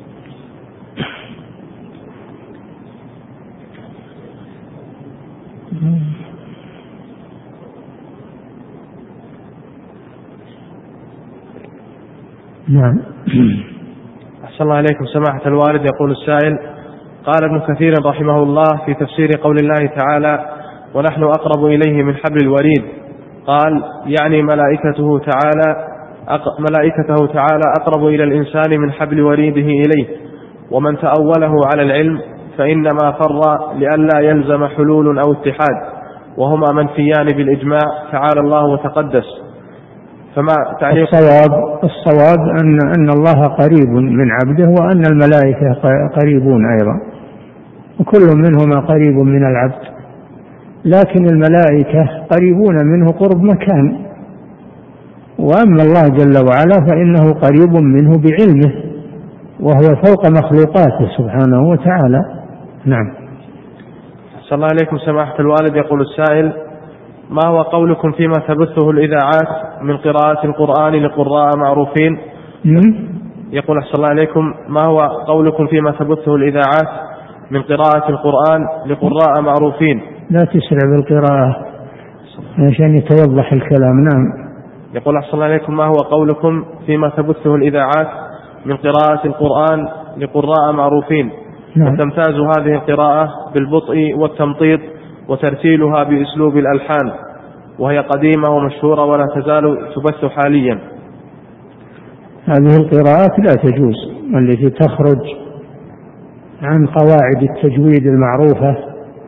نعم. أحسن الله إليكم سماحة الوالد. يقول السائل: قال ابن كثير رحمه الله في تفسير قول الله تعالى: ونحن أقرب إليه من حبل الوريد، قال: يعني ملائكته تعالى ملائكته تعالى أقرب إلى الإنسان من حبل وريده إليه. ومن تأوله على العلم فإنما فر لئلا يلزم حلول أو اتحاد، وهما منفيان بالإجماع تعالى الله وتقدس. فما تعليق؟ الصواب الصواب أن أن الله قريب من عبده، وأن الملائكة قريبون أيضا، وكل منهما قريب من العبد، لكن الملائكة قريبون منه قرب مكان، وأما الله جل وعلا فإنه قريب منه بعلمه، وهو فوق مخلوقاته سبحانه وتعالى. نعم. صلى الله عليكم سماحة الوالد. يقول السائل: ما هو قولكم فيما تبثه الإذاعات من قراءة القرآن لقراء معروفين؟ يقول أحسن الله عليكم: ما هو قولكم فيما تبثه الإذاعات من قراءة القرآن لقراء معروفين؟ لا تسرع بالقراءة عشان يتوضح الكلام. نعم. يقول أحسن الله عليكم: ما هو قولكم فيما تبثه الإذاعات من قراءة القرآن لقراء معروفين؟ نعم. وتمتاز هذه القراءة بالبطء والتمطيط وترتيلها بأسلوب الألحان، وهي قديمة ومشهورة ولا تزال تبث حاليا. هذه القراءات لا تجوز، والتي تخرج عن قواعد التجويد المعروفة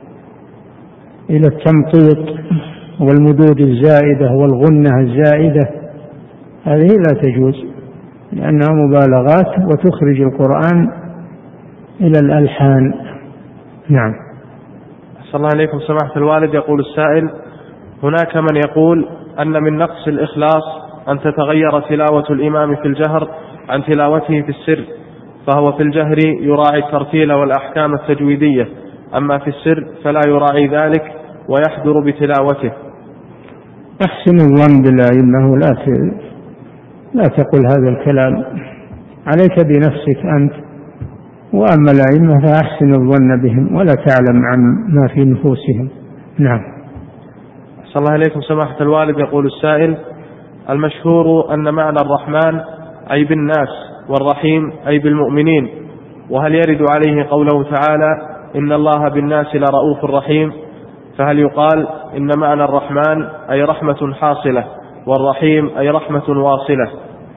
إلى التمطيط والمدود الزائدة والغنة الزائدة، هذه لا تجوز لأنها مبالغات وتخرج القرآن إلى الألحان. نعم. صلى الله عليكم سماحة الوالد. يقول السائل: هناك من يقول أن من نقص الإخلاص أن تتغير تلاوة الإمام في الجهر عن تلاوته في السر، فهو في الجهر يراعي الترتيل والأحكام التجويدية، أما في السر فلا يراعي ذلك ويحضر بتلاوته. أحسن الظن بالأئمة، لا لا تقل هذا الكلام، عليك بنفسك أنت، وأما الأئمة فأحسن الظن بهم ولا تعلم عن ما في نفوسهم. نعم. صلى الله عليكم سماحة الوالد. يقول السائل: المشهور أن معنى الرحمن أي بالناس، والرحيم أي بالمؤمنين، وهل يرد عليه قوله تعالى: إن الله بالناس لرؤوف رحيم؟ فهل يقال إن معنى الرحمن أي رحمة حاصلة، والرحيم أي رحمة واصلة؟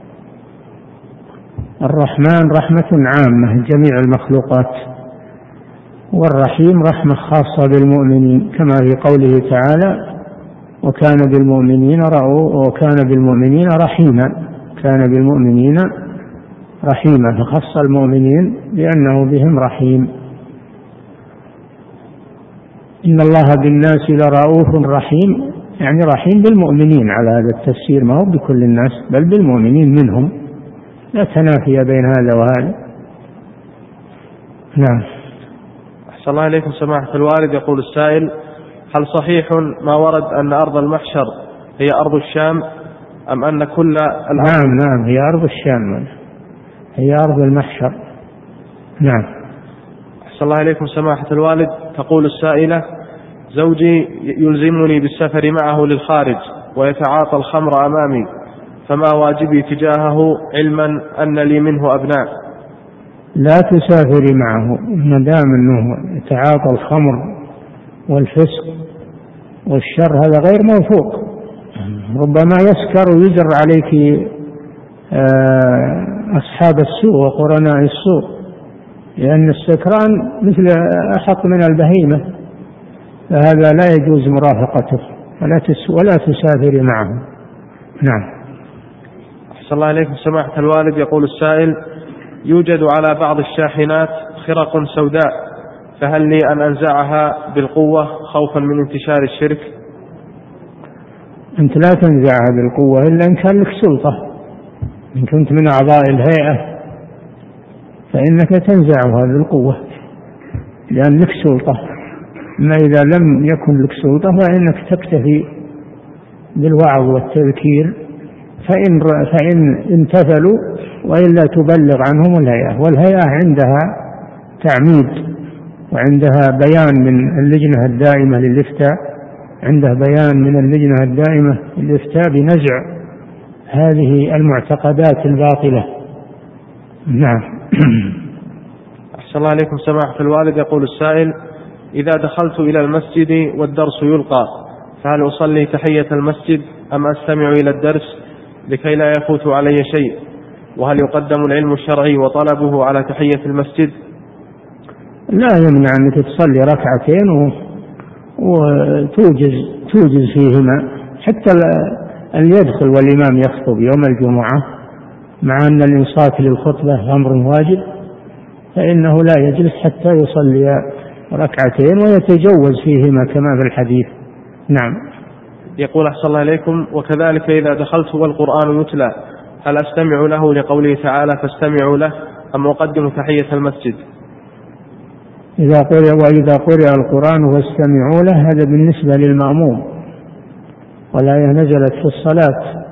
الرحمن رحمة عامة جميع المخلوقات، والرحيم رحمة خاصة بالمؤمنين، كما في قوله تعالى: وكان بالمؤمنين رؤوفا وكان بالمؤمنين رحيما. كان بالمؤمنين رحيما، فخص المؤمنين لأنه بهم رحيم. إن الله بالناس لرؤوف رحيم، يعني رحيم بالمؤمنين على هذا التفسير، ما هو بكل الناس بل بالمؤمنين منهم، لا تنافي بين هذا وهذا. نعم. أحسن الله إليكم سماحة الوالد. يقول السائل: هل صحيح ما ورد أن أرض المحشر هي أرض الشام، أم أن كل الأرض؟ نعم نعم هي أرض الشام، هي أرض المحشر. نعم. أحسن الله إليكم سماحة الوالد. تقول السائلة: زوجي يلزمني بالسفر معه للخارج ويتعاطى الخمر أمامي، فما واجبي تجاهه علما أن لي منه أبناء؟ لا تسافري معه ما دام أنه يتعاطى الخمر والفسق والشر، هذا غير موفوق. ربما يسكر ويجر عليك أصحاب السوء وقرناء السوء، لأن السكران مثل أحق من البهيمة، فهذا لا يجوز مرافقته ولا تسافري معه. نعم. أحسن الله عليكم سماحة الوالد. يقول السائل: يوجد على بعض الشاحنات خرق سوداء، فهل لي أن أنزعها بالقوة خوفا من انتشار الشرك؟ أنت لا تنزعها بالقوة إلا إن كان لك سلطة، إن كنت من أعضاء الهيئة فإنك تنزعها بالقوة لأن لك سلطة. أما إذا لم يكن لك سلطة فإنك تكتفي بالوعظ والتذكير، فإن, فإن انتفلوا وإلا تبلغ عنهم الهيئة، والهيئة عندها تعميد وعندها بيان من اللجنة الدائمة للإفتاء، عندها بيان من اللجنة الدائمة للإفتاء بنزع هذه المعتقدات الباطلة. نعم. أحسن الله عليكم سماحة الوالد. يقول السائل: إذا دخلت إلى المسجد والدرس يلقى فهل أصلي تحية المسجد أم أستمع إلى الدرس لكي لا يفوت علي شيء؟ وهل يقدم العلم الشرعي وطلبه على تحية المسجد؟ لا يمنع أنك تصلي ركعتين وتوجز توجز فيهما، حتى أن يدخل والإمام يخطب يوم الجمعة، مع أن الإنصات للخطبة أمر واجب، فإنه لا يجلس حتى يصلي ركعتين ويتجوز فيهما كما في الحديث. نعم. يقول: أحسن الله إليكم. وكذلك إذا دخلت والقرآن يتلى هل أستمع له لقوله تعالى فاستمعوا له أم أقدم تحية المسجد؟ إذا قرئ وإذا قرئ القرآن فاستمعوا له هذا بالنسبة للمأموم، والآية نزلت في الصلاة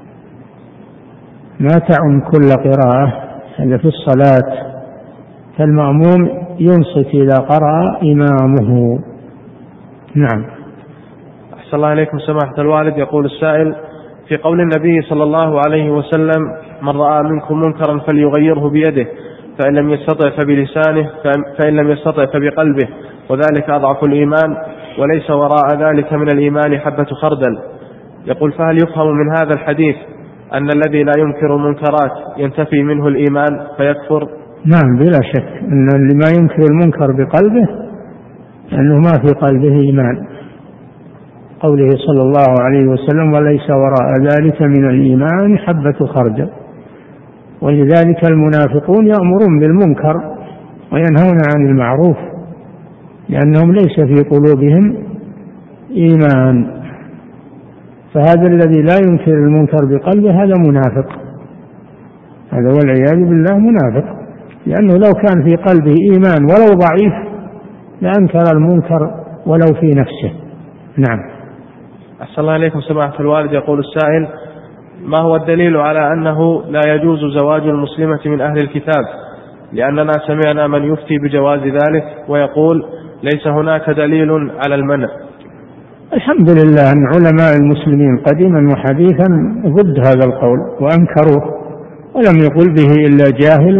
ما تعم كل قراءة، هذا في الصلاة، فالمأموم ينصت إذا قرأ إمامه. نعم. أحسن الله إليكم سماحة الوالد. يقول السائل: في قول النبي صلى الله عليه وسلم: من رأى منكم منكرا فليغيره بيده، فإن لم يستطع فبلسانه، فإن لم يستطع فبقلبه، وذلك أضعف الإيمان، وليس وراء ذلك من الإيمان حبة خردل. يقول: فهل يفهم من هذا الحديث أن الذي لا ينكر المنكرات ينتفي منه الإيمان فيكفر؟ نعم بلا شك أن اللي ما ينكر المنكر بقلبه أنه ما في قلبه إيمان، قوله صلى الله عليه وسلم: وليس وراء ذلك من الإيمان حبة خردل. ولذلك المنافقون يأمرون بالمنكر وينهون عن المعروف لأنهم ليس في قلوبهم إيمان، فهذا الذي لا ينكر المنكر بقلبه هذا منافق، هذا والعياذ بالله منافق، لأنه لو كان في قلبه إيمان ولو ضعيف لأنكر المنكر ولو في نفسه. نعم. أحسن الله إليكم سماحة الوالد. يقول السائل: ما هو الدليل على أنه لا يجوز زواج المسلمة من أهل الكتاب؟ لأننا سمعنا من يفتي بجواز ذلك ويقول ليس هناك دليل على المنع. الحمد لله أن علماء المسلمين قديما وحديثا ضد هذا القول وأنكروه، ولم يقل به إلا جاهل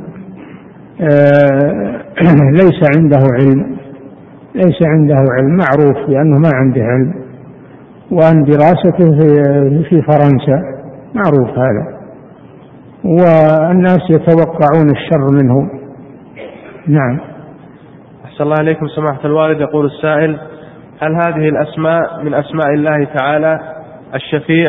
ليس عنده علم ليس عنده علم معروف لأنه ما عنده علم، وأن دراسته في فرنسا معروف هذا، والناس يتوقعون الشر منه. نعم. أحسن الله عليكم سماحة الوالد. يقول السائل: هل هذه الأسماء من أسماء الله تعالى الشفيع؟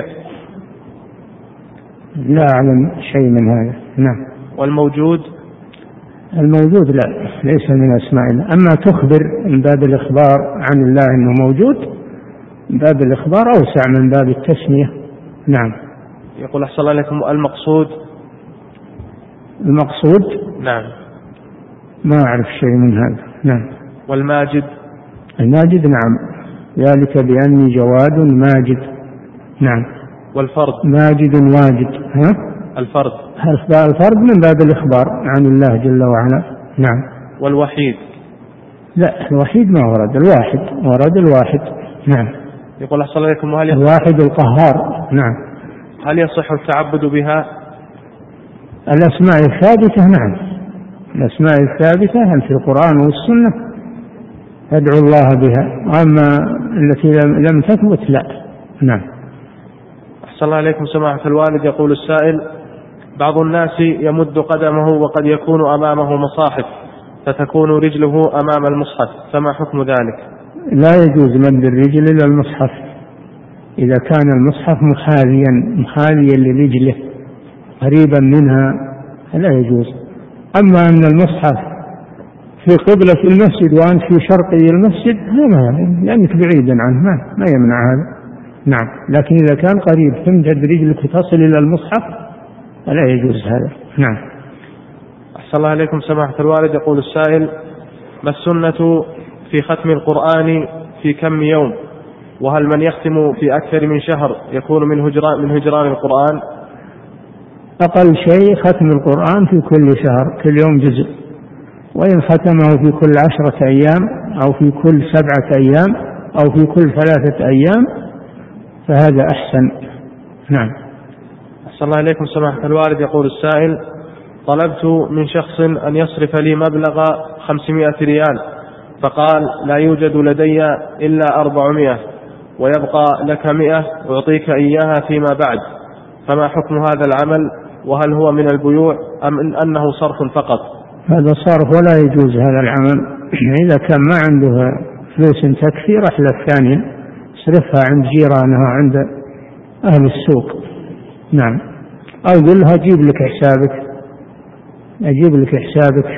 لا أعلم شيء من هذا. نعم. والموجود؟ الموجود لا، ليس من أسماء الله. أما تخبر من باب الإخبار عن الله أنه موجود، من باب الإخبار أوسع من باب التسمية. نعم. يقول: أحسن الله عليكم. المقصود؟ المقصود؟ نعم. ما أعرف شيء من هذا. نعم. والماجد؟ الماجد نعم، ذلك بأني جواد ماجد. نعم. والفرد؟ ماجد واجد. ها؟ الفرد؟ الفرد من باب الإخبار عن الله جل وعلا. نعم. والوحيد؟ لا، الوحيد ما ورد، الواحد ورد الواحد. نعم. يقول: أحسن الله عليكم. وهل الواحد القهار. نعم. هل يصح التعبد بها؟ الأسماء الثابتة نعم الأسماء الثابتة هل في القرآن والسنة أدعو الله بها، أما التي لم تثبت لا. نعم. أحسن الله عليكم سماحة الوالد. يقول السائل: بعض الناس يمد قدمه وقد يكون أمامه مصاحف فتكون رجله أمام المصحف، فما حكم ذلك؟ لا يجوز مد الرجل إلى المصحف إذا كان المصحف محاذيا محاذيا لرجله قريبا منها لا يجوز. أما أن المصحف في قبلة المسجد وأنت في شرقي المسجد هذا لأنك بعيدا عنه ما, ما يمنع هذا. نعم. لكن إذا كان قريب تمتد رجلك تصل إلى المصحف لا يجوز هذا. نعم. أحسن الله عليكم سماحة الوالد. يقول السائل: ما السنة في ختم القرآن في كم يوم؟ وهل من يختم في أكثر من شهر يكون من هجران, من هجران القرآن؟ أقل شيء ختم القرآن في كل شهر كل يوم جزء، وإن ختمه في كل عشرة أيام أو في كل سبعة أيام أو في كل ثلاثة أيام فهذا أحسن. نعم. أحسن الله عليكم سماحة الوالد. يقول السائل: طلبت من شخص أن يصرف لي مبلغ خمسمائة ريال فقال: لا يوجد لدي إلا أربعمائة ويبقى لك مئة أعطيك إياها فيما بعد، فما حكم هذا العمل؟ وهل هو من البيوع أم أنه صرف فقط؟ هذا صرف ولا يجوز هذا العمل. إذا كان ما عنده فلوس تكفي رحلة ثانية صرفها عند جيرانها عند أهل السوق. نعم. أو قل لها أجيب لك حسابك أجيب لك حسابك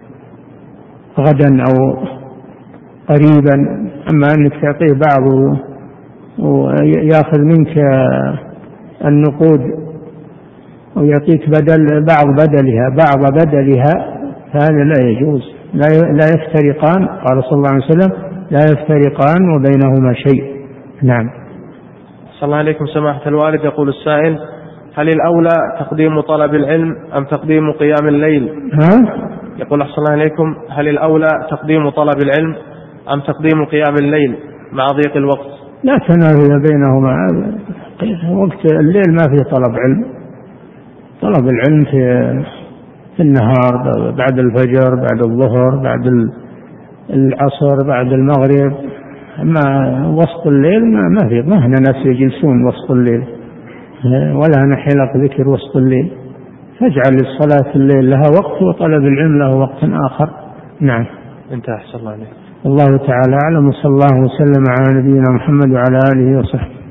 غدا أو قريبا. أما أنك تعطيه بعض ويأخذ منك النقود ويعطيك بدل بعض بدلها بعض بدلها فهذا لا يجوز. لا يفترقان، قال صلى الله عليه وسلم: لا يفترقان وبينهما شيء. نعم. صلى الله عليكم سماحة الوالد. يقول السائل: هل الأولى تقديم طلب العلم أم تقديم قيام الليل؟ ها؟ يقول أحسن الله عليكم: هل الأولى تقديم طلب العلم أم تقديم قيام الليل مع ضيق الوقت؟ لا تنافي بينهما. وقت الليل ما فيه طلب علم. طلب العلم في في النهار بعد الفجر بعد الظهر بعد العصر بعد المغرب. أما وسط الليل ما في ما هنا ناس يجلسون وسط الليل ولا هنا حلق ذكر وسط الليل. فاجعل الصلاة الليل لها وقت وطلب العلم له وقت آخر. نعم. انتهى. أحسن الله عليك. الله تعالى أعلم. صلى الله وسلم على نبينا محمد وعلى آله وصحبه.